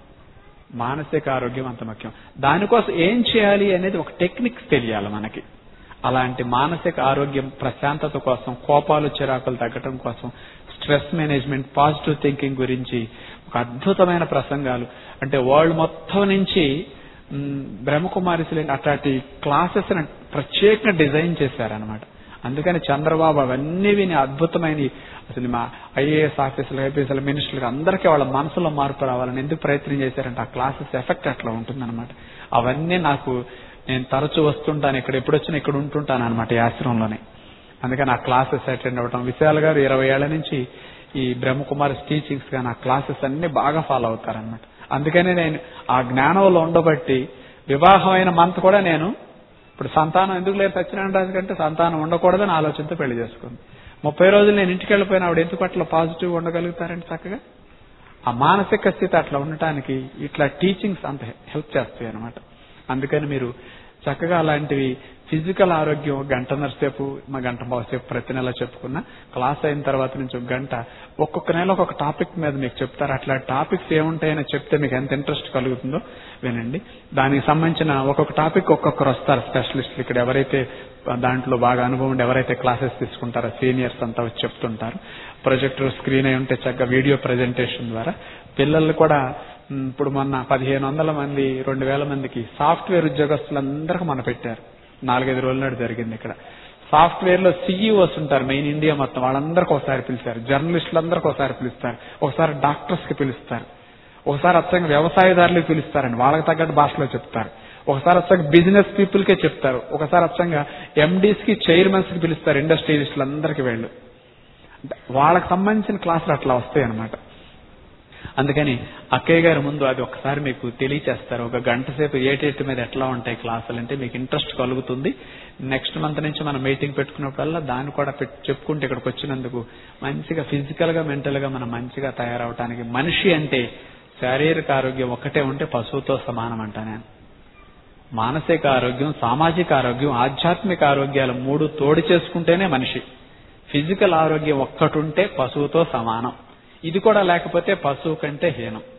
మానసిక ఆరోగ్యం అంత ముఖ్యం. దానికోసం ఏం చేయాలి అనేది ఒక టెక్నిక్స్ తెలియాలి మనకి. అలాంటి మానసిక ఆరోగ్యం ప్రశాంతత కోసం, కోపాలు చిరాకులు తగ్గటం కోసం, స్ట్రెస్ మేనేజ్మెంట్, పాజిటివ్ థింకింగ్ గురించి ఒక అద్భుతమైన ప్రసంగాలు అంటే వరల్డ్ మొత్తం నుంచి బ్రహ్మకుమారిస్ అట్లాంటి క్లాసెస్ ప్రత్యేకంగా డిజైన్ చేశారనమాట. అందుకని చంద్రబాబు అవన్నీ విని అద్భుతమైన అసలు మా ఐఏఎస్ ఆఫీసులు, ఐపీఎస్లు, మినిస్టర్లకు అందరికీ వాళ్ళ మనసులో మార్పు రావాలని ఎందుకు ప్రయత్నం చేశారంటే ఆ క్లాసెస్ ఎఫెక్ట్ అట్లా ఉంటుందన్నమాట. అవన్నీ నేను తరచూ వస్తుంటాను, ఇక్కడ ఎప్పుడు వచ్చినా ఇక్కడ ఉంటుంటాను అనమాట ఈ ఆశ్రమంలోనే. అందుకని ఆ క్లాసెస్ అటెండ్ అవ్వటం. విశాల్ గారు 20 ఏళ్ల నుంచి ఈ బ్రహ్మకుమారిస్ టీచింగ్స్ కానీ ఆ క్లాసెస్ అన్ని బాగా ఫాలో అవుతారనమాట. అందుకని నేను ఆ జ్ఞానంలో ఉండబట్టి వివాహమైన మంత్ కూడా నేను ఇప్పుడు సంతానం ఎందుకు లేదు సత్యనారాయణ రాజు కంటే సంతానం ఉండకూడదని ఆలోచనతో పెళ్లి చేసుకుంది. 30 రోజులు నేను ఇంటికి వెళ్ళిపోయిన ఆవిడ ఎందుకు అట్లా పాజిటివ్ ఉండగలుగుతారంటే చక్కగా ఆ మానసిక స్థితి అట్లా ఉండటానికి ఇట్లా టీచింగ్స్ అంత హెల్ప్ చేస్తాయి అనమాట. అందుకని మీరు చక్కగా అలాంటివి ఫిజికల్ ఆరోగ్యం గంటన్నర సేపు, మా గంట సేపు ప్రతి నెల చెప్పుకున్నా క్లాస్ అయిన తర్వాత నుంచి ఒక గంట ఒక్కొక్క నెల ఒక్కొక్క టాపిక్ మీద మీకు చెప్తారు. అట్లా టాపిక్స్ ఏముంటాయని చెప్తే మీకు ఎంత ఇంట్రెస్ట్ కలుగుతుందో వినండి. దానికి సంబంధించిన ఒక్కొక్క టాపిక్ ఒక్కొక్కరు వస్తారు స్పెషలిస్టులు. ఇక్కడ ఎవరైతే దాంట్లో బాగా అనుభవం ఉండి ఎవరైతే క్లాసెస్ తీసుకుంటారో సీనియర్స్ అంతా వచ్చి చెప్తుంటారు. ప్రొజెక్టర్ స్క్రీన్ అయి ఉంటే చక్కగా వీడియో ప్రెజెంటేషన్ ద్వారా పిల్లలు కూడా ఇప్పుడు మొన్న 1500 మంది 2000 మందికి సాఫ్ట్వేర్ ఉద్యోగస్తులందరికీ మన పెట్టారు. 4-5 రోజుల నాడు జరిగింది. ఇక్కడ సాఫ్ట్వేర్ లో సీఈఓస్ ఉంటారు మెయిన్ ఇండియా మొత్తం, వాళ్ళందరికీ ఒకసారి పిలిచారు. జర్నలిస్టులందరికీ ఒకసారి పిలుస్తారు, ఒకసారి డాక్టర్స్ కి పిలుస్తారు, ఒకసారి అచ్చంగా వ్యవసాయదారులకు పిలుస్తారండి, వాళ్ళకి తగ్గట్టు భాషలో చెప్తారు, ఒకసారి అచ్చంగా బిజినెస్ పీపుల్ కే చెప్తారు, ఒకసారి అచ్చంగా ఎండీస్ కి చైర్మన్స్ కి పిలుస్తారు, ఇండస్ట్రియలిస్టులందరికీ వెళ్ళు. వాళ్ళకి సంబంధించిన క్లాసులు అట్లా వస్తాయి అనమాట. అందుకని అక్కయ్య గారి ముందు అది ఒకసారి మీకు తెలియచేస్తారు. ఒక గంట సేపు ఏటేటి మీద ఎట్లా ఉంటాయి క్లాసులు అంటే మీకు ఇంట్రెస్ట్ కలుగుతుంది. నెక్స్ట్ మంత్ నుంచి మనం మీటింగ్ పెట్టుకున్నప్పుడల్లా దాన్ని కూడా చెప్పుకుంటే ఇక్కడికి వచ్చినందుకు మంచిగా ఫిజికల్ గా మెంటల్ గా మనం మంచిగా తయారవటానికి. మనిషి అంటే శారీరక ఆరోగ్యం ఒక్కటే ఉంటే పశువుతో సమానం అంట నేను. మానసిక ఆరోగ్యం, సామాజిక ఆరోగ్యం, ఆధ్యాత్మిక ఆరోగ్యాలు 3 తోడు చేసుకుంటేనే మనిషి. ఫిజికల్ ఆరోగ్యం ఒక్కటుంటే పశువుతో సమానం. ఇది కూడా లేకపోతే పశువు కంటే హీనం.